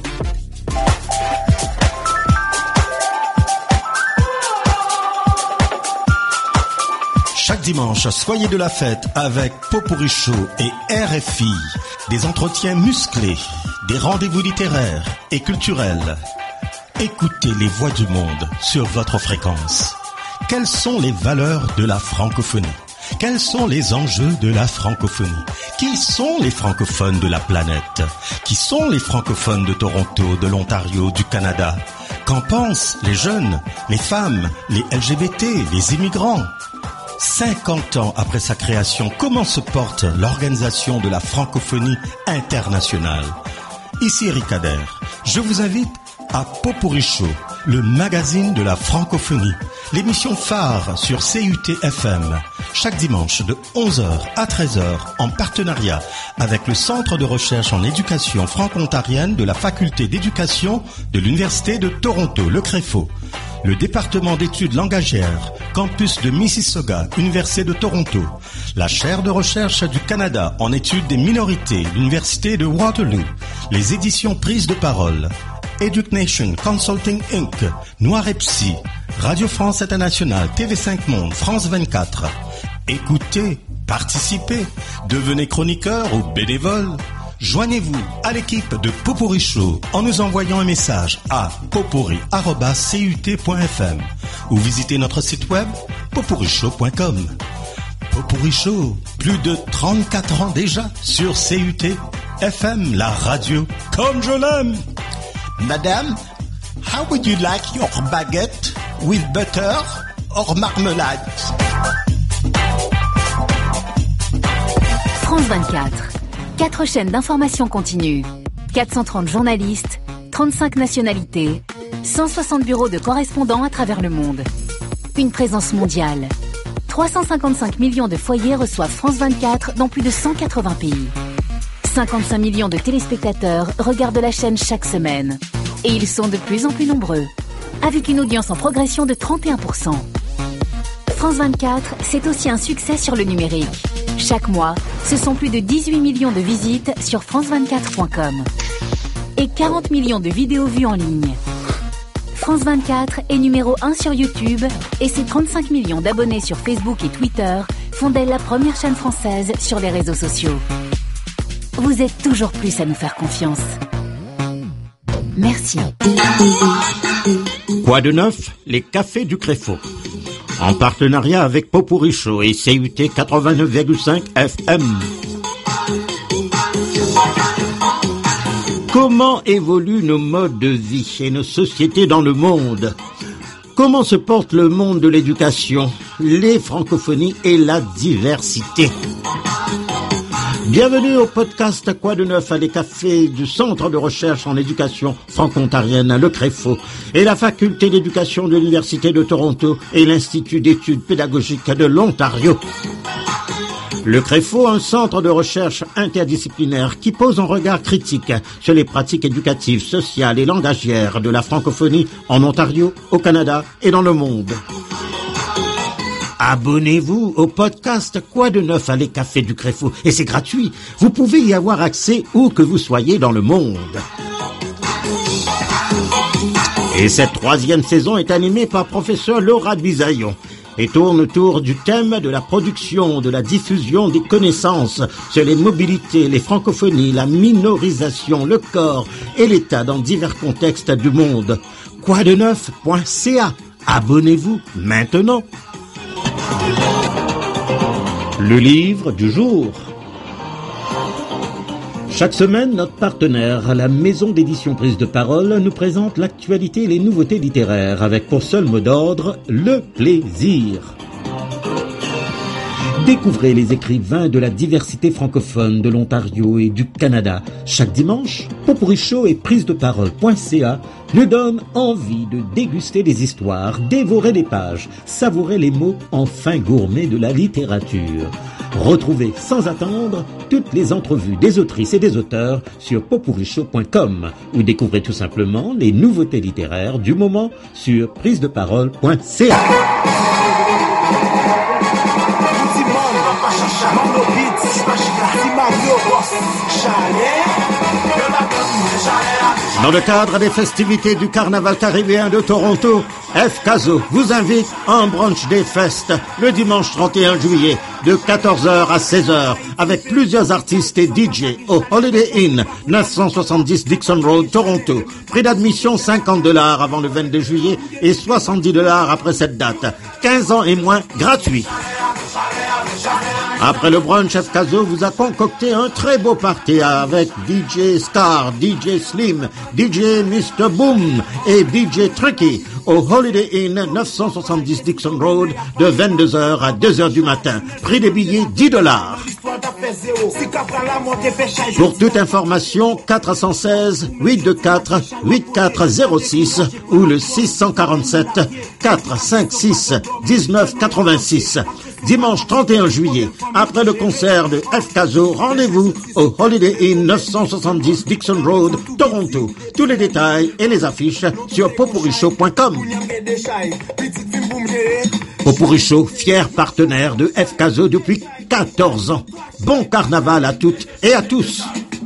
Chaque dimanche, soyez de la fête avec Potpourri Show et R F I. Des entretiens musclés, des rendez-vous littéraires et culturels. Écoutez les voix du monde sur votre fréquence. Quelles sont les valeurs de la francophonie? Quels sont les enjeux de la francophonie? Qui sont les francophones de la planète? Qui sont les francophones de Toronto, de l'Ontario, du Canada? Qu'en pensent les jeunes, les femmes, les L G B T, les immigrants? cinquante ans après sa création, comment se porte l'organisation de la francophonie internationale? Ici Eric Adair, je vous invite à Potpourri Show, le magazine de la francophonie, l'émission phare sur C U T F M, chaque dimanche de onze heures à treize heures en partenariat avec le Centre de recherche en éducation franco-ontarienne de la Faculté d'éducation de l'Université de Toronto, le CREFO. Le département d'études langagières, campus de Mississauga, Université de Toronto, la chaire de recherche du Canada en études des minorités, l'Université de Waterloo, les éditions Prise de parole, EduCnation Consulting Incorporated, Noir et Psy, Radio France Internationale, T V cinq Monde, France vingt-quatre. Écoutez, participez, devenez chroniqueur ou bénévole. Joignez-vous à l'équipe de Potpourri Show en nous envoyant un message à potpourri arobase c u t point f m ou visitez notre site web potpourri show point com. Potpourri Show, plus de trente-quatre ans déjà sur C U T F M, la radio comme je l'aime. Madame, how would you like your baguette with butter or marmelade? France vingt-quatre. Quatre chaînes d'information continue, quatre cent trente journalistes, trente-cinq nationalités, cent soixante bureaux de correspondants à travers le monde. Une présence mondiale. trois cent cinquante-cinq millions de foyers reçoivent France vingt-quatre dans plus de cent quatre-vingts pays. cinquante-cinq millions de téléspectateurs regardent la chaîne chaque semaine. Et ils sont de plus en plus nombreux, avec une audience en progression de trente et un pour cent. France vingt-quatre, c'est aussi un succès sur le numérique. Chaque mois, ce sont plus de dix-huit millions de visites sur france vingt-quatre point com et quarante millions de vidéos vues en ligne. France vingt-quatre est numéro un sur YouTube et ses trente-cinq millions d'abonnés sur Facebook et Twitter font d'elle la première chaîne française sur les réseaux sociaux. Vous êtes toujours plus à nous faire confiance. Merci. Quoi de neuf? Les cafés du Créfo. En partenariat avec Popuricho et C U T quatre-vingt-neuf virgule cinq F M. Comment évoluent nos modes de vie et nos sociétés dans le monde? Comment se porte le monde de l'éducation, les francophonies et la diversité? Bienvenue au podcast Quoi de neuf à les cafés du Centre de recherche en éducation franco-ontarienne, le Créfo, et la faculté d'éducation de l'Université de Toronto et l'Institut d'études pédagogiques de l'Ontario. Le Créfo, un centre de recherche interdisciplinaire qui pose un regard critique sur les pratiques éducatives, sociales et langagières de la francophonie en Ontario, au Canada et dans le monde. Abonnez-vous au podcast Quoi de neuf à les cafés du Créfo et c'est gratuit. Vous pouvez y avoir accès où que vous soyez dans le monde. Et cette troisième saison est animée par professeur Laura Bisaillon et tourne autour du thème de la production, de la diffusion des connaissances sur les mobilités, les francophonies, la minorisation, le corps et l'État dans divers contextes du monde. quoi de neuf point c a. Abonnez-vous maintenant. Le livre du jour. Chaque semaine, notre partenaire, la maison d'édition Prise de Parole, nous présente l'actualité et les nouveautés littéraires avec pour seul mot d'ordre, le plaisir. Découvrez les écrivains de la diversité francophone de l'Ontario et du Canada. Chaque dimanche, Popuricho et prise de parole point c a nous donnent envie de déguster des histoires, dévorer des pages, savourer les mots en fin gourmet de la littérature. Retrouvez sans attendre toutes les entrevues des autrices et des auteurs sur popuricho point com ou découvrez tout simplement les nouveautés littéraires du moment sur prise de parole point c a. Dans le cadre des festivités du Carnaval caribéen de Toronto, F C A S O vous invite à un brunch des festes le dimanche trente et un juillet de quatorze heures à seize heures avec plusieurs artistes et D J au Holiday Inn, neuf cent soixante-dix Dixon Road, Toronto. Prix d'admission cinquante dollars avant le vingt-deux juillet et soixante-dix dollars après cette date. quinze ans et moins gratuit. Après le brunch, F C A S O vous a concocté un très beau party avec D J Star, D J Slim, D J mister Boom et D J Tricky au Holiday Inn, neuf cent soixante-dix Dixon Road, de vingt-deux heures à deux heures du matin. Prix des billets dix dollars. Pour toute information, quatre un six, huit deux quatre, huit quatre zéro six ou le six cent quarante-sept, quatre cinq six, dix-neuf quatre-vingt-six. Dimanche trente et un juillet, après le concert de F C A S O, rendez-vous au Holiday Inn neuf cent soixante-dix Dixon Road, Toronto. Tous les détails et les affiches sur popuricho point com. Popuricho, fier partenaire de F C A S O depuis quatorze ans. Bon carnaval à toutes et à tous.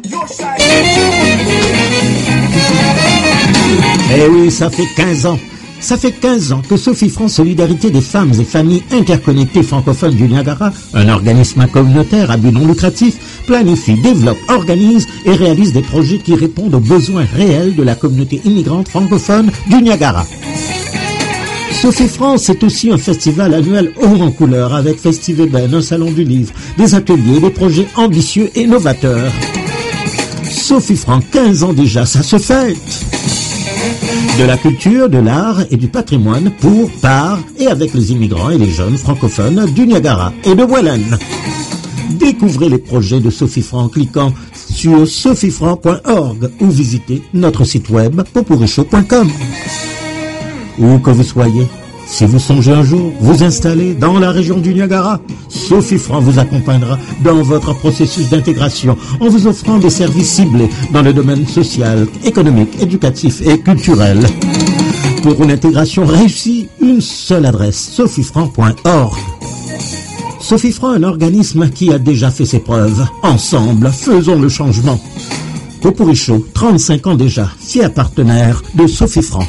Eh oui, ça fait quinze ans. Ça fait quinze ans que Sophie France Solidarité des femmes et familles interconnectées francophones du Niagara, un organisme communautaire à but non lucratif, planifie, développe, organise et réalise des projets qui répondent aux besoins réels de la communauté immigrante francophone du Niagara. Sophie France est aussi un festival annuel haut en couleur avec Festiveben, un salon du livre, des ateliers, des projets ambitieux et novateurs. Sophie France, quinze ans déjà, ça se fête. De la culture, de l'art et du patrimoine pour, par et avec les immigrants et les jeunes francophones du Niagara et de Welland. Découvrez les projets de Sophie Franc en cliquant sur sophie franc point org ou visitez notre site web popuricho point com. Où que vous soyez, Si vous songez un jour vous installer dans la région du Niagara, Sophie Franc vous accompagnera dans votre processus d'intégration en vous offrant des services ciblés dans le domaine social, économique, éducatif et culturel. Pour une intégration réussie, une seule adresse, sophie franc point org. Sophie Franc, un organisme qui a déjà fait ses preuves. Ensemble, faisons le changement. Popuricho, trente-cinq ans déjà, fier partenaire de Sophie Franc.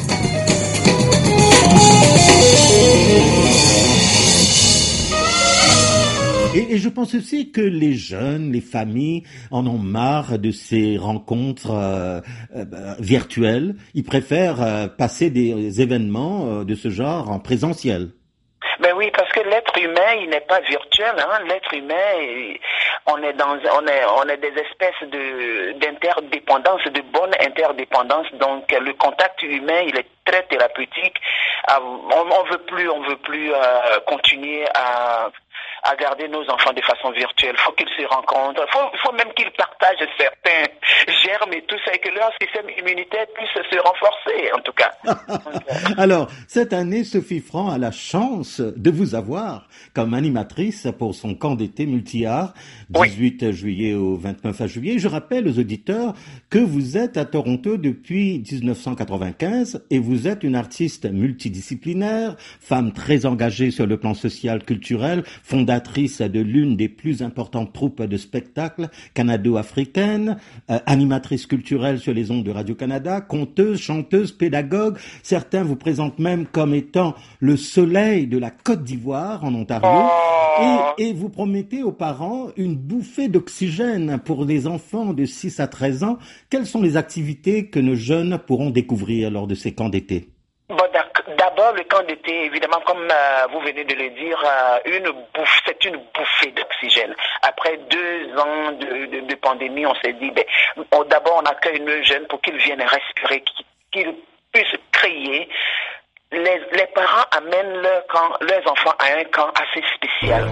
Et, et je pense aussi que les jeunes, les familles en ont marre de ces rencontres euh, euh, virtuelles. Ils préfèrent euh, passer des événements euh, de ce genre en présentiel. Ben oui, parce que l'être humain, il n'est pas virtuel, hein. L'être humain, on est dans, on est, on est des espèces de, d'interdépendance, de bonne interdépendance. Donc, le contact humain, il est très thérapeutique. On, on veut plus, on veut plus euh, continuer à, à garder nos enfants de façon virtuelle. Il faut qu'ils se rencontrent. Il faut, faut même qu'ils partagent certains germes et tout ça, et que leur système immunitaire puisse se renforcer, en tout cas. Alors, cette année, Sophie Franc a la chance de vous avoir comme animatrice pour son camp d'été multi-art, dix-huit oui. juillet au vingt-neuf juillet. Je rappelle aux auditeurs que vous êtes à Toronto depuis dix-neuf cent quatre-vingt-quinze et vous êtes une artiste multidisciplinaire, femme très engagée sur le plan social, culturel, fondatrice de l'une des plus importantes troupes de spectacle canado-africaine, euh, animatrice culturelle sur les ondes de Radio-Canada, conteuse, chanteuse, pédagogue. Certains vous présentent même comme étant le soleil de la Côte d'Ivoire en Ontario. Et, et vous promettez aux parents une bouffée d'oxygène pour les enfants de six à treize ans. Quelles sont les activités que nos jeunes pourront découvrir lors de ces camps d'été? Bon, d'abord, le camp d'été, évidemment, comme euh, vous venez de le dire, euh, une bouffe, c'est une bouffée d'oxygène. Après deux ans de, de, de pandémie, on s'est dit, ben, on, d'abord, on accueille nos jeunes pour qu'ils viennent respirer, qu'ils puissent crier. Les, les parents amènent leur camp, leurs enfants à un camp assez spécial.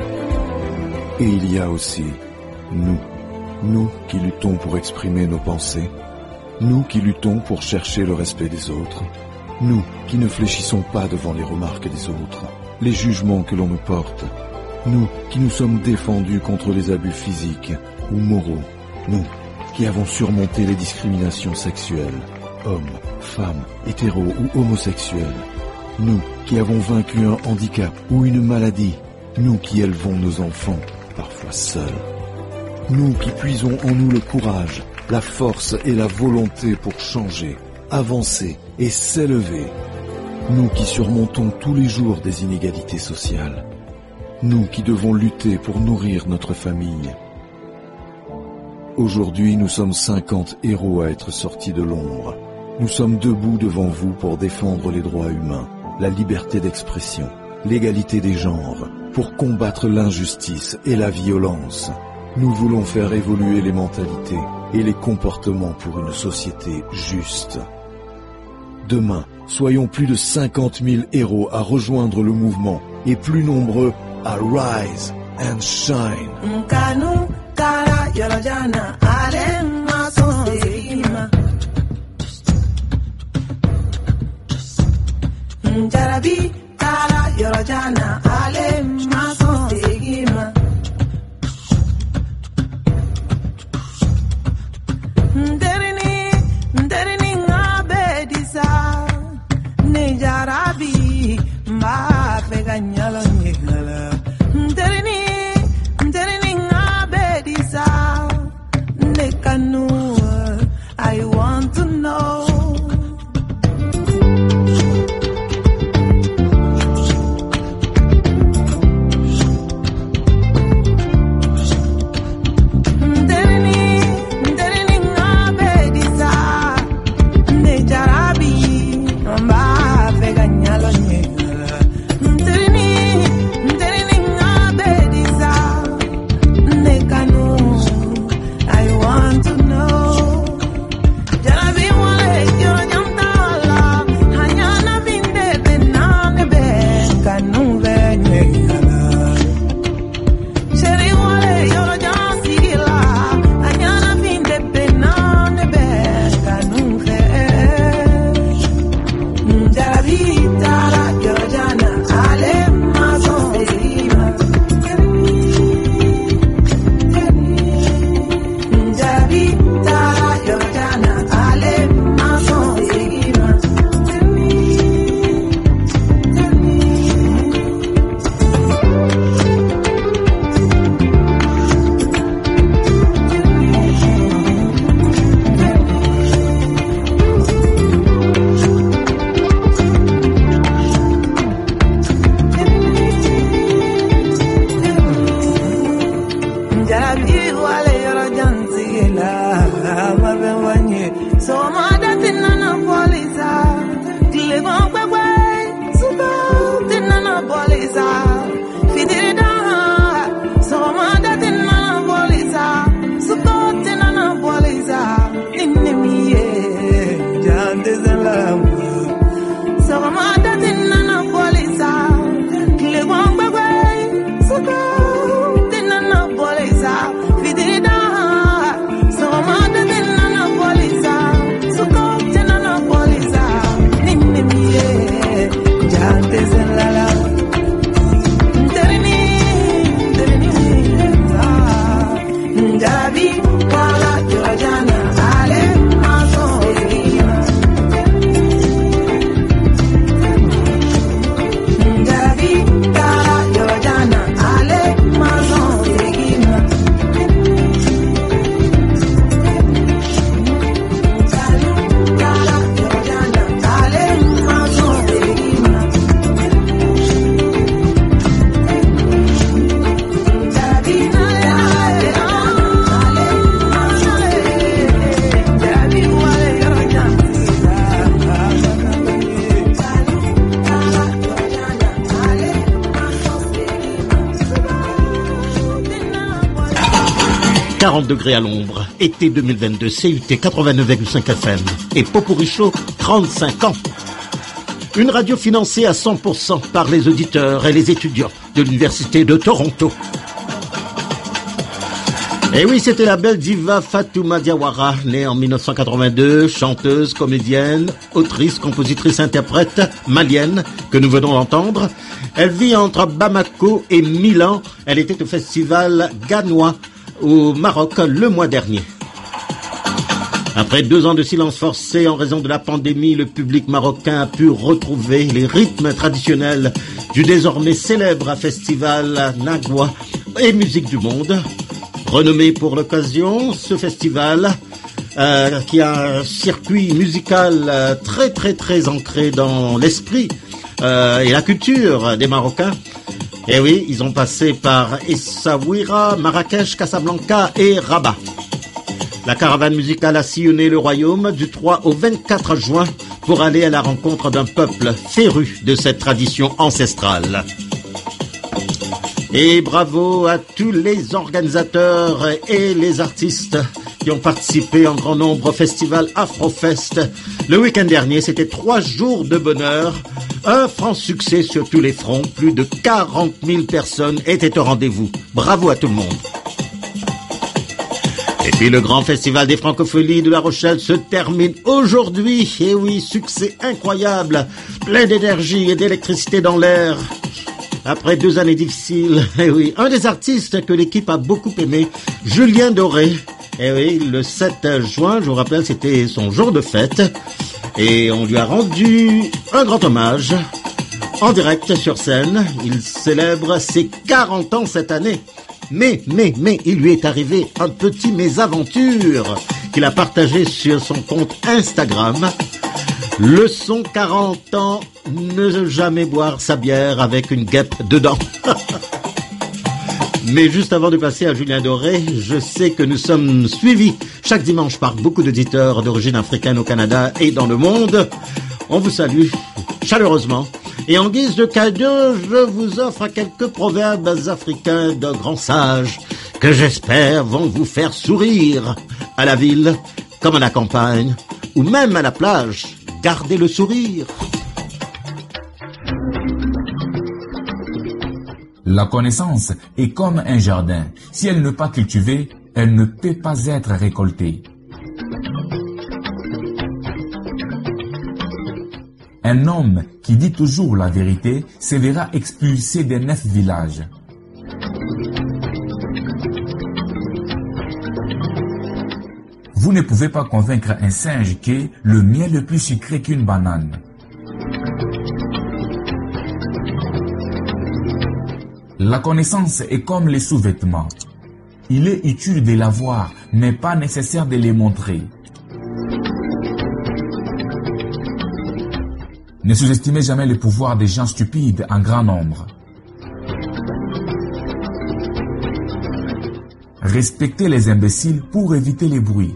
Et il y a aussi nous, nous qui luttons pour exprimer nos pensées, nous qui luttons pour chercher le respect des autres, nous qui ne fléchissons pas devant les remarques des autres, les jugements que l'on nous porte, nous qui nous sommes défendus contre les abus physiques ou moraux, nous qui avons surmonté les discriminations sexuelles, hommes, femmes, hétéros ou homosexuels, nous qui avons vaincu un handicap ou une maladie, nous qui élevons nos enfants, parfois seuls, nous qui puisons en nous le courage, la force et la volonté pour changer, avancer et s'élever, nous qui surmontons tous les jours des inégalités sociales, nous qui devons lutter pour nourrir notre famille. Aujourd'hui, nous sommes cinquante héros à être sortis de l'ombre. Nous sommes debout devant vous pour défendre les droits humains, la liberté d'expression, l'égalité des genres, pour combattre l'injustice et la violence. Nous voulons faire évoluer les mentalités et les comportements pour une société juste. Demain, soyons plus de cinquante mille héros à rejoindre le mouvement et plus nombreux à rise and shine. Jarabi kala yorojana ale maso segima Nderini nderini ngabedisa ne jarabi ma peganyalo nyela Nderini nderini ngabedisa ne kanu I want to know Jarabi, mba pega nyalo nyela. Mtrini quarante degrés à l'ombre. Été deux mille vingt-deux, C U T quatre-vingt-neuf virgule cinq F M et Popuricho, trente-cinq ans. Une radio financée à cent pour cent par les auditeurs et les étudiants de l'Université de Toronto. Et oui, c'était la belle diva Fatouma Diawara, née en mille neuf cent quatre-vingt-deux, chanteuse, comédienne, autrice, compositrice, interprète malienne, que nous venons d'entendre. Elle vit entre Bamako et Milan. Elle était au festival Ganois au Maroc le mois dernier. Après deux ans de silence forcé en raison de la pandémie, le public marocain a pu retrouver les rythmes traditionnels du désormais célèbre festival Nagwa et Musique du Monde. Renommé pour l'occasion, ce festival euh, qui a un circuit musical euh, très très très ancré dans l'esprit euh, et la culture des Marocains. Et oui, ils ont passé par Essaouira, Marrakech, Casablanca et Rabat. La caravane musicale a sillonné le royaume du trois au vingt-quatre juin pour aller à la rencontre d'un peuple féru de cette tradition ancestrale. Et bravo à tous les organisateurs et les artistes qui ont participé en grand nombre au festival Afrofest. Le week-end dernier, c'était trois jours de bonheur, un franc succès sur tous les fronts. Plus de quarante mille personnes étaient au rendez-vous. Bravo à tout le monde. Et puis le grand festival des francophonies de La Rochelle se termine aujourd'hui. Et oui, succès incroyable, plein d'énergie et d'électricité dans l'air. Après deux années difficiles, eh oui, un des artistes que l'équipe a beaucoup aimé, Julien Doré. Eh oui, le sept juin, je vous rappelle, c'était son jour de fête. Et on lui a rendu un grand hommage en direct sur scène. Il célèbre ses quarante ans cette année. Mais, mais, mais, il lui est arrivé un petit mésaventure qu'il a partagé sur son compte Instagram. Leçon quarante ans, ne jamais boire sa bière avec une guêpe dedans. Mais juste avant de passer à Julien Doré, je sais que nous sommes suivis chaque dimanche par beaucoup d'auditeurs d'origine africaine au Canada et dans le monde. On vous salue chaleureusement. Et en guise de cadeau, je vous offre quelques proverbes africains de grands sages que j'espère vont vous faire sourire à la ville comme à la campagne ou même à la plage. Gardez le sourire. La connaissance est comme un jardin. Si elle n'est pas cultivée, elle ne peut pas être récoltée. Un homme qui dit toujours la vérité se verra expulsé des neuf villages. Vous ne pouvez pas convaincre un singe que le miel est plus sucré qu'une banane. La connaissance est comme les sous-vêtements. Il est utile de l'avoir, mais pas nécessaire de les montrer. Ne sous-estimez jamais le pouvoir des gens stupides en grand nombre. Respectez les imbéciles pour éviter les bruits.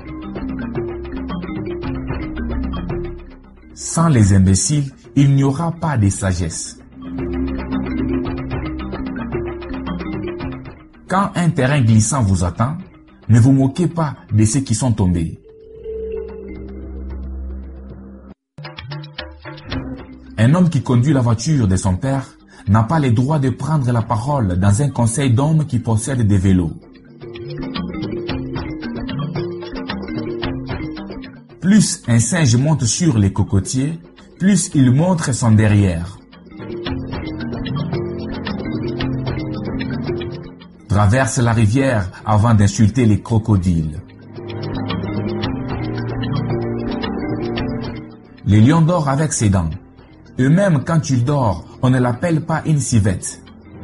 Sans les imbéciles, il n'y aura pas de sagesse. Quand un terrain glissant vous attend, ne vous moquez pas de ceux qui sont tombés. Un homme qui conduit la voiture de son père n'a pas le droit de prendre la parole dans un conseil d'hommes qui possèdent des vélos. Plus un singe monte sur les cocotiers, plus il montre son derrière. Traverse la rivière avant d'insulter les crocodiles. Les lions dorment avec ses dents. Eux-mêmes, quand il dort, on ne l'appelle pas une civette.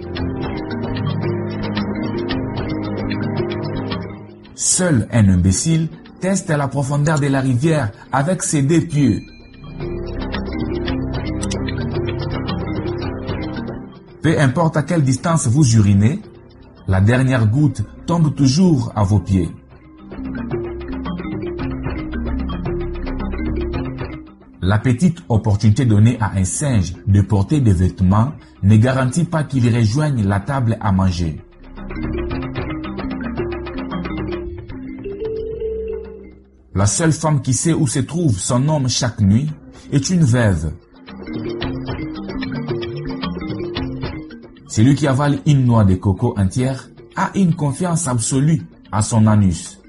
Seul un imbécile teste la profondeur de la rivière avec ses deux pieds. Peu importe à quelle distance vous urinez, la dernière goutte tombe toujours à vos pieds. La petite opportunité donnée à un singe de porter des vêtements ne garantit pas qu'il rejoigne la table à manger. La seule femme qui sait où se trouve son homme chaque nuit est une veuve. Celui qui avale une noix de coco entière a une confiance absolue à son anus.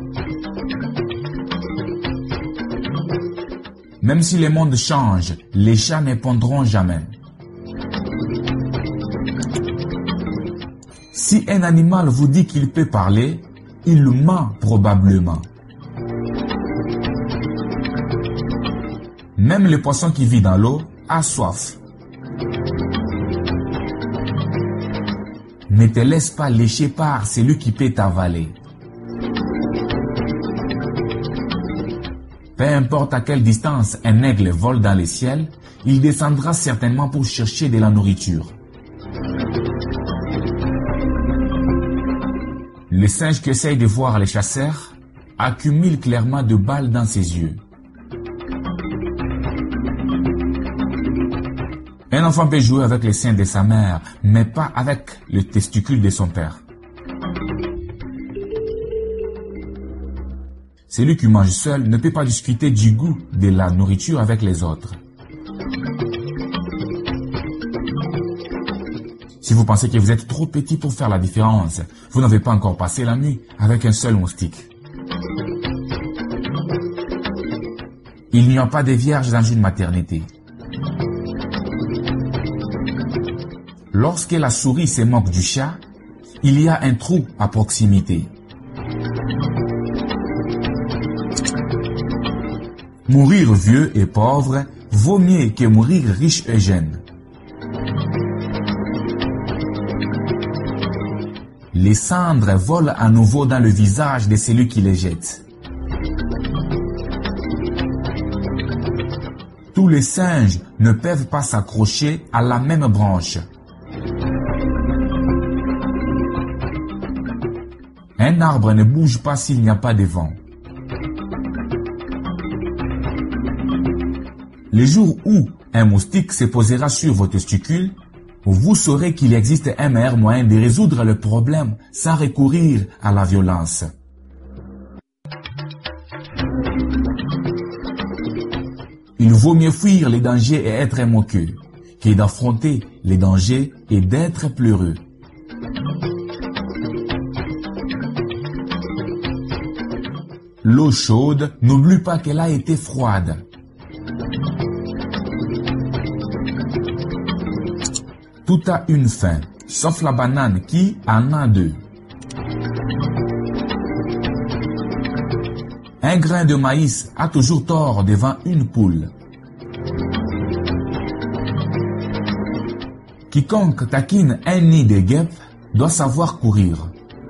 Même si le monde change, les chats ne pondront jamais. Si un animal vous dit qu'il peut parler, il ment probablement. Même le poisson qui vit dans l'eau a soif. Ne te laisse pas lécher par celui qui peut t'avaler. Peu importe à quelle distance un aigle vole dans les ciels, il descendra certainement pour chercher de la nourriture. Le singe qui essaye de voir les chasseurs accumule clairement de balles dans ses yeux. Un enfant peut jouer avec les seins de sa mère, mais pas avec le testicule de son père. Celui qui mange seul ne peut pas discuter du goût de la nourriture avec les autres. Si vous pensez que vous êtes trop petit pour faire la différence, vous n'avez pas encore passé la nuit avec un seul moustique. Il n'y a pas de vierges dans une maternité. Lorsque la souris se moque du chat, il y a un trou à proximité. Mourir vieux et pauvre vaut mieux que mourir riche et jeune. Les cendres volent à nouveau dans le visage de celui qui les jette. Tous les singes ne peuvent pas s'accrocher à la même branche. Un arbre ne bouge pas s'il n'y a pas de vent. Le jour où un moustique se posera sur vos testicules, vous saurez qu'il existe un meilleur moyen de résoudre le problème sans recourir à la violence. Il vaut mieux fuir les dangers et être moqueux que d'affronter les dangers et d'être pleureux. L'eau chaude, n'oublie pas qu'elle a été froide. Tout a une fin, sauf la banane qui en a deux. Un grain de maïs a toujours tort devant une poule. Quiconque taquine un nid de guêpes doit savoir courir.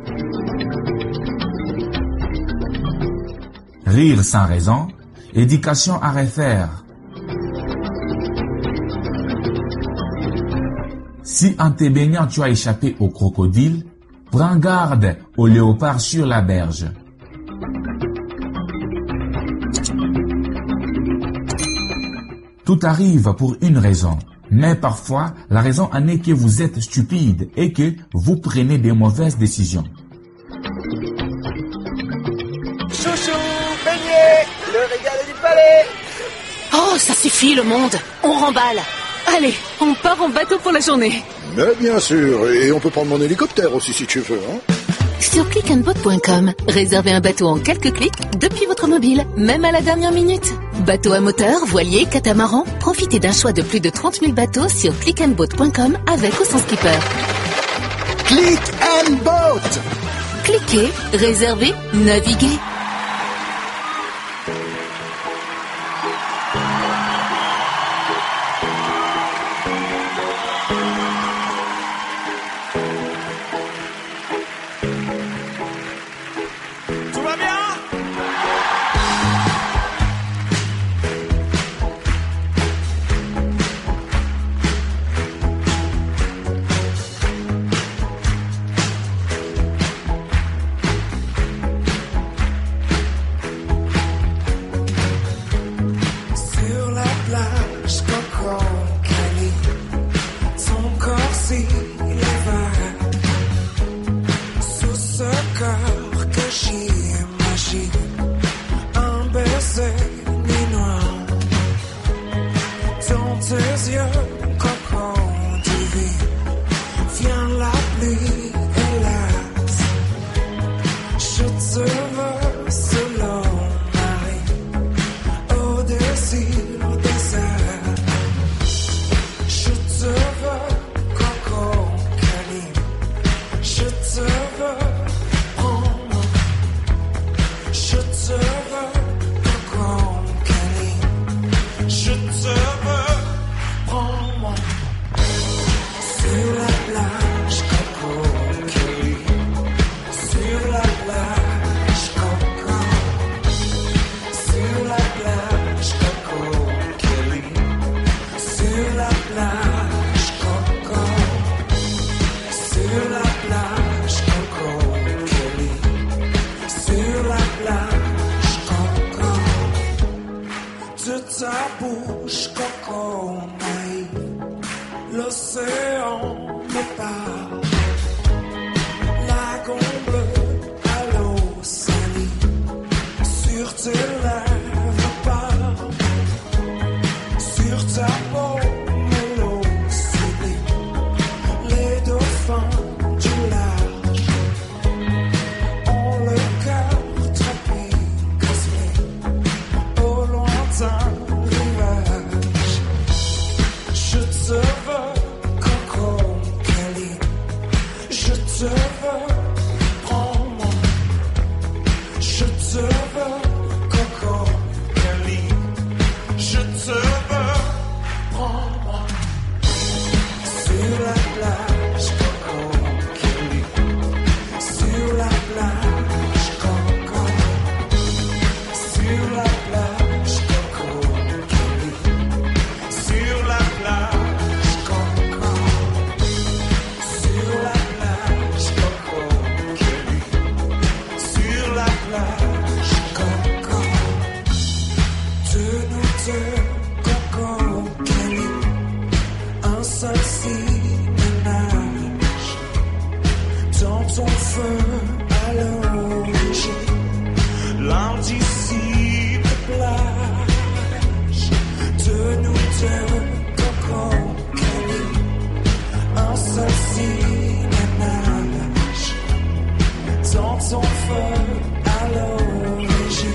Rire sans raison, éducation à refaire. Si en te baignant tu as échappé au crocodile, prends garde au léopard sur la berge. Tout arrive pour une raison, mais parfois la raison en est que vous êtes stupide et que vous prenez des mauvaises décisions. Chouchou, beignet, le régal du palais. Oh, ça suffit le monde, on remballe. Allez, on part en bateau pour la journée. Mais bien sûr, et on peut prendre mon hélicoptère aussi si tu veux. Hein. Sur click and boat point com, réservez un bateau en quelques clics depuis votre mobile, même à la dernière minute. Bateau à moteur, voilier, catamaran, profitez d'un choix de plus de trente mille bateaux sur click and boat point com avec ou sans skipper. Click and Boat. Cliquez, réservez, naviguez. l'océan me parle. Lagon bleu à l'eau salie, sur tes lèvres parle, sur ta peau mélo sublime, les dauphins du large ont le cœur tropique au lointain rivage. Je te veux, Coco Kelly, je te veux, prends-moi. Je te veux, Coco Kelly, je te veux, prends-moi. Sur la plage, Coco Kelly, sur la plage, Coco, sur la plage, Coco Kelly, sur la plage, Coco, sur la plage, Coco Kelly, sur la plage, Coco, de nous deux, Coco Kelly, un seul signe nage dans ton feu à l'origine, l'indicible plage, de nous deux, Coco Kelly, un seul signe nage dans ton feu à l'origine,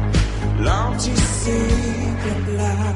l'indicible plage.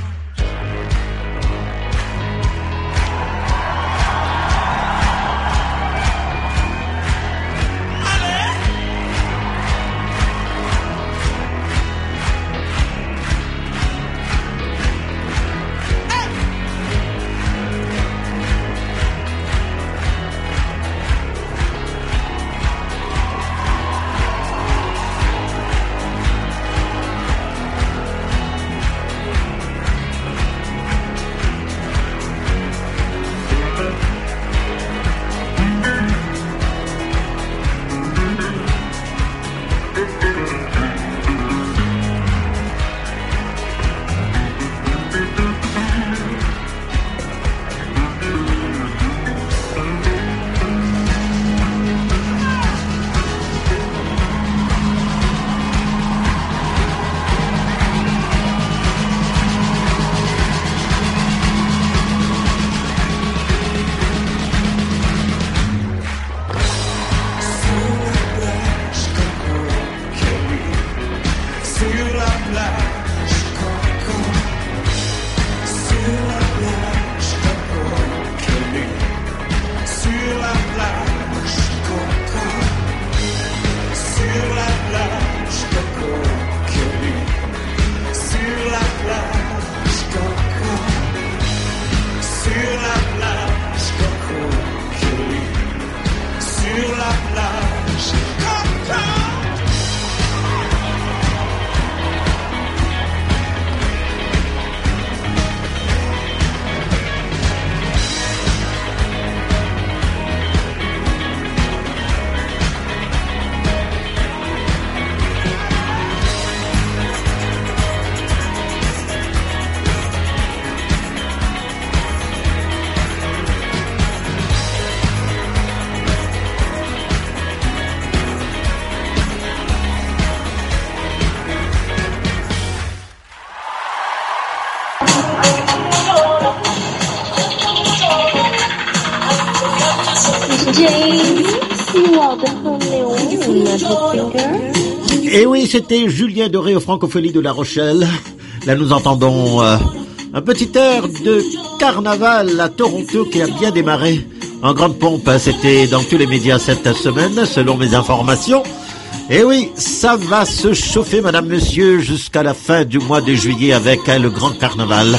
Et oui, c'était Julien Doré aux Francopholies de La Rochelle. Là, nous entendons euh, un petit air de carnaval à Toronto qui a bien démarré en grande pompe. C'était dans tous les médias cette semaine, selon mes informations. Et oui, ça va se chauffer, madame, monsieur, jusqu'à la fin du mois de juillet avec hein, le grand carnaval.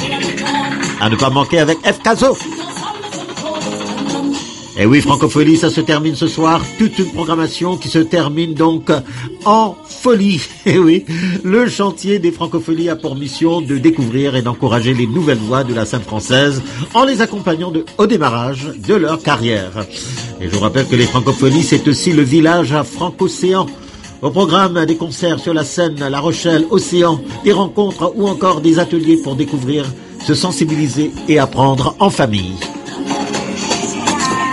À ne pas manquer avec F. Caso. Et oui, Francophonie, ça se termine ce soir. Toute une programmation qui se termine donc en folie. Et oui, le chantier des Francophonies a pour mission de découvrir et d'encourager les nouvelles voix de la scène française en les accompagnant de, au démarrage de leur carrière. Et je vous rappelle que les Francophonies, c'est aussi le village à Franco-Océan. Au programme, des concerts sur la scène La Rochelle, Océan, des rencontres ou encore des ateliers pour découvrir, se sensibiliser et apprendre en famille.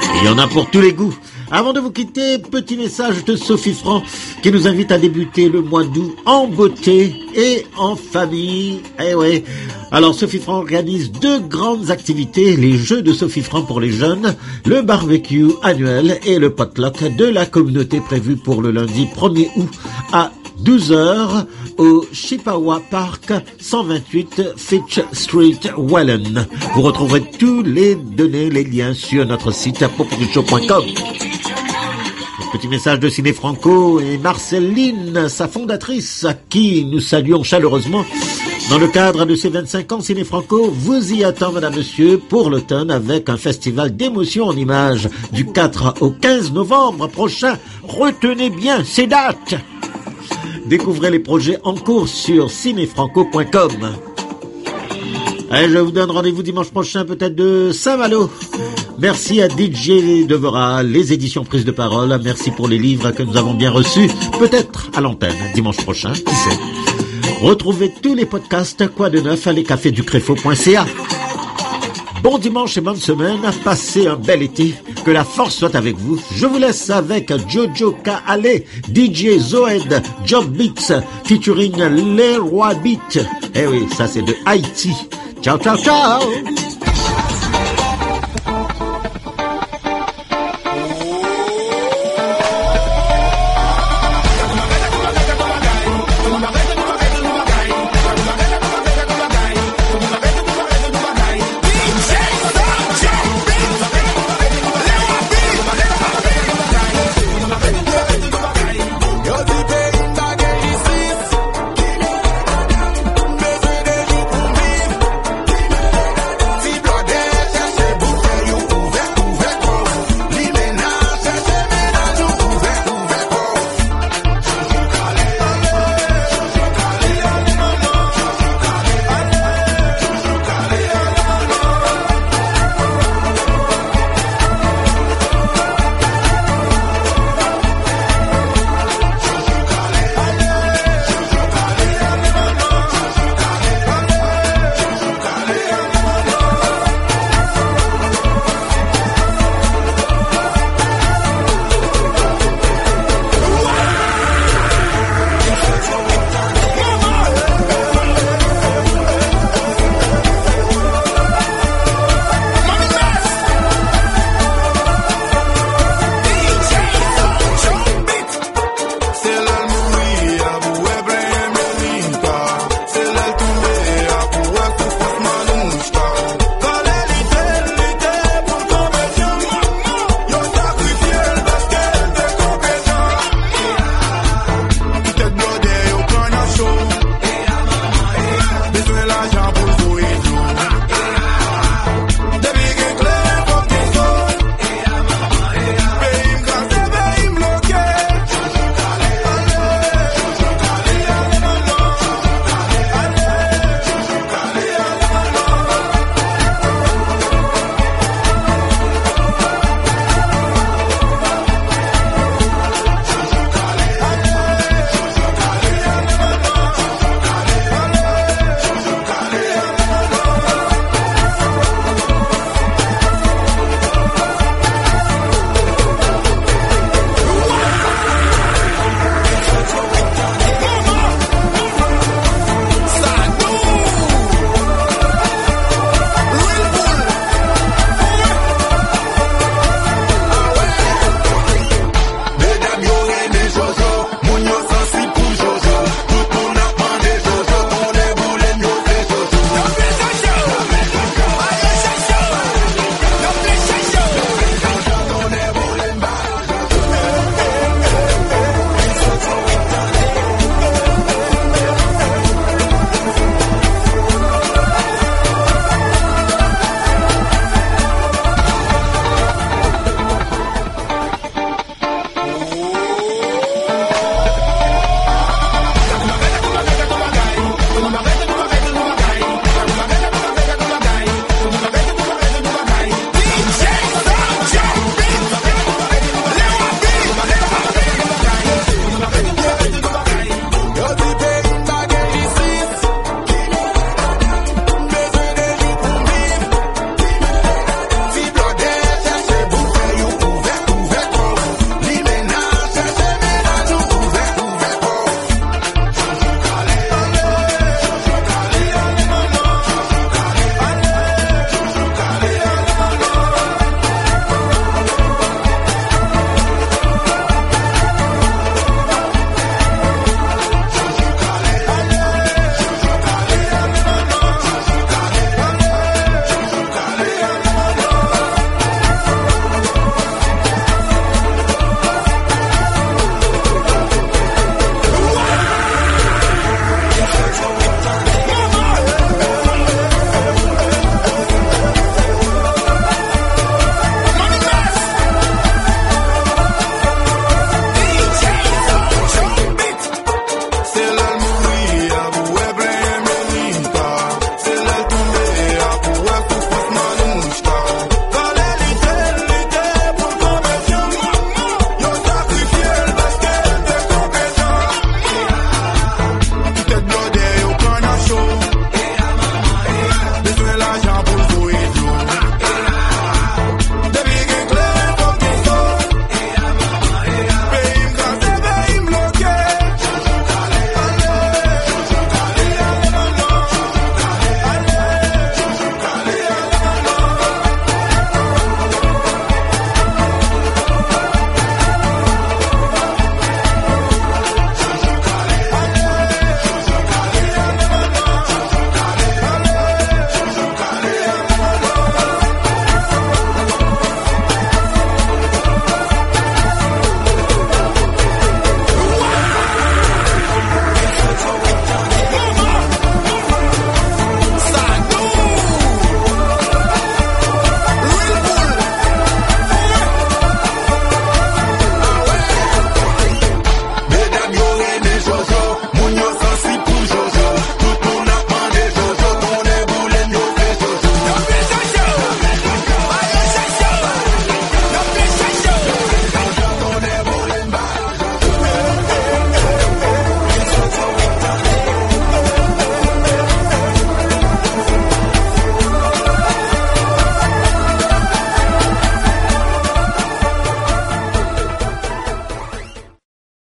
Il y en a pour tous les goûts. Avant de vous quitter, petit message de Sophie Franc qui nous invite à débuter le mois d'août en beauté et en famille. Eh ouais. Alors Sophie Franc organise deux grandes activités, les Jeux de Sophie Franc pour les jeunes, le barbecue annuel et le potluck de la communauté prévu pour le lundi premier août à douze heures au Chippewa Park, cent vingt-huit Fitch Street, Welland. Vous retrouverez tous les données, les liens sur notre site popuricho point com. Petit message de Ciné Franco et Marceline, sa fondatrice, à qui nous saluons chaleureusement. Dans le cadre de ses vingt-cinq ans, Ciné Franco vous y attend, madame, monsieur, pour l'automne avec un festival d'émotion en images du quatre au quinze novembre prochain. Retenez bien ces dates. Découvrez les projets en cours sur ciné franco point com. Allez, je vous donne rendez-vous dimanche prochain, peut-être de Saint-Malo. Merci à D J Devora, les éditions Prise de Parole. Merci pour les livres que nous avons bien reçus. Peut-être à l'antenne dimanche prochain, qui sait. Retrouvez tous les podcasts Quoi de neuf à lescafésducréfo point c a. Bon dimanche et bonne semaine. Passez un bel été. Que la force soit avec vous. Je vous laisse avec Jojo Kaale, D J Zoed, Job Beats, featuring Les Rois Beat. Eh oui, ça c'est de Haïti. Ciao, ciao, ciao.